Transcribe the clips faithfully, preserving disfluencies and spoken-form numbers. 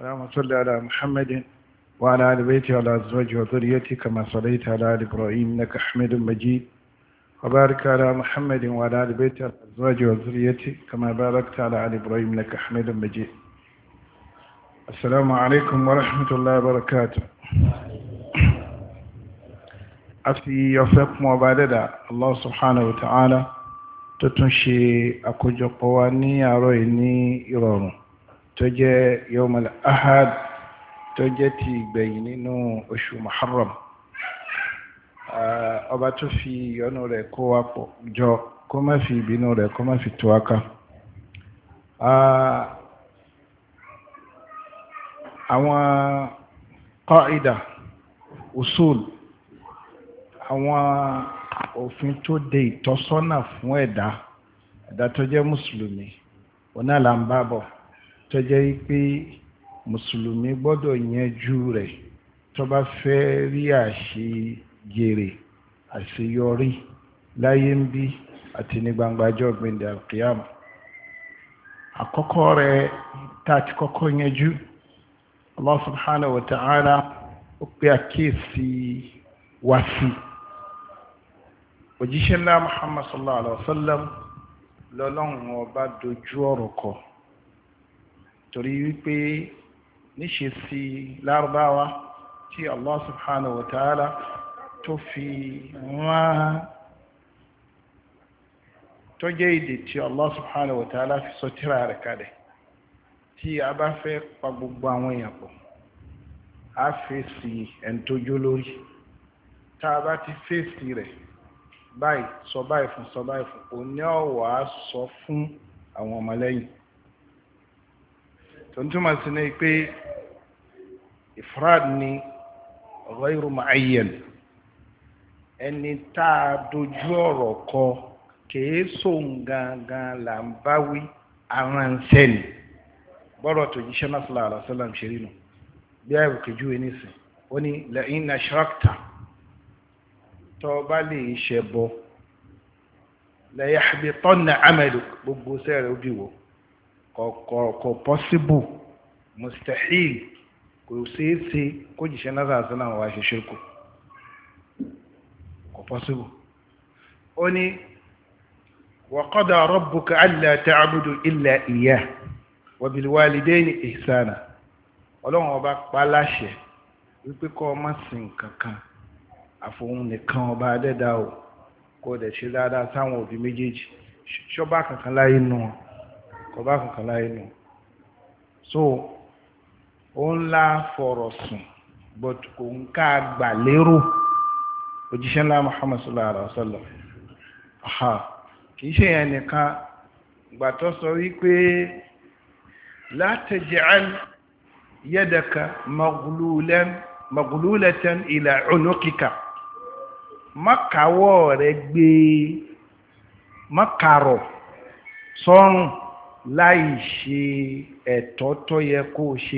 اللهم صل على محمد وعلى آل بيته وعلى أزواجه وذريته كما صليت على آل إبراهيم إنك حميد مجيد وبارك على محمد وعلى آل بيته وعلى أزواجه وذريته كما باركت على آل إبراهيم إنك حميد مجيد. السلام عليكم ورحمة الله وبركاته. أفي يوفقكم وبعددا الله سبحانه وتعالى تتنشي أكوجو قواني أرويني إيرانو تجي يوم الأحد تجي تيبينينو أشو محرم ọba tó fi ọ̀nà rẹ̀ kó wa pọ̀ jọ kó má fi ìbínú rẹ̀ kó má fi tú wa ká. àwọn qaida usul àwọn òfin tó de ìtọ́sọ́nà fún ẹ̀dá ẹ̀dá tó jẹ́ mùsùlùmí ọ̀nà là ń bá bọ̀ tó jẹ́ pé mùsùlùmí gbọ́dọ̀ yanjú rẹ̀ tó bá fẹ́ rí àṣẹ jèrè àṣeyọrí láyé ń bí àti ní gbangbajọ́ gbẹ̀ndẹ̀ alqiyama. àkọ́kọ́ rẹ̀ tá a ti kọ́kọ́ yanjú Allah subhanahu wa ta'ala ó pé àkíyèsí wá sí òjíṣẹ́ ńlá Muhammad sallallahu alaihi wa sallam lọ́lọ́run ọba dojú ọ̀rọ̀ kọ torí wípé níṣe sí lárúbáwá tí Allah subhanahu wa ta'ala tó fi wọ́n tó jẹ́ èdè tí Allah subhanahu wa ta'ala fi sọ tírà rẹ̀ kalẹ̀ tí a bá fẹ́ pa gbogbo àwọn èèyàn pọ̀ a fèsì ẹni tó jó lórí tá a bá ti fèsì rẹ̀ báyìí sọ báyìí fún sọ báyìí fún òní ọ̀wà sọ fún àwọn ọmọlẹ́yìn tó ń túmọ̀ sí ní pé ifrad ni ghayru mu'ayyan ẹni tá a dojú ọ̀rọ̀ kọ kìí sóhun gangan là ń bá wí aránṣẹ́ ni bọ́rọ̀ tó jíṣẹ́ náà sallallahu alaihi wasallam ṣe rí nù bí i òkèjú ẹni sìn ó ní la'in ashrakta tó bá lè ṣe bọ́ la yahbitanna 'amaluk gbogbo sẹ́rẹ̀ ó bí wò kò pọ́síbù mustahil kò ṣeé ṣe kó jíṣẹ́ náà sallallahu alaihi wasallam wá ṣe ṣirku possible ó ní wa qada rabbuka alla ta'budu illa iyyah wa bil walidayni ihsana ọlọ́run ọba pa láṣẹ wípé kọ́ má sìn kankan àfohun nìkan ọba adẹ́dá o kó dẹ̀ ṣe dáadáa sáwọn òbí méjèèjì ṣọba kankan láyé nù kọba kankan láyé nù so ó ń lá fọ̀rọ̀ sùn but kò ń ká gbà lérò òjíṣẹ́ ńlá Muhammad sallallahu alaihi wasallam aha kìí ṣe yẹn nìkan ìgbà tó sọ wípé la taj'al yadaka maglulan maglulatan ila unuqika mákàwọ́ rẹ̀ gbé mákàrọ̀ sọ́rùn láì ṣe ẹ̀tọ́ tó yẹ kó ṣe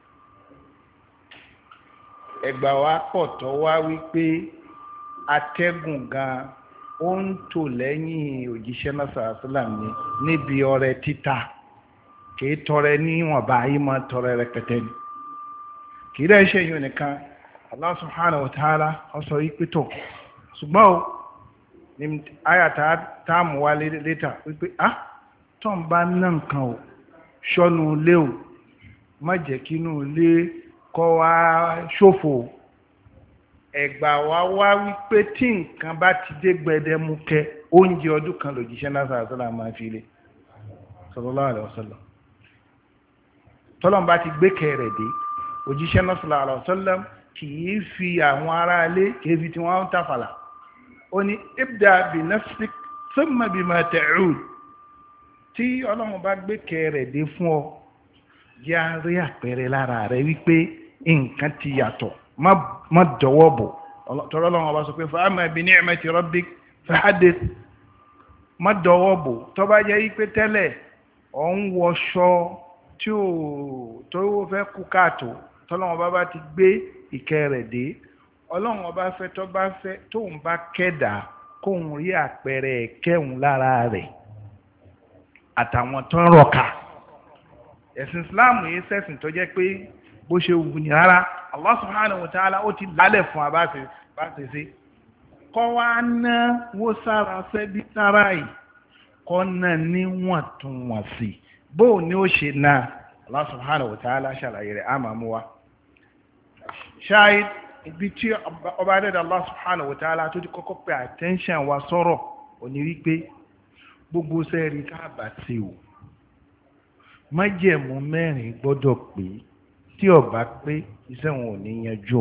ẹgbà wa pọ̀ tó wá wípé atẹ́gùn gan ó ń tò lẹ́yìn òjíṣẹ́ náà sàásìlám ní níbi ọrẹ títà kìí tọrẹ níwọ̀nba ayé máa tọrẹ rẹpẹtẹ ni kìí dẹ́ ṣe yìí nìkan Allah subhanahu wa ta'ala ó sọ yí pẹ́tọ̀ ṣùgbọ́n o ní àyàtà táàmù wá létà wípé ah tó ń bá ná nǹkan o ṣọ́nu ilé o má jẹ́ kí inú ilé kọ́ wá ṣòfò ẹgbà wa wá wípé tí nǹkan bá ti dé gbẹdẹmukẹ oúnjẹ ọdún kan lòjíṣẹ́ náà sàásàlá máa fi lé sallallahu alaihi wasallam tọ́lọ́n bá ti gbé kẹrẹ̀ dé òjíṣẹ́ náà sallallahu alaihi wasallam kì í fi àwọn ará ilé kì í fi tí wọ́n ń tàfàlà ó ní ibda bi nafsik thumma bima ta'ud tí ọlọ́run bá gbé kẹrẹ̀ dé fún ọ jẹ́ àrí àpẹẹrẹ lára rẹ wípé nǹkan ti yàtọ̀ má dọwọ́ bò tọ́rọ lọ́wọ́ bá sọ pé fa amma bi ni'mati rabbik fa hadith má dọwọ́ bò tó bá jẹ́ wípé tẹ́lẹ̀ ọ̀ ń wọṣọ tí ó tó fẹ́ kú káàtó tọ́lọ́wọ́ bá bá ti gbé ìkẹ́ rẹ̀ dé ọlọ́run ọba fẹ́ tó bá fẹ́ tóun bá kẹ́dà kóun rí àpẹẹrẹ kẹ́hùn lára rẹ̀ àtàwọn tó ń rọ̀ka ẹ̀sìn islam yìí sẹ́sìn tó jẹ́ pé bó ṣe wù ní rárá Allah subhanahu wa ta'ala ó ti lálẹ̀ fún wa bá ṣe ṣe kọ́ wa ná wó sára sẹ́bí sára yìí kọ́ náà níwọ̀ntúnwọ̀nsì bóò ni ó ṣe náà Allah subhanahu wa ta'ala ṣàlàyé rẹ̀ àmà mú wa ṣáàyí ibi tí ọba dẹ́dà Allah subhanahu wa ta'ala tó ti kọ́kọ́ pé attention wa sọ̀rọ̀ òní wípé gbogbo sẹ́ẹ̀rí káàbà sí o májẹ̀mú mẹ́rin gbọ́dọ̀ pé tí ọba pé iṣẹ́ wọn ò ní yanjú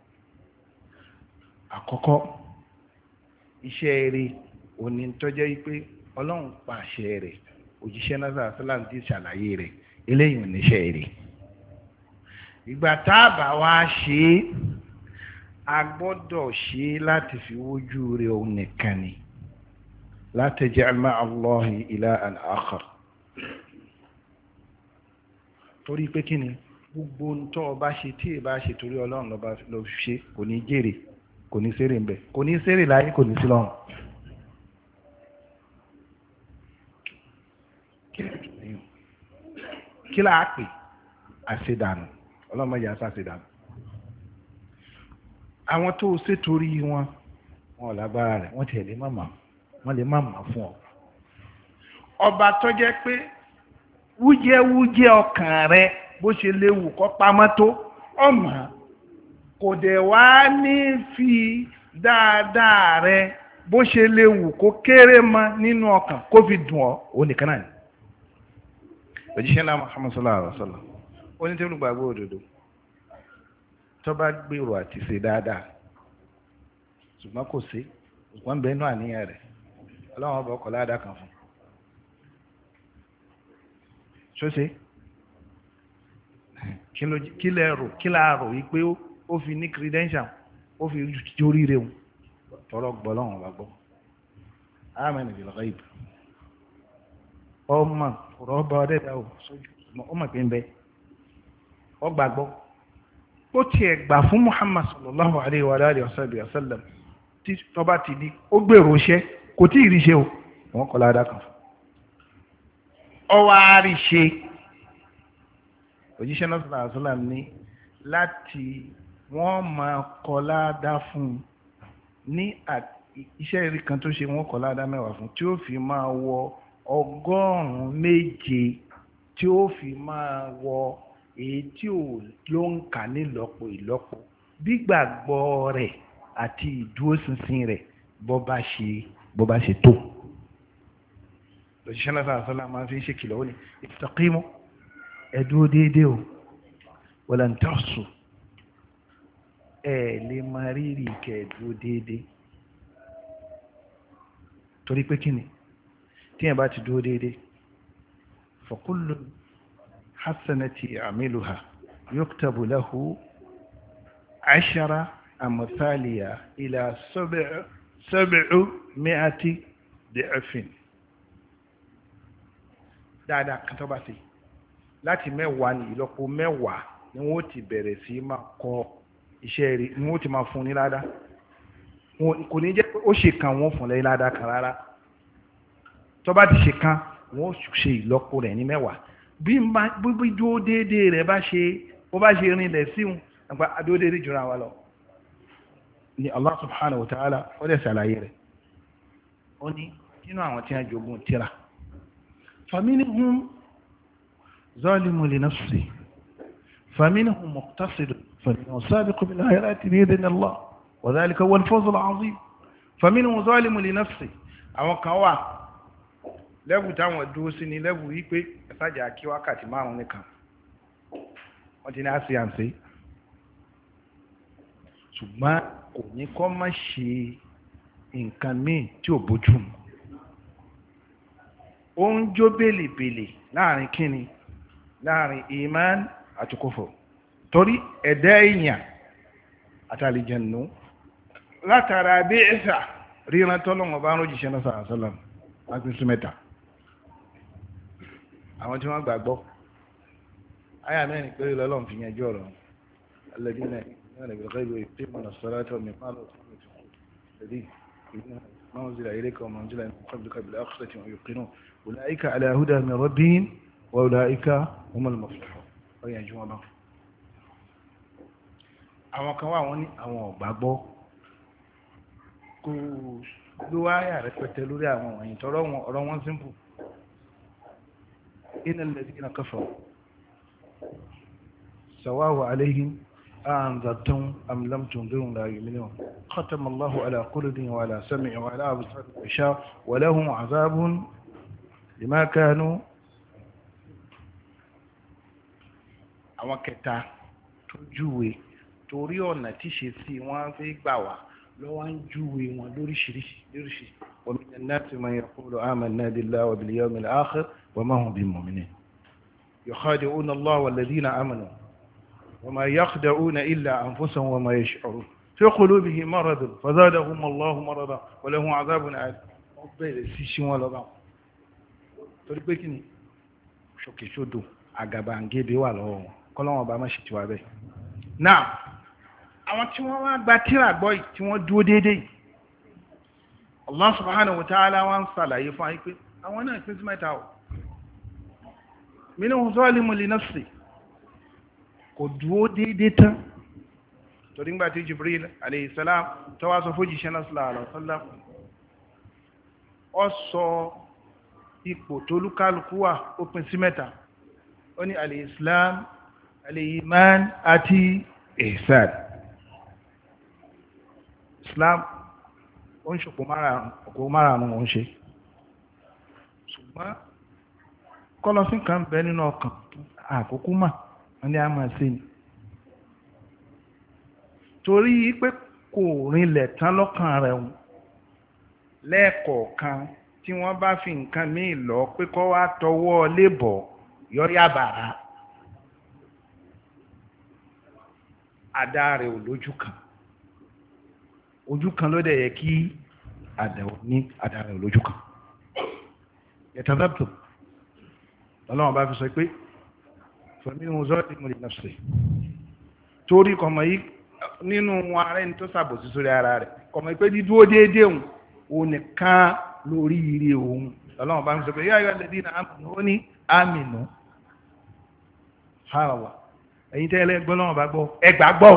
àkọ́kọ́ iṣẹ́ eré òní tọ́jẹ́ wípé ọlọ́run pàṣẹ rẹ̀ òjíṣẹ́ náà sàlám ti ṣàlàyé rẹ̀ eléyìí ò níṣẹ́ eré ìgbà tá a bá wá ṣe é a gbọ́dọ̀ ṣe é láti fi wójú rẹ̀ òun nìkan ni la taj'al ma'a Allahi ilahan akhar torí pé kí ni gbogbo ntọ́ ọba ṣe tí ì bá ṣe torí ọlọ́run lọ́ba lọ ṣe kò ní jèrè kò ní sèrè ń bẹ̀ kò ní sèrè láyé kò ní sí lọ́run. kí là á pè àṣedànù ọlọ́mọ yà sá àṣedànù. àwọn tó o ṣe torí wọn wọn ò lágbára rẹ̀ wọ́n tiẹ̀ lè má mà wọ́n lè má mà fún ọ. ọba tó jẹ́ pé wújẹ́wújẹ́ ọkàn rẹ bó ṣe léwu kọ́ pamọ́ tó ọmọ kò dẹ̀ wá ní fi dáadáa rẹ bó ṣe léwu kó kéré mọ́ nínú ọkàn kó fi dùn ọ́ òun nìkan náà ni. òjíṣẹ́ náà Muhammad sallallahu alaihi wa sallam ó ní tẹ́lú gbàgbọ́ òdodo tó bá gbèrò àti ṣe dáadáa ṣùgbọ́n kò sí ṣùgbọ́n bẹ́ẹ̀ náà àníyàn rẹ̀ ọlọ́run ọba ọkọ̀ ládàá kan fún un. ṣóṣe kí lẹ rò kí la rò yìí pé ó fi ní credential ó fi jórí rẹ̀ tọrọ gbọ́lọ́hùn ọba gbọ́ amen bil ghaib ọmọ rọ́bà ọdẹ́dà ò sójú ọmọ pé ń bẹ ọ gbàgbọ́ ó tiẹ̀ gbà fún Muhammad sallallahu alayhi wa alihi wa sallam tí tọba ti di ó gbèrò iṣẹ́ kò tí ì rí ṣe o wọ́n kọ́ ládàá kan fún ọwọ́ àárí ṣe òjíṣẹ́ náà sallallahu alayhi wa sallam ní láti wọ́n máa kọ́ ládàá fún un ní iṣẹ́ ìrí kan tó ṣe wọ́n kọ́ ládàá mẹ́wàá fún tí ó fi máa wọ ọgọ́rùn-ún méje tí ó fi máa wọ èyí tí ò ló ń kà nílọ́po ìlọ́po gbígbàgbọ́ rẹ̀ àti ìdúróṣinṣin rẹ̀ bó bá ṣe bó bá ṣe tó. lọ́sísẹ́ náà sọ̀rọ̀ sọ́lá máa fi ń ṣe kìlọ̀ ó ní istaqimu ẹ̀dúró déédéé o walan tahsu ẹ̀ lè máa rírì kẹ́ ẹ̀dúró déédéé torí pé kí ni tí ẹ̀ bá ti dúró déédéé fa kullu hasanati amiluha yuktabu lahu ashara amthaliha ila sab'u mi'ati di'fin dáadáa kan tó bá ṣe láti mẹ́wàá ní ìlọ́po mẹ́wàá ni wọ́n ti bẹ̀rẹ̀ sí máa kọ iṣẹ́ rí ni wọ́n ti máa fún ní ládàá kò ní jẹ́ pé ó ṣe kan wọ́n fún lẹ́yìn ládàá kan rárá tó bá ti ṣe kan wọ́n ṣe ìlọ́po rẹ̀ ní mẹ́wàá bí bí dúró déédéé rẹ̀ bá ṣe ó bá ṣe rinlẹ̀ síhun àgbà adúró déédéé jùlọ wa lọ ni Allah subhanahu wa ta'ala ó dẹ̀ ṣàlàyé rẹ̀ ó ní nínú àwọn tí wọ́n jogún tírà faminhum zalimun li nafsihi faminhum muqtasidun faminhum sabiqun bil khayrati bi idhnillah wa dhalika huwa al-fawz al-'azim faminhum zalimun li nafsihi àwọn kan wà lẹ́bù táwọn dúró sí ni lẹ́bù yìí pé ẹ̀sájà kí wákàtí márùn-ún nìkan wọ́n ti ní àṣì àǹsí ṣùgbọ́n kò ní kọ́ má ṣe nǹkan míì tí ò bójú mu ó ń jó bèlèbèlè láàrin kíni láàrin iman àti kófò torí ẹ̀dá èèyàn àtàlìjẹ̀nù látara bí ẹ̀sà ríran tọ́lọ́mọ bá ń rọ́jìṣẹ́ náà sàrà sọ́lọ́mù láti sí mẹ́ta àwọn tí wọ́n gbàgbọ́ àyà mẹ́rin péré lọ́lọ́run fi yanjú ọ̀rọ̀ alladhina yu'minuna bil ghaibi wa yuqimuna as-salata wa mimma razaqnahum yunfiqun ma unzila ilayka wa ma unzila min qablika bil akhirati hum yuqinun ulaika ala hudan min rabbihim wa ulaika humul muflihun ó yẹn ju wọn bá. àwọn kan wà wọ́n ní àwọn ọ̀gbàgbọ́ kò ló wáyà rẹpẹtẹ lórí àwọn wọ̀nyí tọrọ wọn ọ̀rọ̀ wọn simple. innal ladhina kafaru sawaa'un alayhim أأنذرتهم أم لم تنذرهم لا يؤمنون ختم الله على قلوبهم وعلى سمعهم وعلى أبصارهم غشاوة ولهم عذاب بما كانوا. àwọn kẹta tó júwe torí ọ̀nà tí ṣe sí wọ́n fi gbà wá lọ́wọ́ ń júwe wọn lóríṣiríṣi lóríṣiríṣi ومن الناس من يقول آمنا بالله وباليوم الآخر وما هم بمؤمنين يخادعون الله والذين آمنوا وما يخدعون إلا أنفسهم وما يشعرون في قلوبهم مرض فزادهم الله مرضا ولهم عذاب أليم bẹ̀rẹ̀ sí sí wọn lọ́ba torí pé kí ni ṣòkè ṣòdò àgàbàǹgẹ̀dẹ̀ wà lọ́wọ́ wọn kọ́lọ́wọ́n bá má ṣe tiwa bẹ́ẹ̀. náà àwọn tí wọ́n wá gba tíra gbọ́ yìí tí wọ́n dúró déédéé yìí Allah subhanahu wa ta'ala wá ń ṣàlàyé fún ayé pé àwọn náà pín sí mẹ́ta o minhum zalimun li nafsi kò dúró déédéé tán torí ńgbà tí Jibril alayhi salam tó wá sọ fún jíṣẹ́ náà sallallahu alaihi wasallam ó sọ ipò tó lúkálùkù wà ó pín sí mẹ́ta ó ní al-Islam al-Iman àti ihsan. Islam ó ń ṣòpò márùn-ún ó ń ṣe ṣùgbọ́n kọ́lọ́sìn kan bẹ nínú ọkàn àkókò mà wọ́n ní a máa ṣe ni torí pé kò rinlẹ̀ tán lọ́kàn rẹ̀ wọn lẹ́ẹ̀kọ̀ọ̀kan tí wọ́n bá fi nǹkan míì lọ pé kọ́ wá tọwọ́ lébọ̀ yọ́yà bàrà àdá rẹ̀ ò lójú kan ojú kan ló dẹ̀ yẹ kí àdá ní àdá rẹ̀ ò lójú kan yẹtọ̀ dábìtò ọlọ́run bá fi sọ pé fẹ̀mí ohun zọ́ọ̀dì mo lè nà ṣe torí kọ̀mọ̀ yìí nínú ara ẹni tó ṣàbòsí sórí ara rẹ̀ kọ̀mọ̀ yìí pé dídúró déédéé òun òun nìkan lórí ire òun ọlọ́run bá fi sọ pé yá ayọ́ lẹ́dí náà ó ní àmìnú hàwà ẹ̀yin tẹ́lẹ̀ gbọ́ lọ́wọ́ bá gbọ́ ẹgbà gbọ́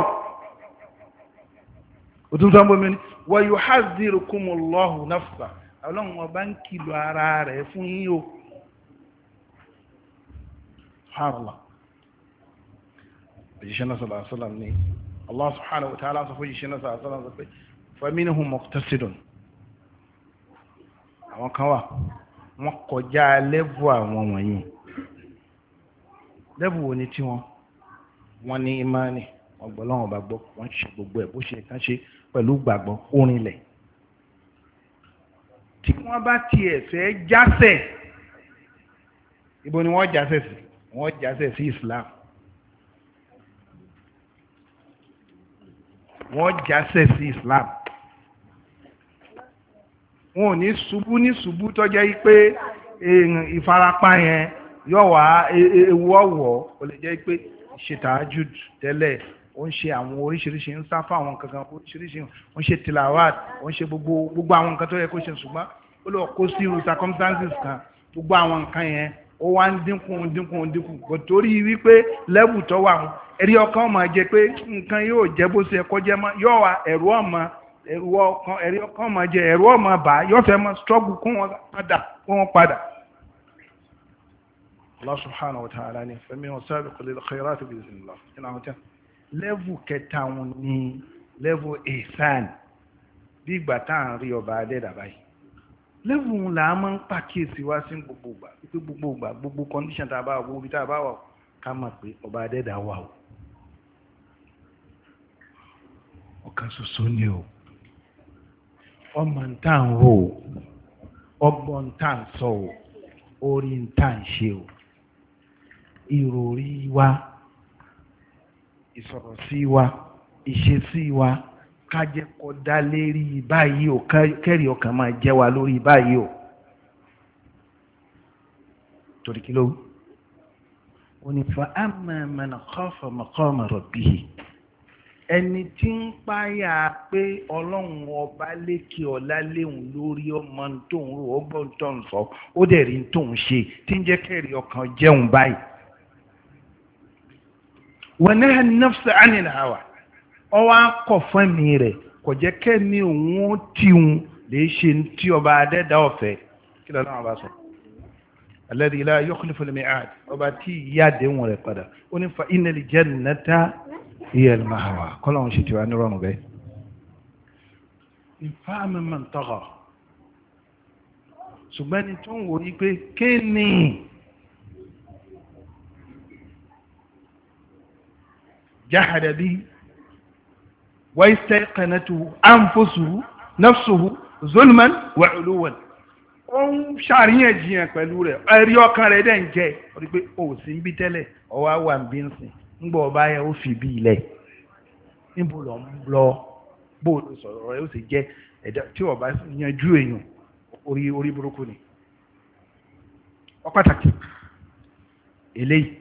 ó tún sọ́n bómi ní wa yuhadhdhirukumullahu nafsa ọlọ́run ọba ń kìlọ̀ ara rẹ̀ fún yín o hàwà òjíṣẹ́ náà sallallahu alaihi wasallam ní Allah subhanahu wa ta'ala sọ fún òjíṣẹ́ náà sallallahu alaihi wasallam pé faminhum muqtasidun àwọn kan wà wọ́n kọjá lẹ́bù àwọn wọ̀nyí lẹ́bù wo ni tí wọ́n wọ́n ní ìmánì wọ́n gbọ́ lọ́wọ́ bá gbọ́ wọ́n ṣe gbogbo ẹ̀ bó ṣe kàn ṣe pẹ̀lú gbàgbọ́ orinlẹ̀ tí wọ́n bá tiẹ̀ fẹ́ jásẹ̀ ibo ni wọ́n jásẹ̀ sí wọ́n jásẹ̀ sí Islam wọ́n jásẹ̀ sí Islam wọn ò ní ṣubú ní ṣubú tó jẹ́ pé ìfarapa yẹn yóò wá ewu ọ̀wọ́ ó lè jẹ́ pé ṣe tahajjud tẹ́lẹ̀ ó ń ṣe àwọn oríṣiríṣi ń sá fún àwọn kankan oríṣiríṣi ó ń ṣe tilawat ó ń ṣe gbogbo gbogbo àwọn nǹkan tó yẹ kó ṣe ṣùgbọ́n ó lọ kó sí irú circumstances kan gbogbo àwọn nǹkan yẹn ó wá ń dínkù ń dínkù ń dínkù kò torí wípé lẹ́bù tó wà wọn ẹ̀rí ọkàn máa jẹ pé nǹkan yóò jẹ́ bó ṣe kọjá mọ́ yóò wá ẹ̀rù ọmọ ẹ̀rù ọkàn ẹ̀rí ọkàn máa jẹ ẹ̀rù ọmọ bá yóò fẹ́ mọ́ struggle kó wọn padà kó wọn padà. Allah subhanahu wa ta'ala ni fẹ́mi wọn sabiqu lil khayrati bi iznillah nínú àwọn tẹ́ lẹ́vù kẹta wọn ni lẹ́vù ihsan bí ìgbà tá à ń rí ọba adẹ́dà báyìí lẹ́vù là á máa ń pàkíyèsí wá sí gbogbo ìgbà pípé gbogbo ìgbà gbogbo condition tá a bá wà gbogbo ibi tá a bá wà ká mọ̀ pé ọba adẹ́dà wà o ọ̀kan ṣoṣo ni o ọmọ ń tà ń rò o ọgbọ́n ń tà ń sọ o orí ń tà ń ṣe o ìròrí wa ìsọ̀rọ̀ sí wa ìṣesí wa kájẹ́ kó dá lérí báyìí o kẹ́rì ọkàn máa jẹ́ wa lórí báyìí o torí kí ló ó ní fa amma man khafa maqama rabbih ẹni tí ń páyà pé ọlọ́run ọba lékè ọlá léhùn lórí ọmọ tóun rò ọgbọ́n tóun sọ ó dẹ̀ rí tóun ṣe tí ń jẹ́ kẹ́rì ọkàn jẹun báyìí. wa naha an-nafsa 'anil hawa ọwọ́ akọ̀ fún mi rẹ̀ kò jẹ́ kẹ́mi òun ó tiun lè ṣe tí ọba adẹ́dá ọ̀fẹ́ kí lọ́nà àwọn bá sọ. alladhi la yukhlifu al-mi'ad ọba tí ìyá àdéhùn rẹ̀ padà ó ní fa innal jannata hiya al-ma'wa kọ́lọ́hún ṣe tiwa ní rọrùn bẹ́ẹ̀. ìfáàmì man tagha ṣùgbọ́n ẹni tó ń wò yí pé kéènì jahada bi wa istayqanatu anfusuhu nafsuhu zulman wa uluwan ó ń ṣàríyànjiyàn pẹ̀lú rẹ̀ ẹ̀rí ọkàn rẹ̀ dẹ̀ ń jẹ́ orí pé ó sì ń bí tẹ́lẹ̀ ọwọ́ wà ń bí ń sìn ńgbọ́ ọba yẹn ó fi bí ilẹ̀ níbo lọ ń lọ bó o sọ̀rọ̀ rẹ̀ ó sì jẹ́ ẹ̀dá tí ọba yanjú èèyàn orí orí burúkú ni ó pàtàkì eléyìí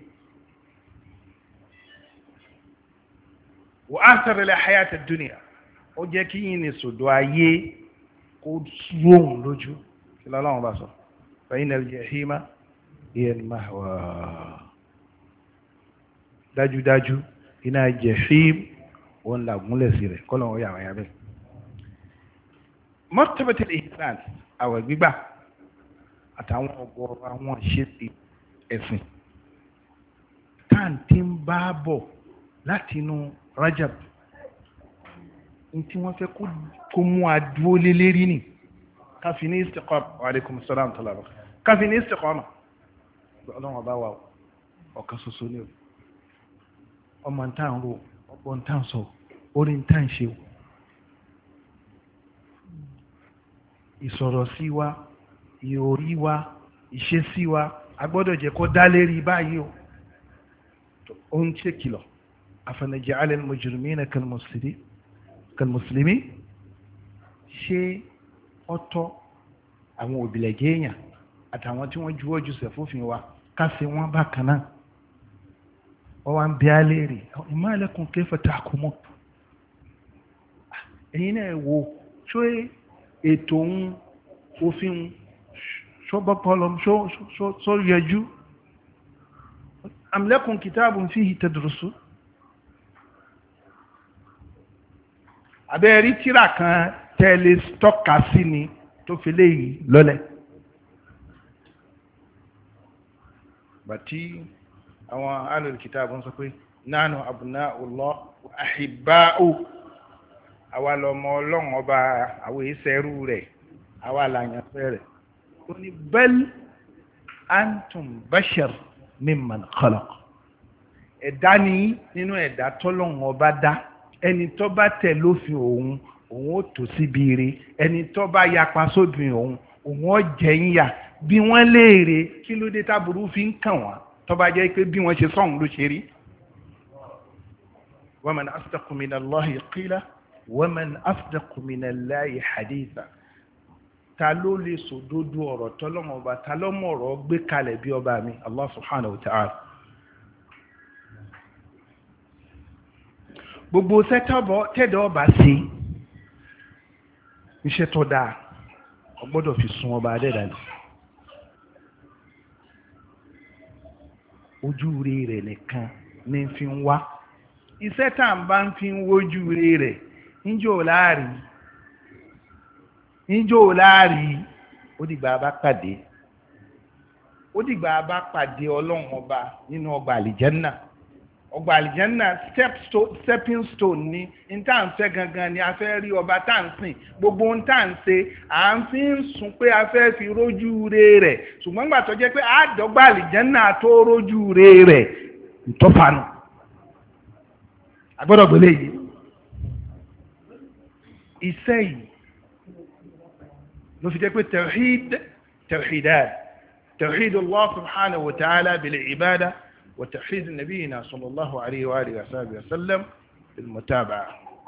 wọ́n á sọ̀rọ̀ lẹ́ hayata dunya ó jẹ́ kí yín ní sòdò ayé kó lóhùn lójú kí lọ́lọ́run bá sọ fa innal jahima hiya al-mahwa dájúdájú iná jahim òun làgúnlẹ̀ sí rẹ̀ kọ́ lọ́wọ́ yàrá yàrá bẹ́ẹ̀. martabatul ihsan àwẹ̀ gbígbà àtàwọn ọgọ́rọ̀ àwọn ìṣesí ẹ̀sìn táǹtí ń bá bọ̀ láti inú Rajab tí wọ́n fẹ́ kó mú adúó lé lérí ni káfí ní istiqama wa alaikum salam tọ́lára káfí ní istiqama ọlọ́run ọba wa ọ̀kan ṣoṣo ní ọmọ ntá ń ro ọgbọ́n ntá ń sọ orí ntá ń ṣe ìsọ̀rọ̀ sí wa ìròrí wa ìṣesí wa agbọ́dọ̀ jẹ́ kó dá lérí báyìí o ó ń ṣe kìlọ̀ afanaj'al al-mujrimina kal-muslimin ṣé ọ̀tọ̀ àwọn òbílẹ̀jẹ́ èèyàn àtàwọn tí wọ́n juwọ́ jùsẹ̀ fófin wa káfí wọn bákan náà wọ́n wá ń bí alẹ́ rè ma lakum kayfa tahkumun ẹ̀yin náà wo ṣó ètò ń òfin ṣọ́bọ́pọ́lọ́ ṣó yẹjú am lakum kitabun fihi tadrusun abẹ́rí tíra kan tẹ́lẹ̀ tọ́ka sí ni tó fi léyìí lọ́lẹ̀. bàtí àwọn alul kitab sọ pé nánú abna'ullah wa ahibba'u àwa lọ́mọ ọlọ́run ọba àwọn ìṣẹ́rú rẹ̀ àwa làyànfẹ́ rẹ̀ ó ní bal antum bashar mimman khalaq ẹ̀dá ni nínú ẹ̀dá tọ́lọ́run ọba dá ẹni tó bá tẹ̀ lófin òun òun ó tò síbi ire ẹni tó bá yapa sóbìn òun òun ó jẹ̀yìn yà bí wọ́n léèrè kí ló dé táburú fi ń kàn wọ́n tó bá jẹ́ pé bí wọ́n ṣe sọ̀hún ló ṣe rí. wa man asdaqu minallahi qila wa man asdaqu minallahi haditha ta ló lè sòdodo ọ̀rọ̀ tọ́lọ́mọ ọba ta lọ́mọ ọ̀rọ̀ gbé kalẹ̀ bí ọba mi Allah subhanahu wa ta'ala. gbogbo sẹ́tọ̀bọ̀ tẹ́dọ̀ ọba sí iṣẹ́ tó dáa ọ gbọ́dọ̀ fi sun ọba adẹ́dàní ojú rẹ̀ nìkan ní fi ń wá iṣẹ́ tá à ń bá ń fi ń wojú rẹ̀ níjó láàrí níjó láàrí ó dìgbà bá pàdé ó dìgbà bá pàdé ọlọ́run ọba nínú ọgbà àlìjẹ́nnà ọgbà àlìjẹ́nà stepping stone ni n tá à ń fẹ́ gangan ni a fẹ́ rí ọba tá à ń sìn gbogbo n tá à ń ṣe à ń fi ń sùn pé a fẹ́ fi rójú re rẹ̀ ṣùgbọ́n gbà tó jẹ́ pé àádọ́gba àlìjẹ́nà tó rójú re rẹ̀ ìtọ́fàánù agbọ́dọ̀ gbélé yìí iṣẹ́ yìí ló fi jẹ́ pé tawhid tawhidan tawhid Allah subhanahu wa ta'ala bil ibada وتوحيد نبينا صلى الله عليه وآله وصحبه وسلم بالمتابعة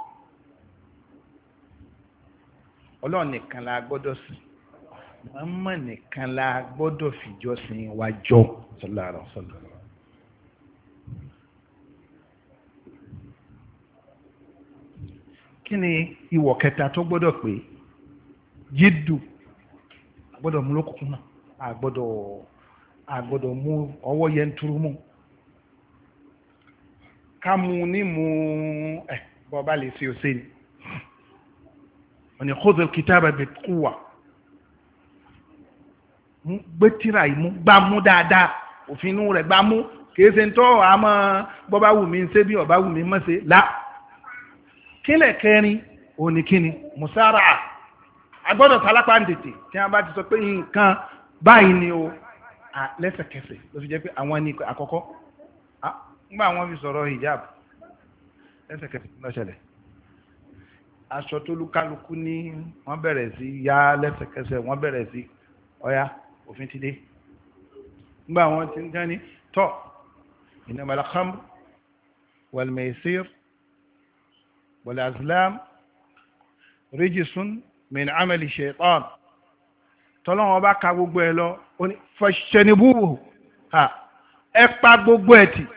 Ọlọ́run nìkan la gbọ́dọ̀ sìn Muhammad nìkan la gbọ́dọ̀ fìjọsìn wa jọ sallallahu alaihi wasallam kí ni ìwọ̀ kẹta tó gbọ́dọ̀ pé jídù àgbọ́dọ̀ mú lókùnkùn náà àgbọ́dọ̀ àgbọ́dọ̀ mú ọwọ́ yẹn túrú mú ká mú ní mú ẹ̀ bọ́ bá lè fi òsè ni wọ́n ni khudh al-kitaba bi quwwa gbé tíra yìí mú gbá mú dáadáa òfin inú rẹ̀ gbá mú kìí ṣe ń tọ́ àmọ́ bọ́ bá wù mí ń ṣe bí ọ̀bá wù mí mọ́ ṣe lá kílẹ̀ kẹrin òní kíni musara agbọ́dọ̀ tálápá ń tètè tí wọ́n bá ti sọ pé nǹkan báyìí ni o lẹ́sẹ̀kẹsẹ̀ ló fi jẹ́ pé àwọn ní àkọ́kọ́ nígbà wọn fi sọ̀rọ̀ hijab lẹ́sẹ̀kẹsẹ̀ ló ṣẹlẹ̀ aṣọ tó lúkálukú ní wọ́n bẹ̀rẹ̀ sí yá lẹ́sẹ̀kẹsẹ̀ wọ́n bẹ̀rẹ̀ sí ọ̀yá òfin ti dé nígbà wọn ti ń gán ní tọ́ innamal khamr wal maisir wal azlam rijsun min amali shaitan tọ́lọ́wọ́n bá ka gbogbo ẹ lọ ó ní fashanibuhu ha ẹ pa gbogbo ẹ tì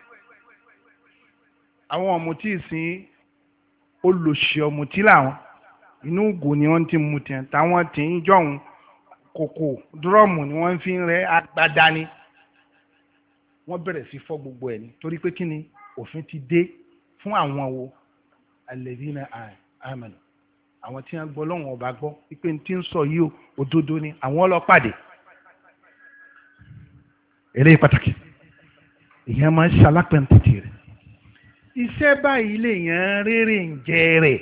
àwọn ọ̀mùtí ìsìn olùṣì ọ̀mùtí làwọn inú ògò ni wọ́n ti mú tiẹ̀ táwọn tí ń jọ̀hún kòkò dúrọ́ọ̀mù ni wọ́n fi ń rẹ́ agbada ni wọ́n bẹ̀rẹ̀ sí fọ́ gbogbo ẹ̀ ni torí pé kí ni òfin ti dé fún àwọn wo alladhina amanu àwọn tí wọ́n gbọ́ lọ́wọ́n ọba gbọ́ wípé tí ń sọ yìí òdodo ni àwọn ọlọ́pàdé eré pàtàkì ìyẹn máa ń ṣalápẹ̀ntìtì rẹ̀ iṣẹ́ báyìí lè yàn rere ń jẹ rẹ̀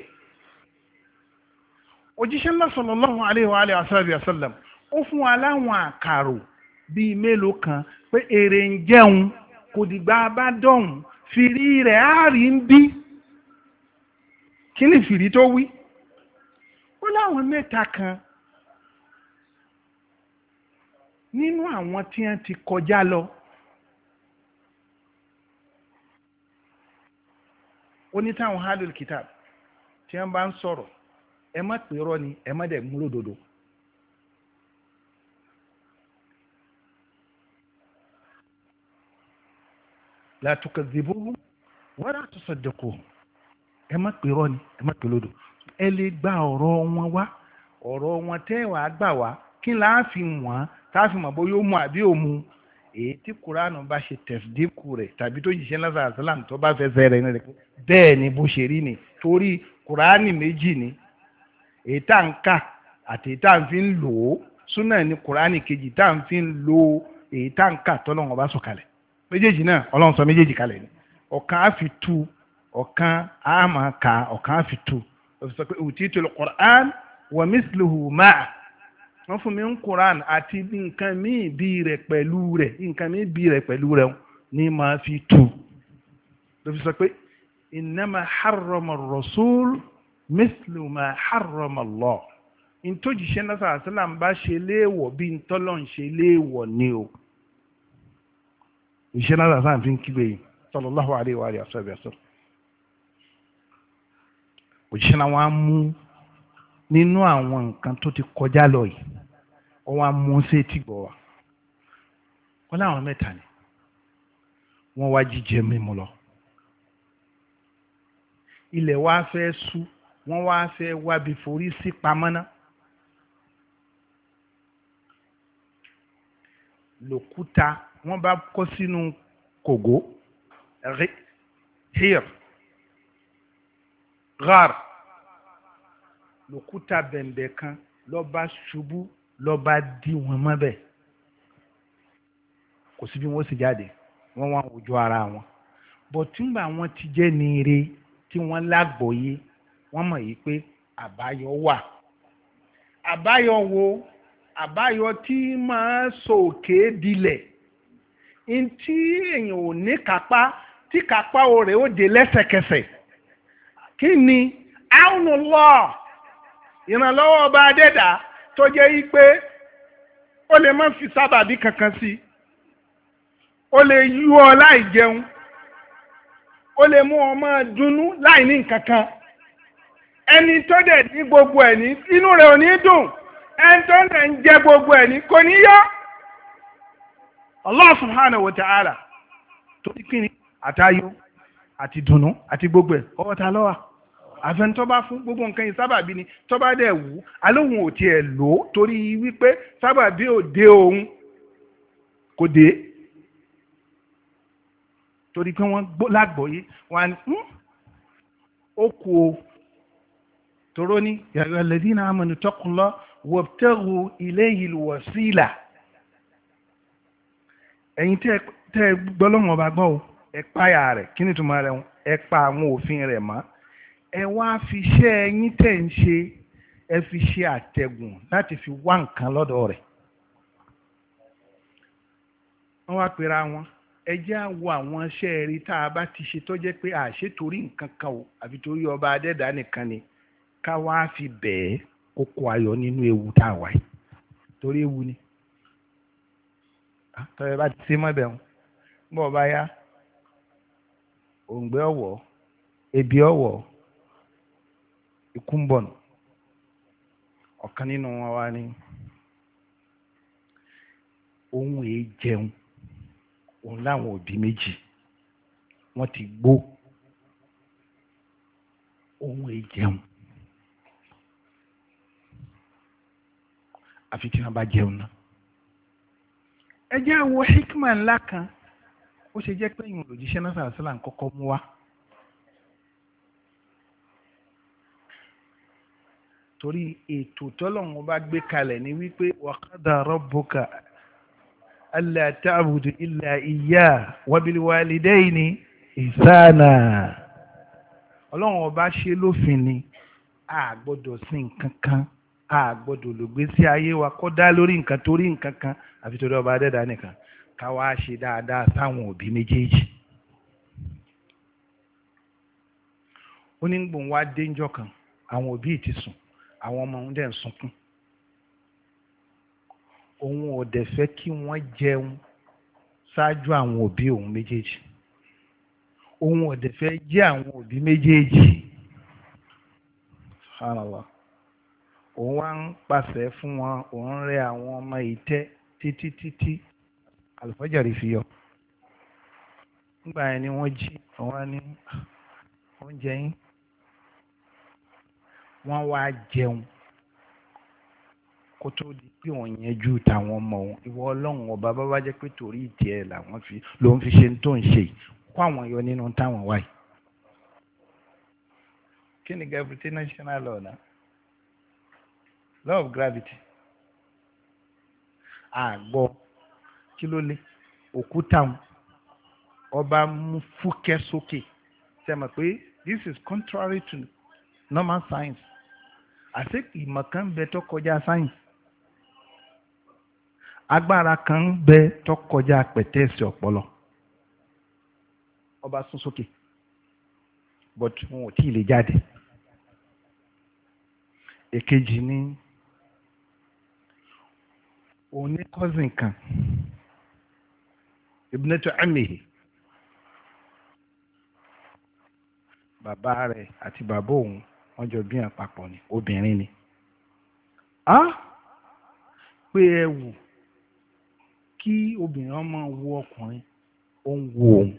òjíṣẹ́ ńlá sallallahu alaihi wa alihi wa sallam ó fún wa láwọn àkàrò bíi mélòó kan pé èrè ń jẹun kò dìgbà bá dọ̀hún fìrí rẹ̀ á rí ń bí kí ni fìrí tó wí ó láwọn mẹ́ta kan nínú àwọn tí wọ́n ti kọjá lọ ó ní táwọn halil kitab tí wọ́n bá ń sọ̀rọ̀ ẹ má pè rọ́ ni ẹ má dẹ̀ múlò dodo la tukadhibuhum wa la tusaddiquhum ẹ má pè rọ́ ni ẹ má pè lódò ẹ lè gba ọ̀rọ̀ wọn wá ọ̀rọ̀ wọn tẹ́ wàá gbà wá kí láà fi wọ́n tá a fi mọ̀ bóyá ó mu àbí ó mu èyí tí kuranu bá ṣe tẹ̀sídìkù rẹ̀ tàbí tó yìí lásán àṣàlám tó bá fẹsẹ̀ rẹ̀ ní rẹ̀ bẹ́ẹ̀ ni bó ṣe rí ni torí kurani méjì ni èyí tá à ń kà àti èyí tá à ń fi ń lò ó súnà ní kurani kejì tá à ń fi ń lo èyí tá à ń kà tọ́lọ́run bá sọ kalẹ̀ méjèèjì náà ọlọ́run sọ méjèèjì kalẹ̀ ni ọ̀kan á fi tu ọ̀kan á máa kà ọ̀kan á fi tu ó fi sọ pé utitul Qur'an wa misluhu ma'a wọ́n fún mi ń Quran àti nǹkan míì bí rẹ̀ pẹ̀lú rẹ̀ nǹkan míì bí rẹ̀ pẹ̀lú rẹ̀ ní máa fi tu ló fi sọ pé innama harrama ar-rasul mislu ma harrama Allah ntójìṣẹ́ náà sàásìlà ń bá ṣe léèwọ̀ bí ntọ́lọ́ ń ṣe léèwọ̀ ni o ìṣẹ́ náà sàásìlà fi ń kígbe yìí sallallahu alaihi wa alihi wasallam òjíṣẹ́ náà wọ́n á mú nínú àwọn nǹkan tó ti kọjá lọ yìí wọ́n wá mú sí etí gbọ́ wa wọ́n láwọn mẹ́ta ni wọ́n wá jíjẹ mímu lọ ilẹ̀ wa fẹ́ sú wọ́n wá fẹ́ wábi forí sí pamọ́ná lòkúta wọ́n bá kó sínú kògó hir ghar lòkúta bẹ̀m̀bẹ̀ kan ló bá ṣubú ló bá dí wọn mọ́bẹ̀ kò sí bí wọ́n sì jáde wọ́n wá ojú ara wọn bọ̀ túnbà wọn ti jẹ́ ní ire tí wọ́n lágbòye wọ́n mọ̀ yìí pé àbáyọ wà àbáyọ wo àbáyọ tí máa sòkè dilẹ̀ ntí èèyàn ò ní kápá tí kápá rẹ̀ ó dé lẹ́sẹ̀kẹsẹ̀ kí ni aunullah ìrànlọ́wọ́ ọba adẹ́dà tó jẹ́ yí pé ó lè má fi sábàbí kankan sí ó lè yú ọ láì jẹun ó lè mú ọ máa dunnú láì ní nǹkan kan ẹni tó dẹ̀ ní gbogbo ẹ̀ ní inú rẹ̀ ò ní dùn ẹni tó dẹ̀ ń jẹ gbogbo ẹ̀ ní kò ní yọ Allah subhanahu wa ta'ala tó ní kíni àtayọ àti dùnnú àti gbogbo ẹ̀ ọwọ́ ta ló wà àfẹn tó bá fún gbogbo nǹkan yìí sábàbí ni tó bá dẹ̀ wù alóhùn ò tiẹ̀ lò ó torí wípé sábàbí ò dé òun kò dé torí pé wọ́n lágbọ̀ọ́yé wọn ni ó kú o toró ní ya ayyuhal ladhina amanu taqullaha wabtaghu ilayhi al-wasila ẹ̀yin tẹ́ ẹ gbọ́ lọ́wọ́ ọba gbọ́ o ẹ páyà rẹ̀ kí ni túmọ̀ rẹ̀ ẹ pa àwọn òfin rẹ̀ mọ́ ẹ wá fi ṣe ẹ̀yin tẹ̀ ń ṣe ẹ fi ṣe àtẹ̀gùn láti fi wá nǹkan lọ́dọ̀ rẹ̀ wọ́n wá pera wọn ẹ jẹ́ àwọ àwọn iṣẹ́ rí tá a bá ti ṣe tó jẹ́ pé àṣẹ torí nǹkan kan o àfi torí ọba adẹ́dá nìkan ni ká wá fi bẹ̀ẹ́ kókó ayọ̀ nínú ewu tá a wà yìí torí ewu ni tọ́yẹ bá ti ṣe mọ́bẹ̀ wọn bọ́ ọba yá òǹgbẹ ọ̀wọ́ ebi ọ̀wọ́ ikú ń bọ̀ nù ọ̀kan nínú wọn wá ní ohun èé jẹun òun láwọn òbí méjì wọ́n ti gbó ohun èé jẹun àfi tí wọ́n bá jẹun náà ẹ jẹ́ àwọ̀ hikma ńlá kan ó ṣe jẹ́ pé ìwọ̀n òjíṣẹ́ náà sàrásílà ń kọ́kọ́ mú wá torí ètò tọ́lọ́run bá gbé kalẹ̀ ní wípé wa qada rabbuka alla ta'budu illa iyyah wa bil walidayni ihsana ọlọ́run ọba ṣe lófin ni a gbọ́dọ̀ sí nǹkan kan a gbọ́dọ̀ lògbé sí ayé wa kó dá lórí nǹkan torí nǹkan kan àfi torí ọba adẹ́dá nìkan ká wá ṣe dáadáa sáwọn òbí méjèèjì ó ní gbòǹ wá déńjọ́ kan àwọn òbí ti sùn àwọn ọmọ òun dẹ̀ ń sunkún òun ò dẹ̀ fẹ́ kí wọ́n jẹun ṣáájú àwọn òbí òun méjèèjì òun ò dẹ̀ fẹ́ jẹ́ àwọn òbí méjèèjì subhanallah òun wá ń pàṣẹ fún wọn òun rẹ àwọn ọmọ ìtẹ́ títí títí àlùfájàrí fi yọ nígbà yẹn ni wọ́n jí àwọn ní oúnjẹ yín wọ́n wá jẹun kó tó di pé wọ́n yanjú tàwọn ọmọ òun ìwọ ọlọ́run ọba bá bá jẹ́ pé torí ìdí ẹ̀ làwọn fi ló ń fi ṣe tó ń ṣe kó àwọn yọ nínú táwọn wáyé kí ni gravitational law náà law of gravity àgbọ̀ kí ló lé òkúta ọba mú fúkẹ́ sókè sẹ́mọ̀ pé this is contrary to normal science àti ìmọ̀ kan bẹ tó kọjá science agbára kan bẹ tó kọjá pẹ̀tẹ́ẹ̀sì ọpọlọ ọba sún sókè but wọn ò tí ì lè jáde èkejì ní òun ní cousin kan ibnatu amihi bàbá rẹ̀ àti bàbá òun wọ́n jọ bí àpapọ̀ ni obìnrin ni á pé ẹ wù kí obìnrin ọmọ wo ọkùnrin ó ń wo òun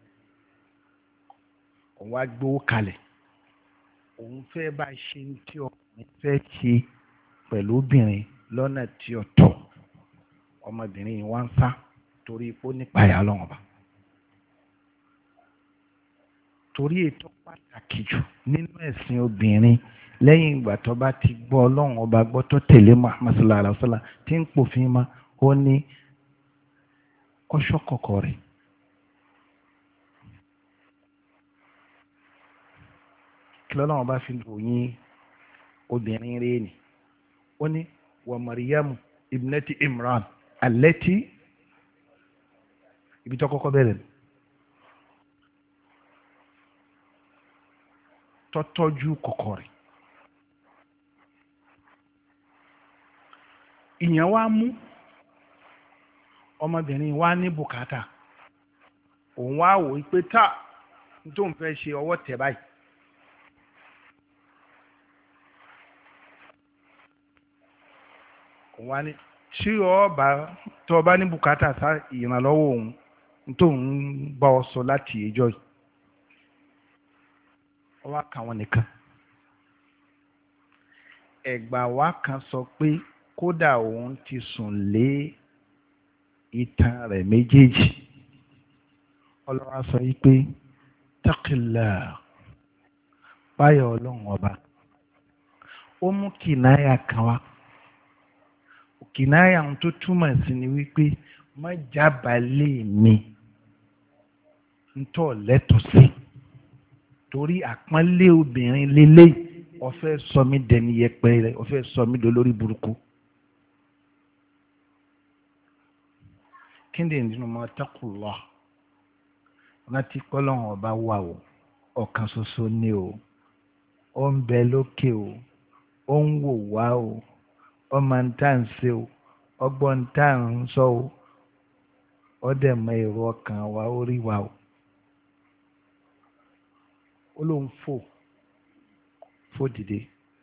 òun wá gbówó kalẹ̀ òun fẹ́ bá ṣe ní tí ọkùnrin fẹ́ ṣe pẹ̀lú obìnrin lọ́nà tí ó tọ́ ọmọbìnrin yìí wá ń sá torí ipò nípayà lọ́wọ́n bá torí ètò pàtàkì jù nínú ẹ̀sìn obìnrin lẹ́yìn ìgbà tó bá ti gbọ́ ọlọ́run ọba gbọ́ tó tẹ̀lé Muhammad sallallahu alaihi wasallam tí ń pòfin ma ó ní kọ́ṣọ́ kọ̀kọ̀ rẹ̀ kí lọ́lọ́run bá fi ròyìn obìnrin rẹ̀ ni ó ní wa Maryamu ibnati Imran allati ibi tó kọ́kọ́ bẹ̀rẹ̀ ni tọ́tọ́jú kọ̀kọ̀ rẹ̀ ìyẹn wá mú ọmọbìnrin wá ní bùkátà òun wá wò pé tá tó ń fẹ́ ṣe ọwọ́ tẹ̀ báyìí òun wá ní tí ọba tó ọba ní bùkátà sá ìrànlọ́wọ́ òun tó ń bá ọ sọ láti ẹjọ́ yìí wá kà wọ́n nìkan ẹ̀gbà wa kan sọ pé kódà òun ti sùn lé itan rẹ̀ méjèèjì ọlọ́wà sọ yìí pé taqilla báyọ̀ ọlọ́run ọba ó mú kìnnáyà kan wá kìnnáyà ohun tó túmọ̀ sí ni wípé má jábàálẹ̀ mi ń tọ́ lẹ́tọ̀ọ́ sí torí àpọ́nlé obìnrin lélẹ̀ ó fẹ́ sọ mí dẹni yẹpẹrẹ ó fẹ́ sọ mí dolórí burúkú. kí ni ìdí mọ́ taqullah láti kọ́lọ́hún ọba wà o ọ̀kan ṣoṣo ni o ó ń bẹ lókè o ó ń wò wá o ọmọ ń tà ń ṣe o ọgbọ́n ń tà ń sọ o ó dẹ̀ mọ èrò ọkàn wa ó rí wa o ó ló ń fò fò dìde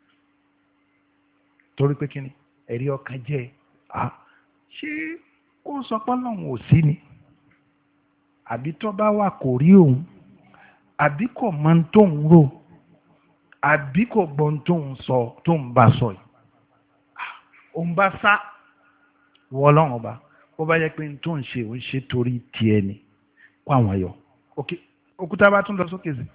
torí pé kí ni ẹ̀rí ọkàn jẹ́ à ṣé kó sọ pé Ọlọ́run ò sí ni àbí tó bá wà kò rí òun àbí kò mọ ohun tó ń rò àbí kò gbọ́ ohun tó ń sọ tó ń bá sọ yìí òun bá sá wọ Ọlọ́run ọba bó bá yẹ pé ohun tó ń ṣe òun ṣe torí tiẹ̀ ni kó àwọn ayọ̀ òkúta bá tún lọ sókè sí.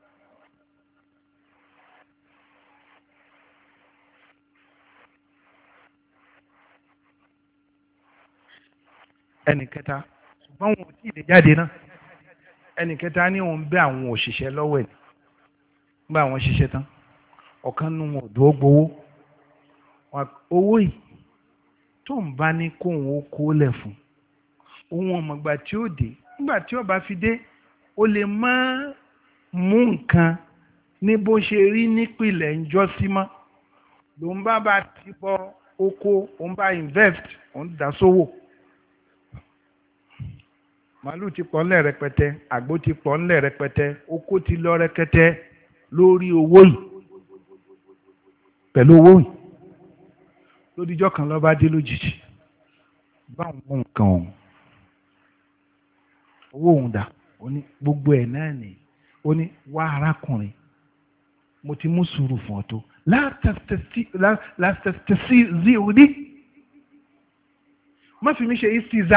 ẹnì kẹta ṣùgbọ́n wọn ò tí ì lè jáde náà ẹnì kẹta ní òun bẹ àwọn òṣìṣẹ́ lọ́wọ́ ẹ̀ nígbà àwọn ṣiṣẹ́ tán ọ̀kan nínú wọn ò dúró gbowó owó yìí tó ń bá ní kóun ó kó lẹ̀ fún òun ọmọgbà tí ó dé nígbà tí ó bá fi dé ó lè má mú nǹkan ní bó ṣe rí nípìnlẹ̀ ń jọ́ sí mọ́ lòun bá bá ti bọ oko òun bá invest òun dá sówò. màálù ti pọ̀ ńlẹ̀ rẹpẹtẹ àgbo ti pọ̀ ńlẹ̀ rẹpẹtẹ oko ti lọ rẹkẹtẹ lórí owó yìí pẹ̀lú owó yìí lódìjọ́ kan lọ́ba dé lójijì báwọn mú nǹkan ọ̀hún owó òun dà ó ní gbogbo ẹ̀ náà ní ó ní wá arákùnrin mo ti mú sùúrù fún ọ tó látẹ̀sí zi òní má fi mí ṣe istiza.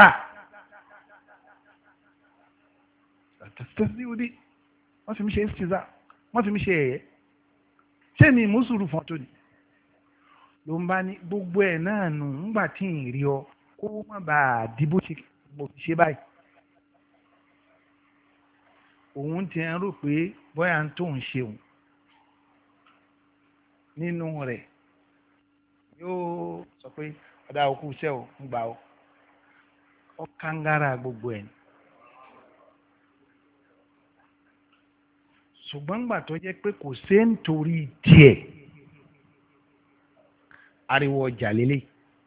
tẹ̀sí òde wọ́n fi mí ṣe istiza wọ́n fi mí ṣe ẹ̀yẹ ṣé mi mùsùlùmí fún ọ tó ni ló ń bá ní gbogbo ẹ̀ náà nù ńgbà tí ì rí ọ kó má bàa dìbò ṣe mo fi ṣe báyìí òun ti ń rò pé bóyá tó ń ṣeun nínú rẹ̀ yóò sọ pé ọ̀dà òkú iṣẹ́ ò ń gbà ó ọ kángára gbogbo ẹ̀. ṣùgbọ́n gbà tó jẹ́ pé kò sé nítorí díẹ̀ ariwo ọjà lélẹ̀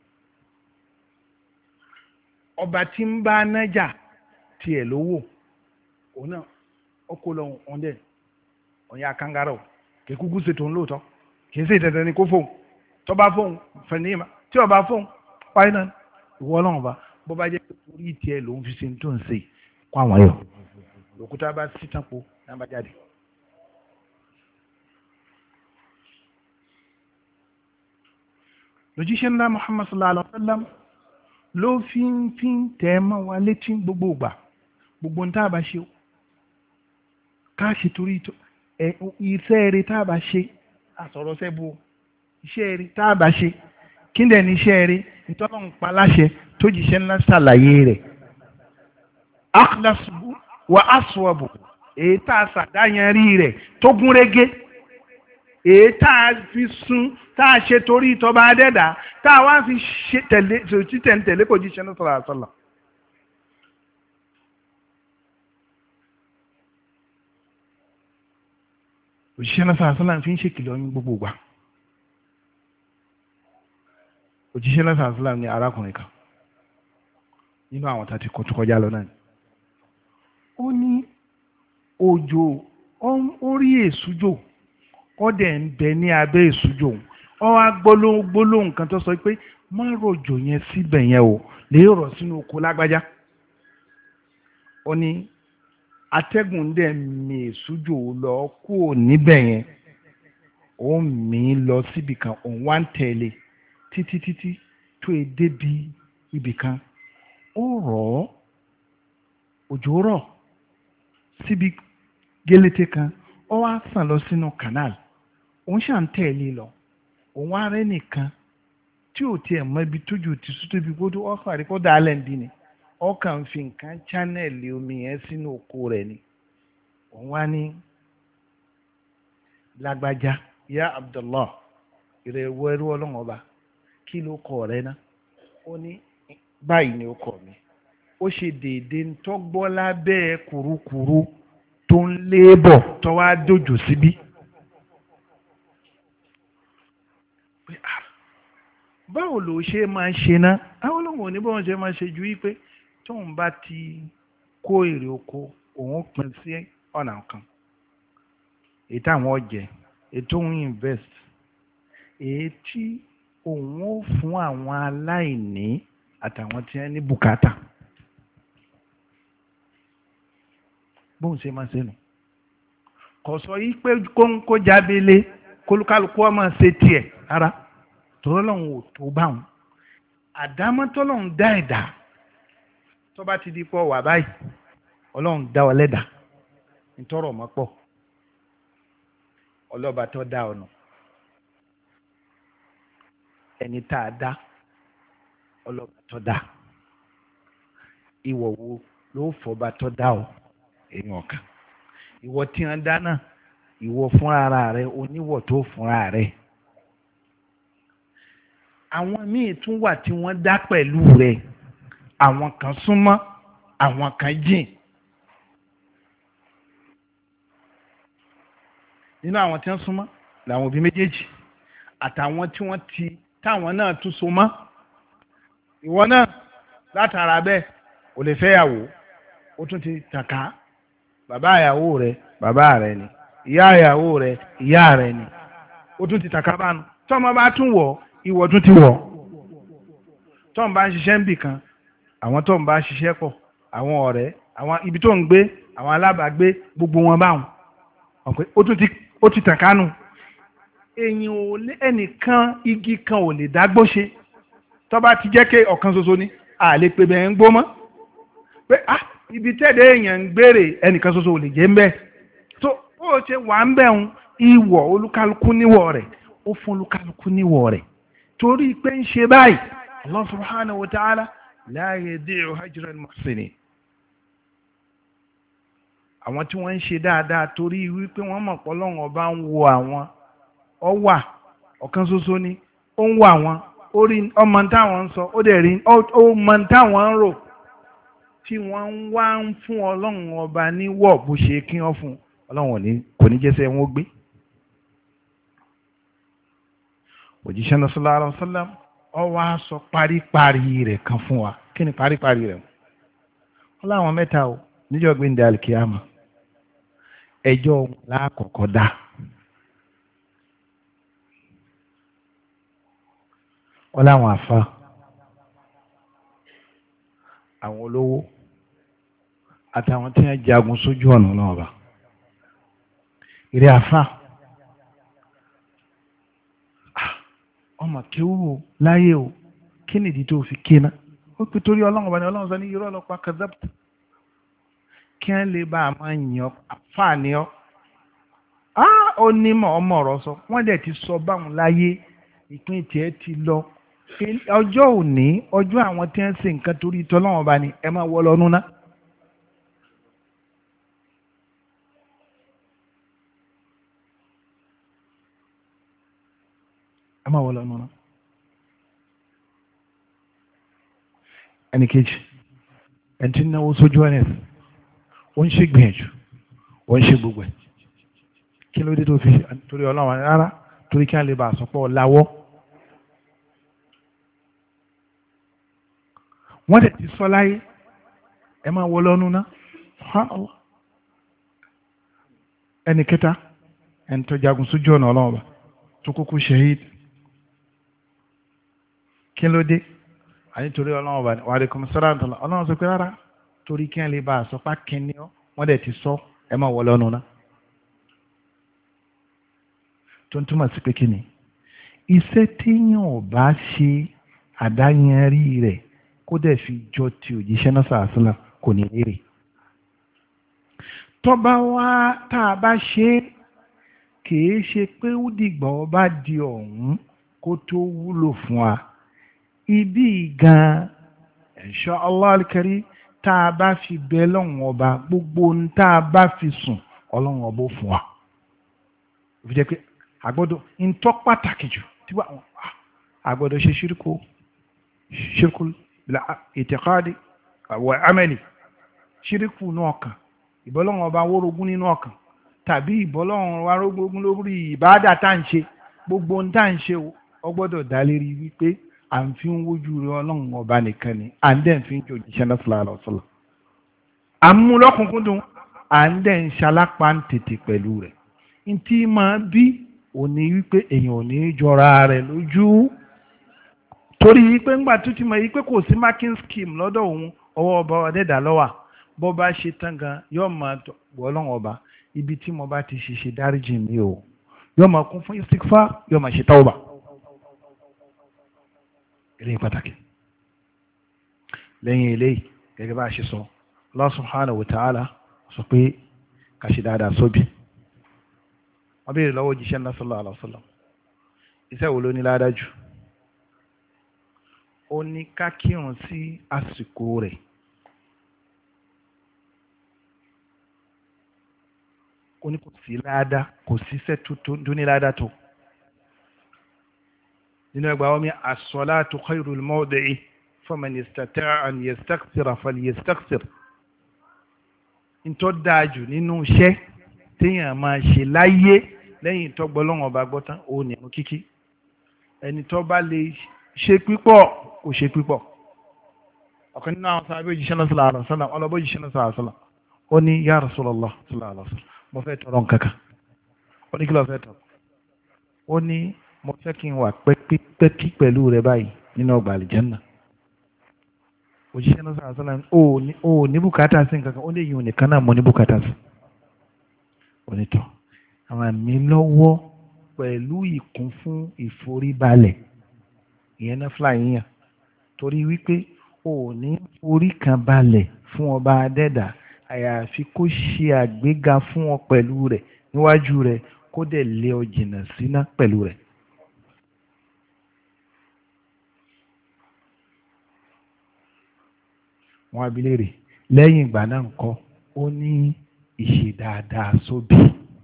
ọba tí ń bá nájà tiẹ̀ lówó òun náà ọkọ lọ́hùn ọ̀ndẹ̀ ọ̀yà kangara kì í kúkú ṣe tòun lóòótọ́ kì í ṣe dandan ni kó fóun tó bá fóun fẹ̀nìyàn tí ọba fóun wáyé náà ìwọ ọlọ́run ọba bó bá jẹ́ pé torí tiẹ̀ lòun fi ṣe tó ń ṣe kó àwọn ayọ̀ lòkúta bá sí tán po náà bá jáde. lójíṣẹ́ ńlá Muhammad sallallahu alaihi wa sallam ló fi ń fi ń tẹ̀ mọ́ wa létí gbogbo ìgbà gbogbo ní tá a bá ṣe ká ṣe torí iṣẹ́ eré tá a bá ṣe àsọ̀rọ̀ sẹ́bu iṣẹ́ eré tá a bá ṣe kí ndẹ̀ ní iṣẹ́ eré nítorí ń pa láṣẹ tó jíṣẹ́ ńlá ṣàlàyé rẹ̀ akhlasu wa aswabu èyí tá a ṣàdáyanrí rẹ̀ tó gún régé èyí tá a fi sun tá a ṣe torí ìtọ́ba adẹ́dà tá a wá fi ṣe tẹ̀lé títẹ̀ ń tẹ̀lé kò jíṣẹ́ ní sọ̀rọ̀ àṣọlá. òjíṣẹ́ náà sọ̀rọ̀ àṣọlá fi ń ṣèkìlọ̀ ní gbogbo ìgbà. òjíṣẹ́ náà sọ̀rọ̀ àṣọlá ní arákùnrin kan nínú àwọn tá a ti kọ́ tó kọjá lọ náà ni. ó ní òjò ó rí èsújò kọ́dẹ̀ ń bẹ ní abẹ́ ìsújò ọ wá gbólóhùn kan tó sọ pé má rọ̀jò yẹn síbẹ̀ yẹn o lè rọ̀ sínú oko lágbájá ó ní atẹ́gùn dẹ̀ mi ìsújò lọ kúrò níbẹ̀ yẹn ó mì í lọ síbi kan òun wá ń tẹ̀lé títí títí tó e débi ibì kan ó rọ̀ ọ́ òjò rọ̀ síbi gélété kan ó wá sàn lọ sínú canal òun ṣà ń tẹ̀lé lọ òun wá rẹ́ nìkan tí ò tiẹ̀ mọ ibi tójú ti sùn tóbi kó tó ọkàn àríkó dálẹ̀ ń dín ni ọkàn fi nǹkan channel omi yẹn sínú oko rẹ̀ ni òun wá ní lágbájá ya Abdullah ìrẹ̀ ẹ̀wọ̀ ẹrú ọlọ́run ọba kí ló kọ rẹ ná ó ní báyìí ni ó kọ mi ó ṣe déédéé tọ́gbọ́ lábẹ́ kùrukùru tó ń lébọ̀ tó wá dòjò síbí. báwo ló ṣe máa ń ṣe ná àwọn olóhùn òní báwọn ṣe máa ṣe ju wípé tóun bá ti kó èrè oko òun pín sí ọ̀nà kan èyí táwọn ọ̀jẹ̀ ètò òun invest èyí tí òun ó fún àwọn aláìní àtàwọn tí wọ́n ní bùkátà bóun ṣe máa ṣe nù kò sọ yí pé kó jábélé kólúkálukú ọmọ ṣe tiẹ̀ rárá tọ́lọ́ lọ́hùn ò tó bá wọn àdámọ́ tọ́lọ́hùn dá ẹ̀dá tó bá ti di pọ̀ wà báyìí ọlọ́run dá ọ lẹ́dà nítorọ̀ ọmọ pọ̀ ọlọ́ba tó dá ọ̀nà ẹni tá a dá ọlọ́ba tó dá ìwọ wo ló fọba tó dá ọ èèyàn kan ìwọ tí wọn dá náà ìwọ fúnra rẹ oníwọ tó fúnra rẹ àwọn míì tún wà tí wọ́n dá pẹ̀lú rẹ̀ àwọn kan súnmọ́ àwọn kan jìn nínú àwọn tí wọ́n súnmọ́ làwọn òbí méjèèjì àtàwọn tí wọ́n ti táwọn náà tún so mọ́ ìwọ náà látara bẹ́ẹ̀ ò lè fẹ́yàwó ó tún ti tàka bàbá ìyàwó rẹ̀ bàbá rẹ̀ ni ìyá ìyàwó rẹ̀ ìyá rẹ̀ ni ó tún ti tàka bánu tọ́mọ bá tún wọ̀ ìwọ tún ti wọ̀ tọ́mọ bá ń ṣiṣẹ́ ń bì kan àwọn tọ́mọ bá ṣiṣẹ́ pọ̀ àwọn ọ̀rẹ́ àwọn ibi tó ń gbé àwọn alábàágbé gbogbo wọn báwọn ọ̀pẹ ó tún ti ó ti tàn kánú èyàn ò lé ẹnìkan igi kan ò lè dágbó ṣe tó bá ti jẹ́ pé ọ̀kan ṣoṣo ni a lè pe bẹ́ẹ̀ ń gbó mọ́ pé ah ibi tẹ́lẹ̀ èèyàn ń gbére ẹnìkan ṣoṣo ò lè jẹ́ ń bẹ́ẹ̀ tó ó ṣe wà ń bẹ̀ ń ìwọ̀ olúkálukú níwọ̀ rẹ̀ ó fún olúkálukú níwọ̀ rẹ̀ torí pé ń ṣe báyìí Allah subhanahu wa ta'ala la yadi'u hajra al-muhsinin àwọn tí wọ́n ń ṣe dáadáa torí wípé wọ́n mọ̀ pé Ọlọ́run ọba ń wo àwọn ọ wà ọ̀kan ṣoṣo ni ó ń wo àwọn ó rí ọmọ táwọn ń sọ ó dẹ̀ rí ó mọ táwọn ń rò tí wọ́n ń wá ń fún Ọlọ́run ọba níwọ̀ bó ṣe kí wọ́n fún Ọlọ́run kò ní jẹ́sẹ̀ wọn gbé. òjíṣẹ́ náà sallallahu alaihi wasallam ọ wá sọ paríparí rẹ̀ kan fún wa kí ni paríparí rẹ̀ wọ́n láwọn mẹ́ta o níjọ́ gbẹ̀ndẹ̀ alikiyama ẹjọ́ lákọ̀ọ́kọ́ dá wọ́n láwọn àfa àwọn olówó àtàwọn tí wọ́n jagun sójú ọ̀nà náà bá ìrẹ́ àfa ọmọ kéwù láyé o kí nìdí tó fi ké náà ó pé torí ọlọ́run ọba ni ọlọ́run sọ ní irọ́ ọlọ́pàá kazabta kí wọ́n lè bá a máa yàn àfààní ọ́ á ó nímọ̀ ọmọ ọ̀rọ̀ sọ wọ́n dẹ̀ ti sọ báwọn láyé ìpín tiẹ̀ ti lọ ọjọ́ òní ọjọ́ àwọn tí wọ́n ń ṣe nǹkan torí tọ́lọ́run ọba ni ẹ máa wọ lọ́nu ná. ẹ máa wọ lọ́nu ná. ẹnì kejì ẹni tí ń náwó sójú ọ̀nà ẹ̀sìn ó ń ṣe gbìyànjú ó ń ṣe gbogbo ẹ̀ kí ló dé tó fi torí ọlọ́run rárá torí kí á lè bá a sọpọ̀ láwọ́ wọ́n dẹ̀ ti sọ láyé ẹ máa wọ lọ́nu ná ẹnì kẹta ẹni tó jagun sójú ọ̀nà ọlọ́run ọba tó kúkú ṣahid kí ló dé àní torí ọlọ́run ọba wa alaikum salaam ọlọ́run sọ pé rárá torí kí wọ́n lè bá a sọ pá kínní ọ́ wọ́n dẹ̀ ti sọ ẹ máa wọ lọ́nu ná. tó ń túmọ̀ sí pé kí ni iṣẹ́ téèyàn ò bá ṣe àdáyanrí rẹ̀ kó dẹ̀ fi jọ ti òjíṣẹ́ náà sàásìlà kò ní èrè tọ́ba wá tá a bá ṣe kìí ṣe pé ó dìgbà ó bá di ọ̀hún kó tó wúlò fún wa ibi gan insha Allah al-karim tá a bá fi bẹ lọ́wọ́n ọba gbogbo ohun tá a bá fi sùn ọlọ́wọ́n ọba ó fún wa òfin jẹ́ pé àgbọ́dọ̀ ń tọ́ pàtàkì jù tí wọ́n àgbọ́dọ̀ ṣe ṣírkù ṣírkù ìtẹ̀kádì àwọn amẹ́lì ṣírkù náà kàn ìbọ́lọ́wọ́n ọba wórogún nínú ọkàn tàbí ìbọ́lọ́wọ́n wa rógún lórí ìbáàdà tá à ń ṣe gbogbo ohun tá à ń ṣe ó gbọ́dọ̀ dá lérí wípé à ń fi ń wojú rẹ ọlọ́run ọba nìkan ni à ń dẹ̀ fi ń jò jíṣẹ́ náà sallallahu alaihi wasallam à ń mú lọ́kùnkúndùn à ń dẹ̀ ń ṣalápá ń tètè pẹ̀lú rẹ̀ n tí máa bí òní wípé èèyàn ò ní jọra rẹ̀ lójú torí wípé ńgbà tó ti mọ̀ wípé kò sí marking scheme lọ́dọ̀ òun ọwọ́ ọba ọ̀dẹ́dà lọ́wà bọ́ bá ṣe tán gan yóò máa wọ ọlọ́run ọba ibi tí mo bá ti ṣiṣẹ́ dáríjì mi o yóò máa kún fún istighfar yóò máa ṣe tawba eléyìí pàtàkì lẹ́yìn eléyìí gẹ́gẹ́ bá a ṣe sọ Allah subhanahu wa ta'ala sọ pé ká ṣe dáadáa sóbì wọ́n béèrè lọ́wọ́ jíṣẹ́ náà sallallahu alaihi wasallam iṣẹ́ wo ló ní ládájú ó ní ká kírun sí àsìkò rẹ̀ ó ní kò sí láàdá kò síṣẹ́ tó ní láàdá tó nínú ẹgbàá wọ́n mi as-salatu khayrul mawdi'i faman istata'a an yastakthira falyastakthir ntọ́ dáájú nínú iṣẹ́ téèyàn máa ṣe láyé lẹ́yìn tọ́gbọ́ lọ́wọ́n ọba gbọ́ tán ó ní ẹnu kíkí ẹni tó bá lè ṣe pípọ̀ kò ṣe pípọ̀ ọ̀kan nínú àwọn sábẹ́ òjíṣẹ́ náà sallallahu alaihi wasallam ọlọ́bọ̀ òjíṣẹ́ náà sallallahu alaihi wasallam ó ní ya Rasulullah sallallahu alaihi wasallam mo fẹ́ tọrọ nǹkan kan ó ní kí ló fẹ́ tọrọ ó ní mo fẹ́ kí n wà pẹ́kí pẹ̀lú rẹ báyìí nínú ọgbà àlìjẹ́nà òjíṣẹ́ náà sallallahu alaihi wasallam ó ní bùkátà sí nǹkan kan ó lè yìn nìkan náà mo ní bùkátà sí onítọ̀ àwọn àmì lọ́wọ́ pẹ̀lú ìkún fún ìforíbalẹ̀ ìyẹn náà fúlà yíyàn torí wípé ó ní orí kan balẹ̀ fún ọba adẹ́dà àyàfi kó ṣe àgbéga fún ọ pẹ̀lú rẹ̀ níwájú rẹ̀ kó dẹ̀ lé ọ jìnnà síná pẹ̀lú rẹ̀. wọ́n abilé rè lẹ́yìn ìgbà náà ńkọ́ ó ní ìṣe dáadáa sóbì.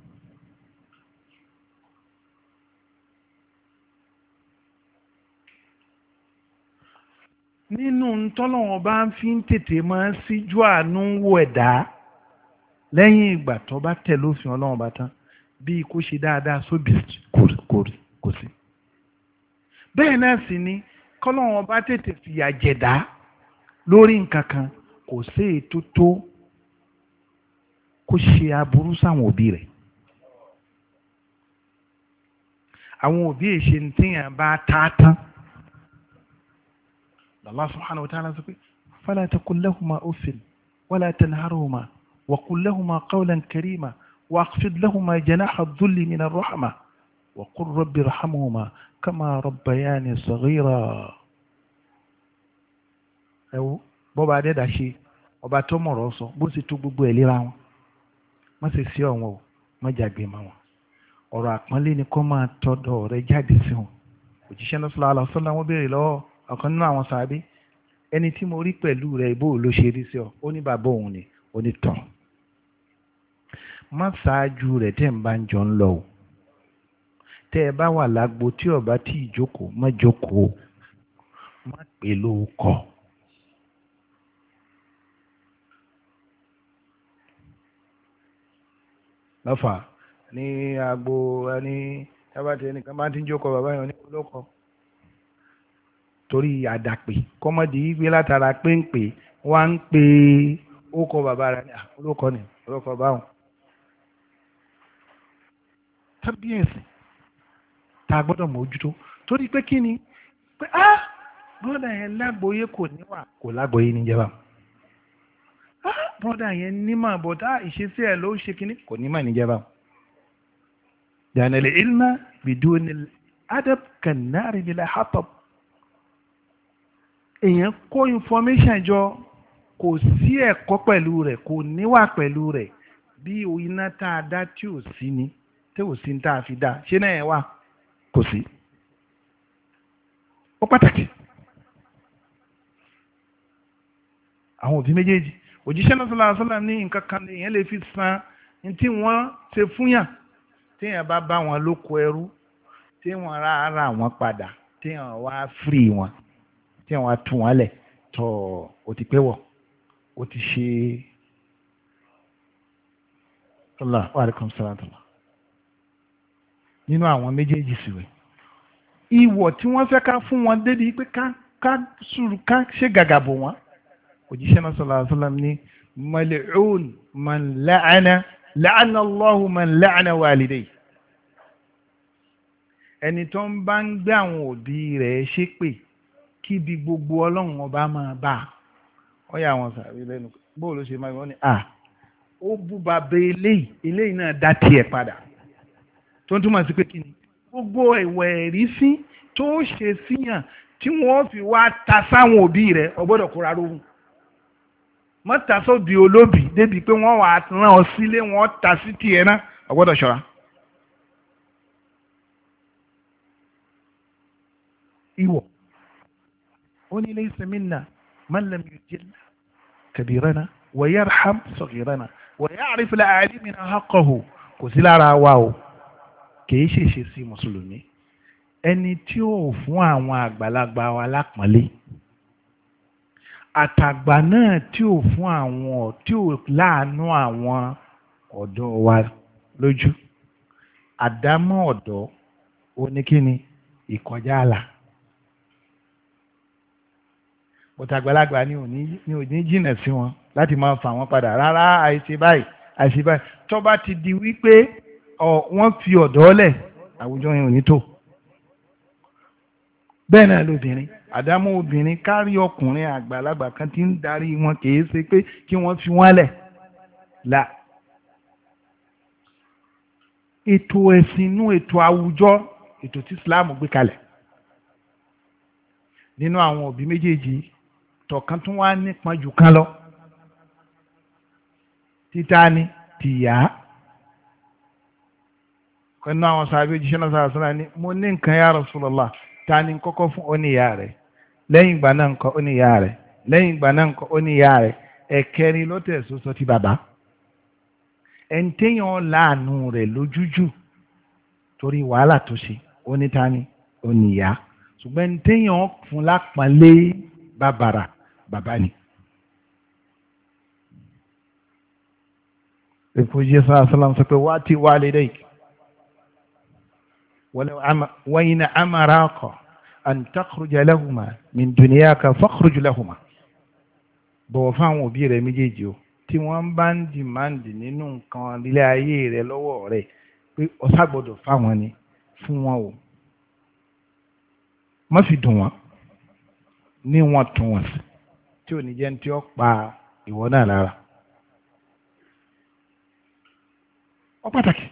nínú ntọ́lọ́wọ́n bá ń fi ń tètè máa ń síjú àánú wò ẹ̀dá lẹ́yìn ìgbà tó bá tẹ̀ lófin ọlọ́run bá tán bíi kó ṣe dáadáa sóbì kò sí. bẹ́ẹ̀ náà sì ni kọ́lọ́wọ́n bá tètè fìyà jẹ̀dá lórí nǹkan kan kò sí ètò tó kó ṣe aburú sáwọn òbí rẹ̀. àwọn òbí èṣe ní tíyàn bá tá tán. Allah subhanahu wa ta'ala sọ pé fala taqul lahuma uffin wala tanharhuma wa qul lahuma qawlan karima wa akhfid lahuma janaha adh-dhulli min ar-rahma wa qul rabbi irhamhuma kama rabbayani saghira. ẹ̀wọ́ bọ́ba adẹ́dà ṣe ọba tó mọ̀rọ̀ sọ bó ṣe tó gbogbo ẹ̀ léra wọn má ṣe sí ọ̀wọ́n o má jàgbé ma wọn ọ̀rọ̀ àpọ́nlé ni kó máa tọ́dọ̀ rẹ jáde sí wọn òjíṣẹ́ náà sallallahu alaihi wasallam wọ́n béèrè lọ́wọ́ ọ̀kan nínú àwọn sàábé ẹni tí mo rí pẹ̀lú rẹ̀ bó ló ṣe rí sí ọ ó ní bàbá òun ni ó ní tán má ṣáájú rẹ̀ tẹ́ ń bá ń jọ ń lọ o tẹ́ ẹ bá wà lágbo tí ọba tí ì jókòó má jókòó má pè lóko. lọ́fà ní agbo ẹni tábàtì ẹnìkan bá ti ń jókòó bàbá yẹn ní olóko torí àdàpè kọ́mọ́dé gbé látara péńpé wá ń pe ókọ bàbá rẹ̀ ní olóko ní olóko báwọn. tábíyèsí tá a gbọ́dọ̀ mójútó torí pé kí ni pé ah bọ́dà yẹn lágbóyè kò níwà kò lágbóyè níjẹba ah bọ́dà yẹn nímọ̀ bọ́dà ìṣesí ẹ̀ ló ṣe kíní kò nímọ̀ níjẹba. jàǹdẹ̀lẹ̀ ilmà bidunil adab kannari bila hatab. èèyàn kó information jọ kò sí ẹ̀kọ́ pẹ̀lú rẹ̀ kò níwà pẹ̀lú rẹ̀ bí iná tá a dá tí ò sí ni tí ò sí ní tá a fi dá ṣé náà ẹ̀ wà kò sí. ó pàtàkì àwọn òbí méjèèjì òjíṣẹ́ náà sallallahu alaihi wasallam ní nǹkan kan èèyàn lè fi san ní tí wọ́n ṣe fúnyàn téèyàn bá bá wọn lóko ẹrú téèyàn rà ara wọn padà téèyàn wá fírì wọn téèyàn wá tú wọn lẹ̀ tọ́ ọ ti pé wọ̀ ó ti ṣe Allah wa alaikum salaam nínú àwọn méjèèjì síwẹ̀ ìwọ̀ tí wọ́n fẹ́ ká fún wọn débi pé ká ká sùúrù ká ṣe gàgàbò wọn òjíṣẹ́ náà sallallahu alaihi wasallam ní mal'un man la'ana la'ana Allahu man la'ana walidayhi ẹni tó ń bá ń gbé àwọn òbí rẹ̀ ṣépè kíbi gbogbo ọlọ́run ọba máa bá a wọ́n yà wọn sàrí lẹ́nu bóò ló ṣe máa wọ́n ní à ó bú bàbá eléyìí eléyìí náà dá tiẹ̀ padà tó ń túmọ̀ sí pé kí ni gbogbo ìwẹ̀ ẹ̀rí sí tó ṣe síyàn tí wọ́n fi wá ta sáwọn òbí rẹ̀ ó gbọ́dọ̀ kóra róhùn mọ́ ta sóbi olóbì débi pé wọ́n wà á rán ọ sílé wọ́n ta sí tiẹ̀ náà ó gbọ́dọ̀ ṣọ́ra. ìwọ̀ ó ní laysa minna man lam yujil kabirana wa yarham saghirana wa ya'rif li'alimina haqqahu kò sí lára wa o kìí ṣèṣe sí mùsùlùmí ẹni tí ó fún àwọn àgbàlagbà wa lápọ́nlé àtàgbà náà tí ò fún àwọn tí ò láàánú àwọn ọ̀dọ́ wa lójú àdámọ́ ọ̀dọ́ oníkíni ìkọjá àlà bọ́tà àgbàlagbà ni ò ní jìnà sí wọn láti máa fà wọ́n padà rárá àìṣe báyìí àìṣe báyìí tó bá ti di wípé wọ́n fi ọ̀dọ́ lẹ̀ àwùjọ yẹn ò ní tó bẹ́ẹ̀ náà lóbìnrin àdámọ́ obìnrin kárí ọkùnrin àgbàlagbà kan tí ń darí wọn kìí ṣe pé kí wọ́n fi wọ́n lẹ̀ là ètò ẹ̀sìn inú ètò àwùjọ ètò tí Islam gbé kalẹ̀ nínú àwọn òbí méjèèjì tọ̀kan tún wá nípọn jù kan lọ títa ni tìyá pẹ̀lú àwọn sàbí òjíṣẹ́ náà sàrà sọ́nà ni mo ní nǹkan ya Rasulullah ta ni kọ́kọ́ fún oníyà rẹ̀ lẹ́yìn ìgbà náà nǹkan oníyà rẹ̀ lẹ́yìn ìgbà náà nǹkan oníyà rẹ̀ ẹ̀kẹrin ló tẹ̀ sọ́sọ́ ti bàbá ẹni téèyàn láàánú rẹ̀ lójújù torí wàhálà tó ṣe onítàní oníyà ṣùgbọ́n ẹni téèyàn fún lápọ́nlé bàbàrà bàbá ni. ìfòjì sàlám sọ pé wá ti wá lédè yìí. ولو أم وإن أمراك أن تخرج لهما من دنياك فاخرج لهما bọ̀wọ̀ fáwọn òbí rẹ̀ méjèèjì o tí wọ́n bá ń dìmáàndì nínú nǹkan ilé ayé rẹ̀ lọ́wọ́ rẹ̀ pé ọ̀sá gbọ́dọ̀ fáwọn ni fún wọn o má fi dùn wọ́n ní wọ́n tún wọ́n sí tí ò ní jẹ́ tí ó pa ìwọ náà lára ó pàtàkì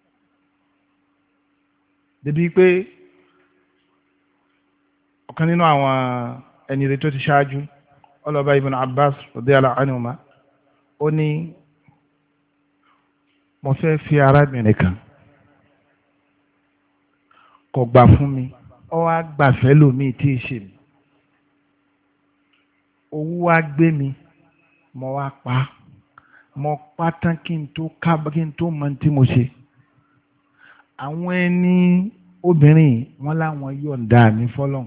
débi pé ọ̀kan nínú àwọn ẹni rẹ̀ tó ti ṣáájú ọlọ́ba Ibn Abbas radiyallahu anhuma ó ní mo fẹ́ fi arábìnrin kan kò gbà fún mi ó wá gbàfẹ́ lómi tí ì ṣe mi owó wá gbé mi mo wá pa mo pa tán kí n tó ká kí n tó mọ tí mo ṣe àwọn ẹni obìnrin wọn láwọn yọ̀ǹda mi fọlọ́n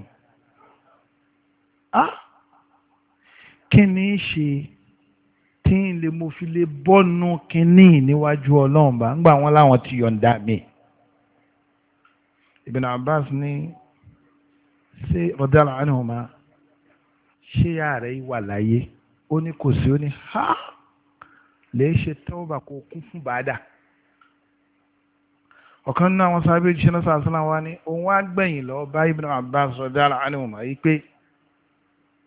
ah kí ni í ṣe tí n lè mo fi lè bọ́nu kínní níwájú ọlọ́run bá ńgbà wọn láwọn ti yọ̀ǹda mi. Ibn Abbas ní ṣé radiyallahu anhuma ṣé ààrẹ wà láyé ó ní kò sí ó ní ha lè ṣe tọ́wọ́bà kó kún fún bàdà. ọ̀kan náà wọn sábẹ́ òjíṣẹ́ náà sàásánà wa ní òun wá gbẹ̀yìn lọ bá Ibn Abbas radiyallahu anhuma yìí pé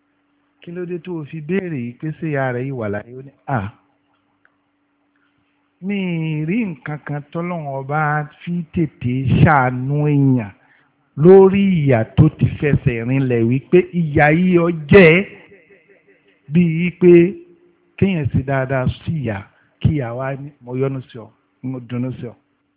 kí ló dé tó o fi béèrè yìí pé ṣé ìyá rẹ̀ yìí wà láyé ó ní à mi rí nǹkan kan tọ́lọ́run ọba fi tètè ṣàánú èèyàn lórí ìyà tó ti fẹsẹ̀ rinlẹ̀ wípé ìyà yìí ọ jẹ́ bíi pé kéèyàn sì dáadáa sí ìyà kí ìyà wa mo yọ́nú sí ọ mo dùnnú sí ọ.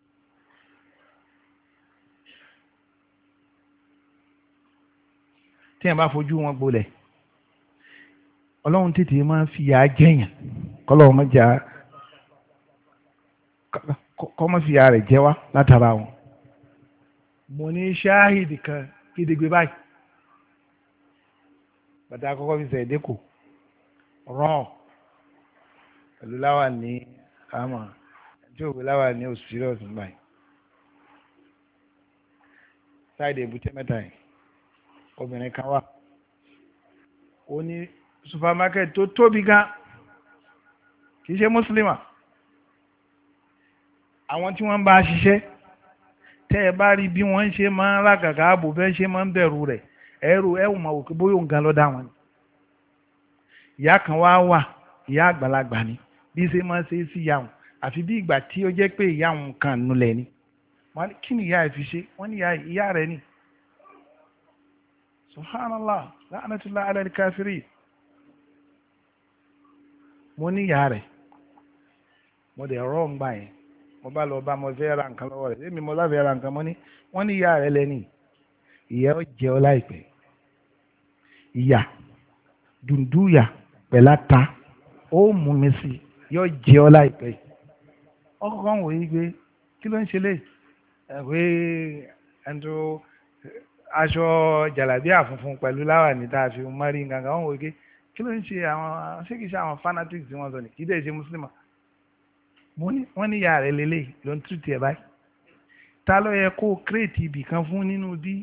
téèyàn bá fojú wọn gbolẹ̀ ọlọ́run tètè máa ń fi ìyà jẹ́yàn kọ́lọ́run má jà kọ́ má fi ìyà rẹ̀ jẹ́ wá látara wọn. mo ní ṣáhìdì kan gidigbe báyìí bàtà àkọ́kọ́ fi sẹ̀ dẹ́kọ̀ rán pẹ̀lú láwà ní àmọ́ tí òwe láwà ní òṣìṣẹ́ ọ̀sùn báyìí sáìdì èbúté mẹ́ta yìí obìnrin kan wà ó ní supermarket tó tóbi gan kì í ṣe mùsùlùmá àwọn tí wọ́n bá ṣiṣẹ́ tẹ́ ẹ bá rí bí wọ́n ṣe máa ń rágàgà ààbò bẹ́ẹ̀ ṣe máa ń bẹ̀rù rẹ̀ ẹ̀rù ẹ̀wù máa wò pé bóyá òun gan lọ́dá wọn ni ìyá kan wá wà ìyá àgbàlagbà ni bí ṣe máa ṣe sí ìyá wọn àfi bí ìgbà tí ó jẹ́ pé ìyá wọn kan nulẹ̀ ni wọ́n ní kí ni ìyá ẹ̀ fi ṣe wọ́n ní ìyá rẹ̀ ni subhanallah la'natullah ala al-kafirin mo ní ìyá rẹ̀ mo dẹ̀ rọ́ ń gbà yẹn mo bá lọ bá mo fẹ́ ra nǹkan lọ́wọ́ rẹ̀ èmi mo láfẹ́ ra nǹkan mo ní wọ́n ní ìyá rẹ̀ lẹ́ni ìyá ó jẹ́ ọ láìpẹ́ ìyá dùndúyà pẹ̀láta ó mú mi sí yóò jẹ́ ọ láìpẹ́ ọkọ̀ kan wò yí pé kí ló ń ṣe lé ẹ̀wé ẹ̀ńtó aṣọ jàlábíà funfun pẹ̀lú láwàní tá a fi mọ́rí gangan wọ́n wò pé kí ló ń ṣe àwọn ṣé kìí ṣe àwọn fanatics tí wọ́n sọ ní kí dẹ̀ ṣe mùsùlùmá wọ́n ní ìyá rẹ̀ lélẹ̀ ló ń tútù ẹ̀ báyìí ta ló yẹ kó kírètì ibì kan fún nínú bí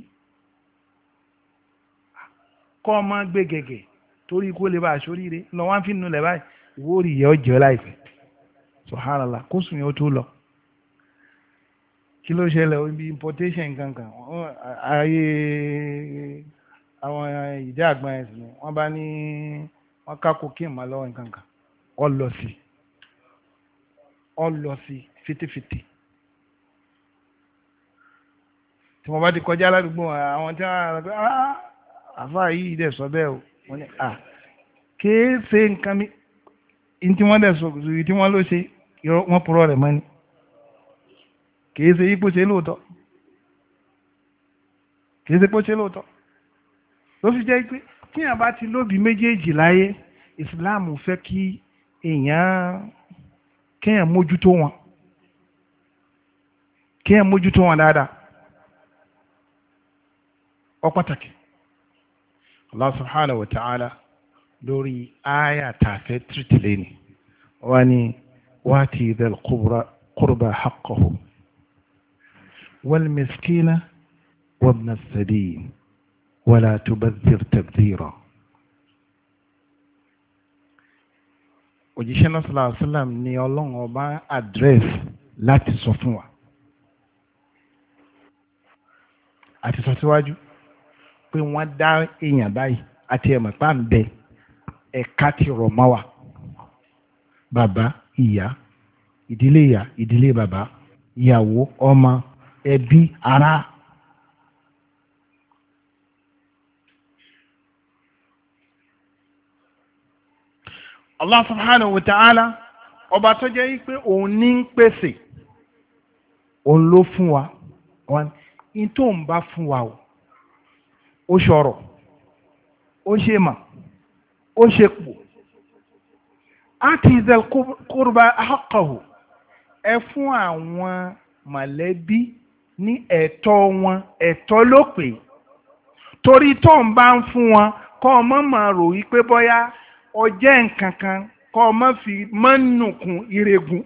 kọ́ ọmọ gbé gẹ̀gẹ̀ torí kó lè bá aṣọ ríire lọ wọ́n fi nulẹ̀ báyìí ìwọ rí ìyá ọjọ́ láìpẹ́ subhanallah kó sùn yóò tó lọ kí ló ṣẹlẹ̀ ibi importation kankan ayé àwọn ìdí àgbọn ẹ̀sìn wọ́n bá ní wọ́n ká cocaine mọ́ lọ́wọ́ nǹkankan ọ lọ sí ọ lọ sí fitifiti tí wọ́n bá ti kọjá aládùúgbò àwọn tí wọ́n rà pé àfáà yìí dẹ̀ sọ bẹ́ẹ̀ o wọ́n ní à kìí ṣe nǹkan mi tí wọ́n dẹ̀ sọ tí wọ́n ló ṣe wọ́n purọ́ rẹ̀ mọ́ ni kìí ṣe ipò ṣe lóòótọ́ kìí ṣe ipò ṣe lóòótọ́ ló fi jẹ́ pé tí èèyàn bá ti lóbi méjèèjì láyé ìsìláàmù fẹ́ kí èèyàn kéèyàn mójútó wọn kéèyàn mójútó wọn dáadáa ọ pàtàkì Allah subhanahu wa ta'ala lórí àyà tàfẹ́ tìrìtìlẹ́ ni wọ́n ní wati dhal qurba haqqahu wal miskina wabna as-sabil wala tubadhir tabdhira. Òjíṣẹ́ náà sallallahu alaihi wasallam ni ọlọ́run ọba àdírẹ́sì láti sọ fún wa àti sọ síwájú pé wọ́n dá èèyàn báyìí àti ẹ̀mọ̀ pa ń bẹ ẹ̀ka ti rọ̀ mọ́ wa bàbá ìyá ìdílé ìyá ìdílé bàbá ìyàwó ọmọ ẹbí ará. Allah subhanahu wa ta'ala ọba tó jẹ́ pé òun ní ń pèsè òun ló fún wa wọn ní tó ń bá fún wa o ó ṣọ̀rọ̀ ó ṣe mà ó ṣe pò àti dhal qurba haqqahu ẹ fún àwọn mọ̀lẹ́bí ní ẹ̀tọ́ wọn ẹ̀tọ́ ló pè torí tó ń bá ń fún wọn kọ́ ọ mọ́ máa rò wípé bóyá ọjẹ́ nǹkan kan kọ́ ọ mọ́ fi mọ́ nùkún iregun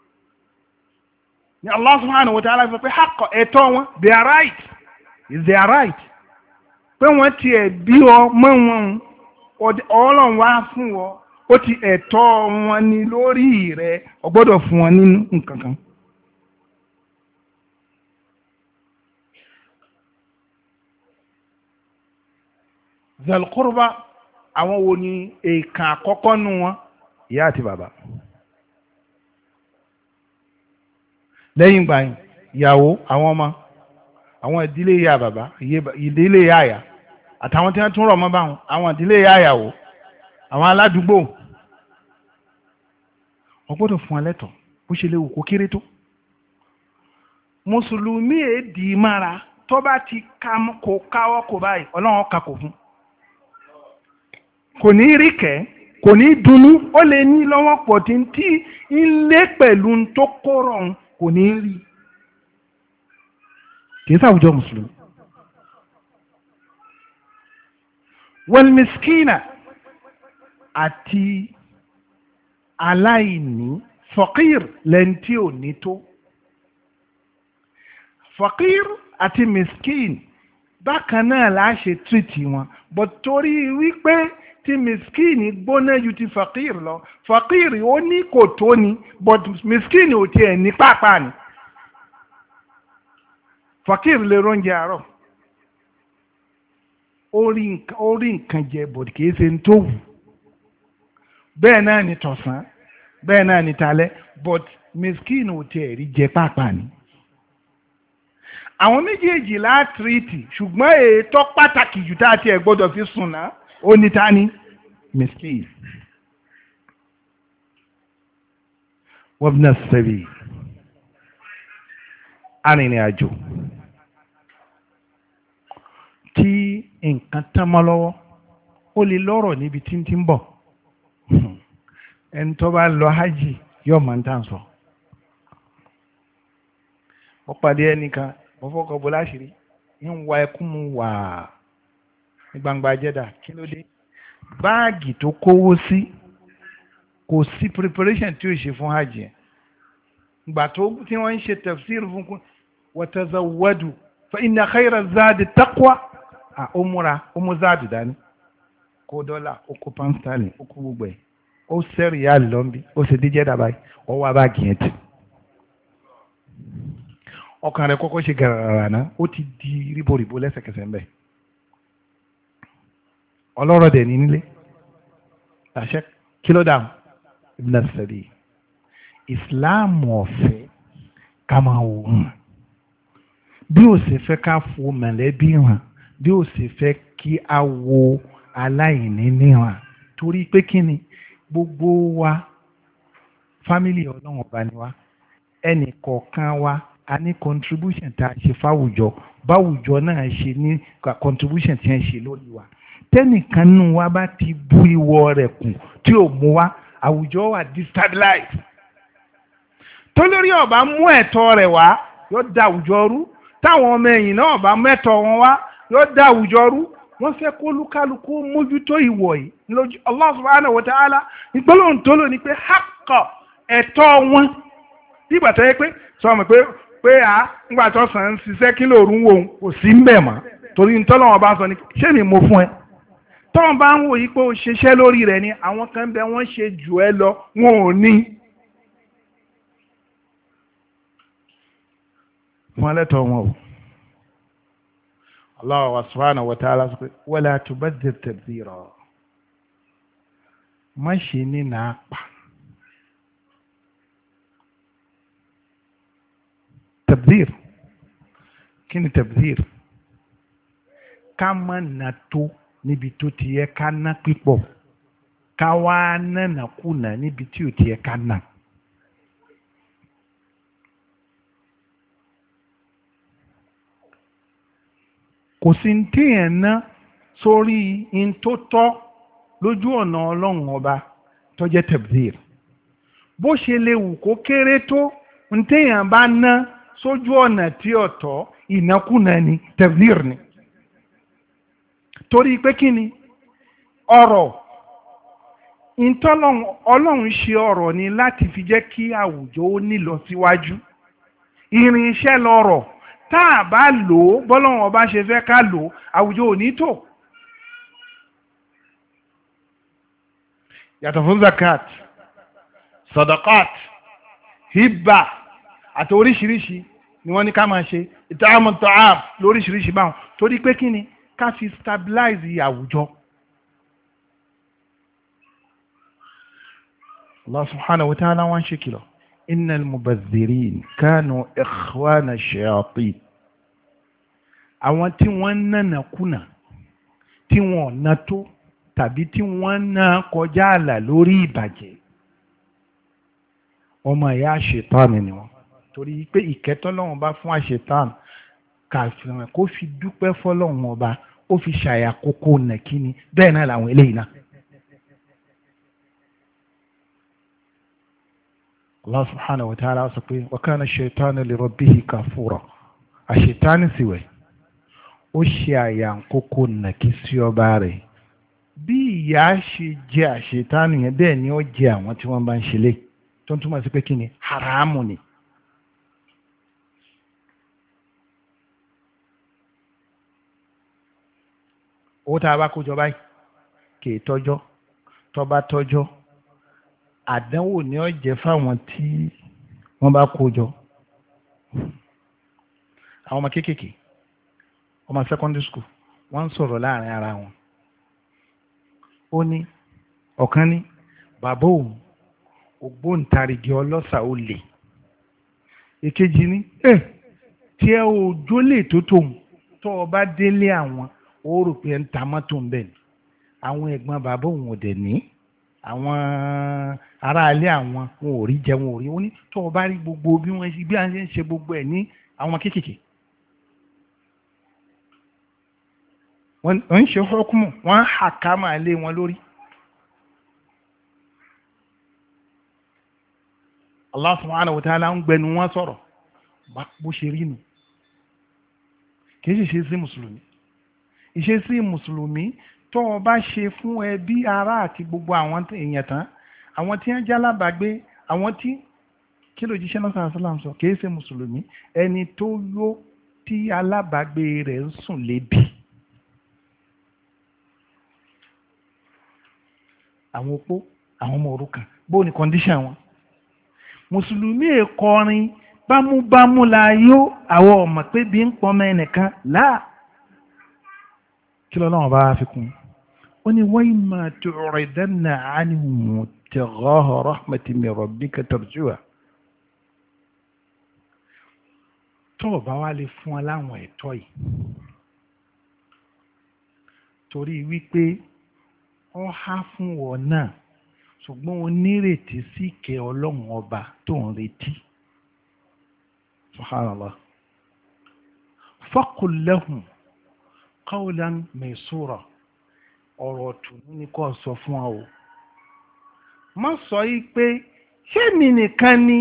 ni Allah subhanahu wa ta'ala sọ pé haqqo ẹ̀tọ́ wọn they are right is their right pé wọ́n ti ẹ̀ bí ọ mọ́ wọn ọlọ́run wá fún ọ ó ti ẹ̀tọ́ wọn ni lórí rẹ ọ gbọ́dọ̀ fún wọn nínú nǹkan kan. Dhal qurba àwọn wo ni èèkàn àkọ́kọ́ nù wọn ìyá àti bàbá lẹ́yìn ìgbà yẹn ìyàwó àwọn ọmọ àwọn ìdílé ìyá bàbá ìdílé ìyá àyà àtàwọn tí wọ́n tún rọ̀ mọ́ báwọn àwọn ìdílé ìyá àyàwó àwọn aládùúgbò wọ́n gbọ́dọ̀ fún alẹ́tọ̀ bó ṣe léwu kó kéré tó mùsùlùmí èdè mára tó bá ti kó káwọ́ kó báyìí ọlọ́run ká kò fún kò ní rí kẹ́ kò ní dunnú ó lè ní lọ́wọ́ pọ̀ tí ń tí ń lé pẹ̀lú tó kóró kò ní rí kì í sàwùjọ mùsùlùmí. wal miskina àti aláìní faqir lẹ́ntì ò ní tó faqir àti miskin bákan náà la ṣe tírìtì wọn but torí wípé tí miskin gbóná ju ti faqir lọ faqir ó ní kò tó ni but miskin ò tiẹ̀ ní pàápàá ni faqir lè róúnjẹ àárọ̀ ó rí nǹkan jẹ but kìí ṣe ń tó wù bẹ́ẹ̀ náà ni tọ̀sán bẹ́ẹ̀ náà ni talẹ́ but miskin ò tiẹ̀ rí jẹ pàápàá ni àwọn méjèèjì látìrìtì ṣùgbọ́n ètò pàtàkì jù tá a tiẹ̀ gbọ́dọ̀ fi sùn náà ó ní ta ni miskin wabna sabil arìnrìn àjò tí nǹkan tán mọ́ lọ́wọ́ ó lè lọ́rọ̀ níbi tí ń ti ń bọ̀ ẹni tó bá lọ hajj yóò máa ń tàn sọ ó pàdé ẹnìkan mo fọkọ bó láṣìírí ń wa ẹkún mu wà ní gbangba jẹ́dà kí ló dé báàgì tó kówó sí kò sí preparation tí ó ṣe fún hajj yẹn ìgbà tó tí wọ́n ń ṣe tafsir fún kún wa tazawwadu fa inna khayra zadi taqwa à ó múra ó mú záàdì dání kó dọ́là ó kó pound sterling ó kó gbogbo ẹ̀ ó sẹ́rì yá lọ́nbí ó ṣe díjẹ́ dàbá yìí ó wá báàgì yẹn tì ọkàn rẹ̀ kọ́kọ́ ṣe gàràrà náà ó ti di ríboríbo lẹ́sẹ̀kẹsẹ̀ ńbẹ̀ ọlọ́rọ̀ dẹ̀ ní nílé àṣẹ kí ló dáhùn ibn as-sabi ìsìláàmù ọ̀fẹ́ ká máa wò hàn bí ó ṣe fẹ́ ká fo mọ̀lẹ́bí hàn bí ó ṣe fẹ́ kí a wo aláìní níhàn torí pé kí ni gbogbo wa fámìlì ọlọ́run ọba ni wa ẹnì kọ̀ọ̀kan wa a ní contribution tá a ṣe fáwùjọ báwùjọ náà ṣe ní contribution tí a ṣe lórí wa tẹ́nìkan nù wa bá ti bú ìwọ rẹ̀ kù tí ò mú wa àwùjọ wa destabilize tó lórí ọba mú ẹ̀tọ́ rẹ̀ wá yóò da àwùjọ rú táwọn ọmọ ẹ̀yìn náà ọba mẹ́tọ̀ wọn wá yóò da àwùjọ rú wọ́n fẹ́ kó lúkálukú mójútó ìwọ̀ yìí lójú Allah subhanahu wa ta'ala ìgbọ́lóhùn tó lò ní pé haqqa ẹ̀tọ́ wọn bí ìgbà tó yẹ pé sọ ma pé pé à ńgbà tó sàn ń ṣiṣẹ́ kí lóòrùn wò ó kò sí mbẹ̀ mọ́ torí ntọ́lọ́wọ́n bá sọ ni ṣé mi mo fún ẹ tọ́wọ́n bá ń wò yí pé ó ṣiṣẹ́ lórí rẹ̀ ni àwọn kan bẹ wọ́n ṣe jù ẹ lọ wọn ò ní. wọn lẹ́tọ̀ọ́ wọn o Allah subhanahu wa ta'ala sọ pé wala tubadhir tabdhira má ṣe ní nàá pa. tabdhir kí ni tabdhir ká má nà tó níbi tó ti yẹ ká ná pípọ̀ ká wá nánà kùnà níbi tí ò ti yẹ ká nà. kò sí ní téèyàn ná sórí in tó tọ́ lójú ọ̀nà ọlọ́run ọba tó jẹ́ tabdhir bó ṣe lè wù kó kéré tó ní téèyàn bá ná sójú ọ̀nà tí ọ̀tọ̀ ìnákúnà ni tabdhir ni torí pé kí ni ọ̀rọ̀ ìtọ́lọ́run ọlọ́run ṣe ọ̀rọ̀ ni láti fi jẹ́ kí àwùjọ ó nílọ síwájú irinṣẹ́ lọ́rọ̀ tá a bá lò ó bọ́lọ́run ọba ṣe fẹ́ ká lò ó àwùjọ ò ní tò yàtọ̀ fún zakat sadaqat hibba àti oríṣiríṣi ni wọ́n ní ká máa ṣe ìtààmù tààmù lóríṣiríṣi báwọn torí pé kí ni ká fi stabilize àwùjọ. Allah subhanahu wa ta'ala wọ́n ṣe kìlọ̀ innal mubadhirin kanu ikhwana shayatin. àwọn tí wọ́n ń nànà kùnà tí wọ́n ná tó tàbí tí wọ́n ná kọjá àlà lórí ìbàjẹ́ ọmọ ìyá àṣetán ni wọ́n torí pé ìkẹ́tọ́lọ́wọ́n bá fún àṣetán kàfihàn kó fi dúpẹ́ fọ́lọ́wọ́n ọba ó fi ṣàyàkókò nàkíní bẹ́ẹ̀ náà làwọn eléyìí náà. Allah subhanahu wa ta'ala sọ pé wa kana ash-shaytanu li rabbihi kafura àṣetán sì wẹ̀ ó ṣe àyàkókò nàkí sí ọba rẹ̀ bí ìyá ṣe jẹ àṣetán yẹn bẹ́ẹ̀ ni ó jẹ àwọn tí wọ́n bá ń ṣe lé tó ń túmọ̀ sí pé kí ni haramu ni. owó tá a bá kójọ báyìí kì í tọ́jọ́ tó bá tọ́jọ́ àdánwò ni ó jẹ́ fáwọn tí wọ́n bá kójọ. àwọn ọmọ kéékèèké ọmọ secondary school wọ́n ń sọ̀rọ̀ láàrin ara wọn. ó ní ọ̀kan ní bàbá òun ògbóǹtarìgì ọlọ́ṣà ó lè. èkejì ní ẹ tí ẹ ò jólè tó tòun tó o bá délé àwọn ó rò pé ń ta mọ́tò ń bẹ̀ ni àwọn ẹ̀gbọ́n bàbá òun ò dẹ̀ ní àwọn aráalé àwọn wọn ò rí jẹ wọn ò rí ó ní tó o bá rí gbogbo bí wọ́n ṣe bí wọ́n ṣe ń ṣe gbogbo ẹ̀ ní àwọn kéékèèké wọ́n ń ṣe hókùmù wọ́n ń hàkámà lé wọn lórí. Allah subhanahu wa ta'ala ń gbẹnu wọn sọ̀rọ̀ bó ṣe rí nu kì í ṣe sí mùsùlùmí ìṣesí mùsùlùmí tó o bá ṣe fún ẹbí ará àti gbogbo àwọn èèyàn tán àwọn tí wọ́n jálábàágbé àwọn tí kí ló jíṣẹ́ náà sàlám sọ kì í ṣe mùsùlùmí ẹni tó yó tí alábàágbé rẹ̀ ń sùn lébi. àwọn opó àwọn ọmọ òrukàn bó ni kọ́ndíṣàn wọn. mùsùlùmí èkọrin bámúbámú la yó àwọn ọmọ pé bí ń pọnmọ ẹnìkan láà kí lọ́lọ́wọ́n bá fi kún ó ní wa imma tu'ridanna anhum ibtigha'a rahmatin min rabbika tarjuha tó o bá wá lè fún ọ láwọn ẹ̀tọ́ yìí torí wípé ọ há fún ọ náà ṣùgbọ́n o nírètí sí ìkẹ́ ọlọ́run ọba tó ń retí subhanallah faqul lahum qawlan maysura ọ̀rọ̀ tùnú ni kò sọ fún ọ o má sọ yìí pé ṣé mi nìkan ni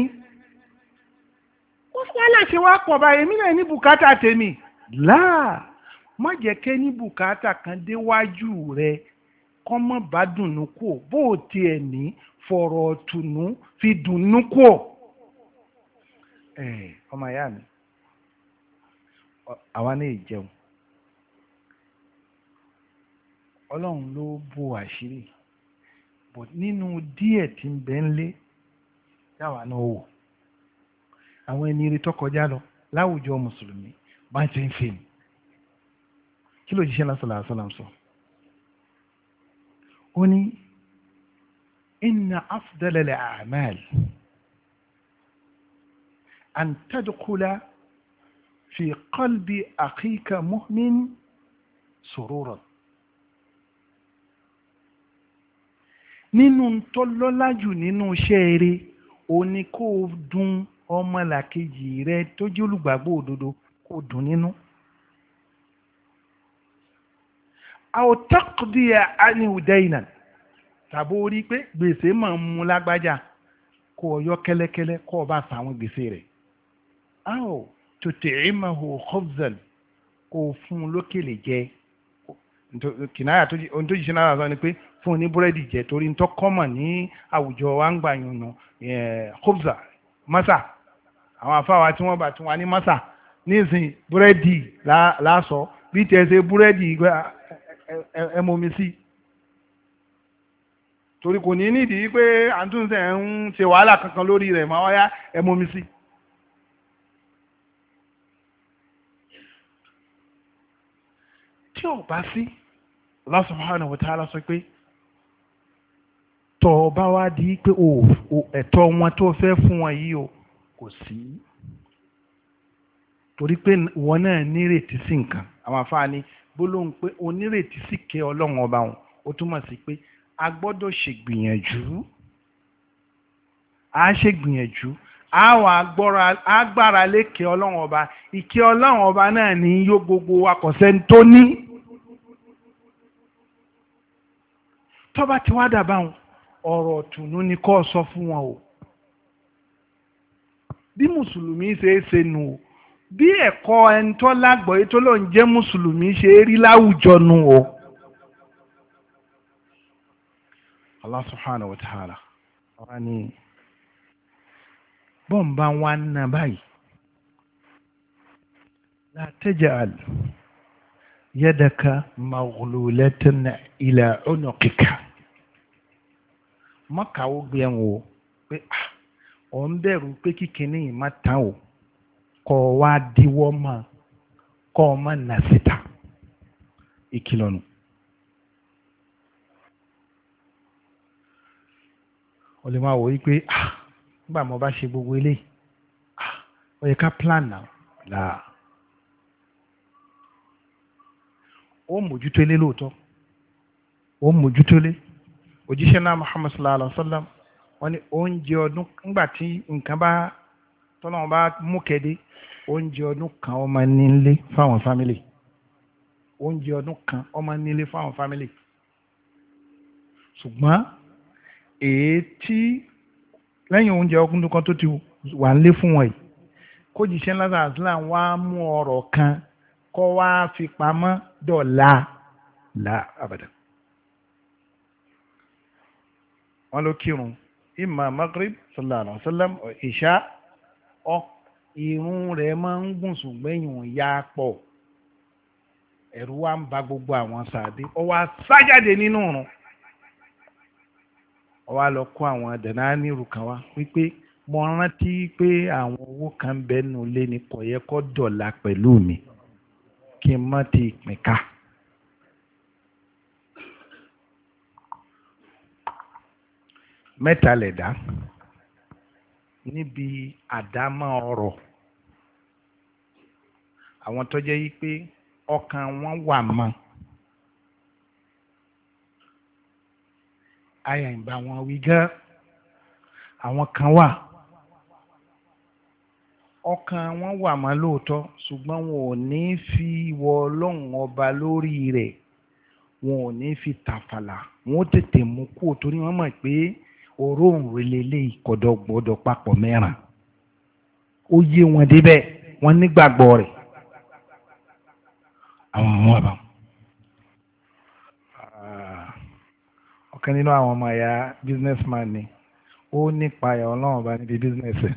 wọ́n láti wá pọ̀ báyìí mí náà ní bùkátà tèmi láà má jẹ́ kẹ́ ní bùkátà kan déwájú rẹ kọ́ mọ́ bá dùnú kù bó o tiẹ̀ ní fọ̀rọ̀ tùnú fi dùnú kù ẹ̀ ọmọ ìyá mi àwa náà jẹun ọlọ́run ló bò àṣírí but nínú díẹ̀ tí ń bẹ ń lé yàwá náà wò àwọn ẹni rí tó kọjá lọ láwùjọ mùsùlùmí bá ń ṣe ń fè mí kí ló jíṣẹ́ lásán làásán làm sọ ó ní inna afdalal a'mal an tadkhula fi qalbi akhika mu'min sururan nínú tó lọ́lá jù nínú iṣẹ́ eré o ní kó o dùn ọmọlàkejì rẹ tó jẹ́ olùgbàgbọ́ òdodo kó o dùn nínú. aw taqdiya anhu daynan tàbí orí pé gbèsè máa ń mú lágbájá kó o yọ kẹ́lẹ́kẹ́lẹ́ kó o bá san àwọn gbèsè rẹ̀. aw tut'imahu khubzan kó o fún un lókèlè jẹ kìnnáyà tó ohun tó jíṣẹ́ náà sọ ni pé fún un ní búrẹ́dì jẹ torí ń tọ́ kọ́mọ̀ ní àwùjọ wa ń gbà yùn nù khubza masa àwọn afáwa tí wọ́n bá tún wa ní masa nísìn búrẹ́dì lásọ bí tẹ̀ ṣe búrẹ́dì ẹ mọ̀mí sí torí kò ní nídìí pé àtúnṣe ń ṣe wàhálà kankan lórí rẹ̀ máa wáyá ẹ mọ̀mí sí. tí ò bá sí Allah subhanahu wa ta'ala sọ pé tọ́ ọ bá wá di pé o ẹ̀tọ́ wọn tó fẹ́ fún wọn yìí o kò sí torí pé wọn náà nírètí sí nǹkan àwọn afáàní gbólóhùn pé onírètí sí kẹ́ ọlọ́run ọba wọn ó túmọ̀ sí pé a gbọ́dọ̀ ṣègbìyànjú a ṣègbìyànjú àwọn agbára lékè ọlọ́run ọba ìkẹ́ ọlọ́run ọba náà ní yóò gbogbo wa kò sẹ́ni tó ní. tọ́ba tí wàá dàbà wọn ọ̀rọ̀ ọ̀tùnú ni kó sọ fún wọn o bí mùsùlùmí ṣe é ṣe nù o bí ẹ̀kọ́ ẹni tó lágbọ̀ọ́yé tó ló ń jẹ́ mùsùlùmí ṣe é rí láwùjọ nù o. Allah subhanahu wa ta'ala wa ni bọ́ǹbà wa nà báyìí la taj'al yadaka maghlulatan ila unuqika mọ́kàwó gbé ẹ̀ wò pé ọ̀ ń bẹ̀rù pé kíkiní yìí má tán o kọ́ wa diwọ́ mọ́ kọ́ ọ má nà síta ìkìlọ̀ nù. o lè máa wò yí pé nígbà mo bá ṣe gbogbo eléyìí ó yẹ ká plan náà là ó mójútó lé lóòótọ́ ó mójútó lé òjíṣẹ́ náà Muhammad sallallahu alaihi wa sallam wọ́n ní oúnjẹ ọdún nígbà tí nǹkan bá tọ́lọ́wọ́n bá mú kéde oúnjẹ ọdún kan ó máa nílé fáwọn fámìlì oúnjẹ ọdún kan ó máa nílé fáwọn fámìlì ṣùgbọ́n èyí tí lẹ́yìn oúnjẹ ọdún kan tó ti wà nílé fún wọn yìí kó jíṣẹ́ ńlá sàásìlà wá mú ọ̀rọ̀ kan kó wá fi pamọ́ dọ̀la là abàdà. wọ́n ló kírun imma maghrib sallallahu alaihi wa sallam ìṣá ọ irun rẹ̀ máa ń gùn ṣùgbẹ́yìn ya pọ̀ ẹ̀rù wa ń ba gbogbo àwọn sàdé ọ wá sájáde nínú ọ̀run ọ wá lọ kó àwọn dẹ̀nà nírú kan wá wípé mo rántí pé àwọn owó kan bẹ́ẹ̀ nù lé ní kò yẹ kó dọ̀la pẹ̀lú mi kí n má ti pín ká. mẹ́ta lẹ̀dá níbi àdámọ́ ọ̀rọ̀ àwọn tó jẹ́ yí pé ọkàn wọn wà mọ́ àyà ìbá wọn wí gán àwọn kan wà ọkàn wọn wà mọ́ lóòótọ́ ṣùgbọ́n wọn ò ní fi wọ ọlọ́run ọba lórí rẹ̀ wọn ò ní fi tàfàlà wọn ó tètè mú kú torí wọ́n mọ̀ pé òróǹro lélẹ̀ ìkọ̀dọ̀ gbọ́dọ̀ papọ̀ mẹ́ràn ó yé wọn débẹ̀ wọ́n nígbàgbọ́ rẹ̀ àwọn ọmọ ọba ọ̀kan nínú àwọn ọmọ ẹ̀yà businessman ni ó nípa ẹ̀yà ọlọ́run ọba níbi business ẹ̀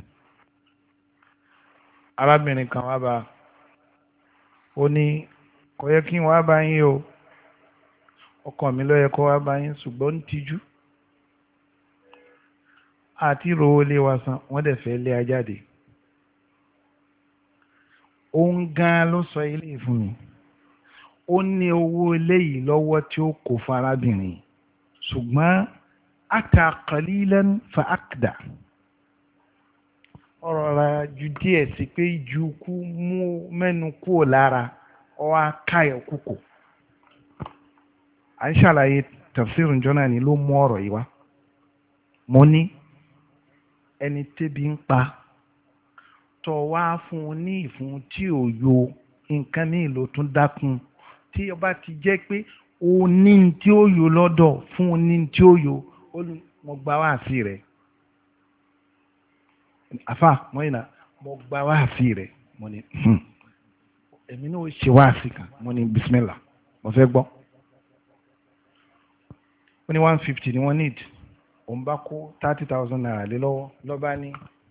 arábìnrin kan wá bá ó ní kò yẹ kí n wá bá yín o ọkọ mi ló yẹ kó wá bá yín ṣùgbọ́n ń tijú àti rówó lé wa san wọ́n dẹ̀ fẹ́ lé ajáde òun gan ló sọ ilé fún mi ó ní owó eléyìí lọ́wọ́ tí ó kó fún arábìnrin ṣùgbọ́n ata qalilan fa akda ọ̀rọ̀ ra ju díẹ̀ sí pé ju kú mú mẹ́nu kúrò lára ọwọ́ káyọ̀ kúkò à ń ṣàlàyé tafsir jọ́nà ni ló mú ọ̀rọ̀ yìí wá mo ní ẹni tẹ́bi ń pa tọ́ wá fún un ní ìfún tí ò yo nǹkan ní ìlò tún dákun tí ó bá ti jẹ́ pé ó ní tí ó yo lọ́dọ̀ fún un ní tí ó yo ó ní mo gba wáàsí rẹ̀ àfà mọ́yìnà mo gba wáàsí rẹ̀ mo ní èmi náà ó ṣe wáàsí kan mo ní bismillah mo fẹ́ gbọ́ ó ní one fifty ni wọ́n need òun bá kó thirty thousand naira lé lọ́wọ́ lọ́ba ní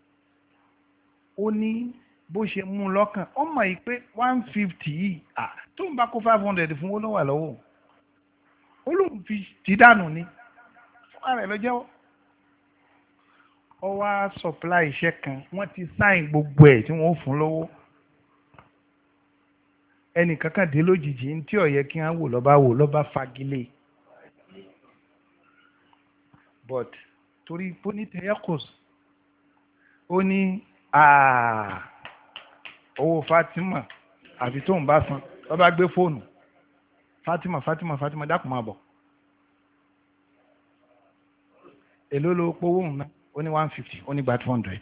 ó ní bó ṣe mú un lọ́kàn ó mọ̀ yìí pé one fifty yìí à tó ń bá kó five hundred fún owó lọ́wọ́ lọ́wọ́ ó lóun fi ti dànù ni fún ara ẹ̀ lọ jẹ́wọ́ ó wá supply iṣẹ́ kan wọ́n ti sign gbogbo ẹ̀ tí wọ́n fún lọ́wọ́ ẹnì kankan dé lójijì tí ó yẹ kí wọ́n wò lọ́ba wò lọ́ba fagilé but torí pé ní tẹ́yẹ́kọ̀s ó ní owó Fatima àfi tóun bá san wọ́n bá gbé fóònù Fatima Fatima Fatima dákun máa bọ̀ èló ló powó òun náà ó ní one fifty ó ní gba two hundred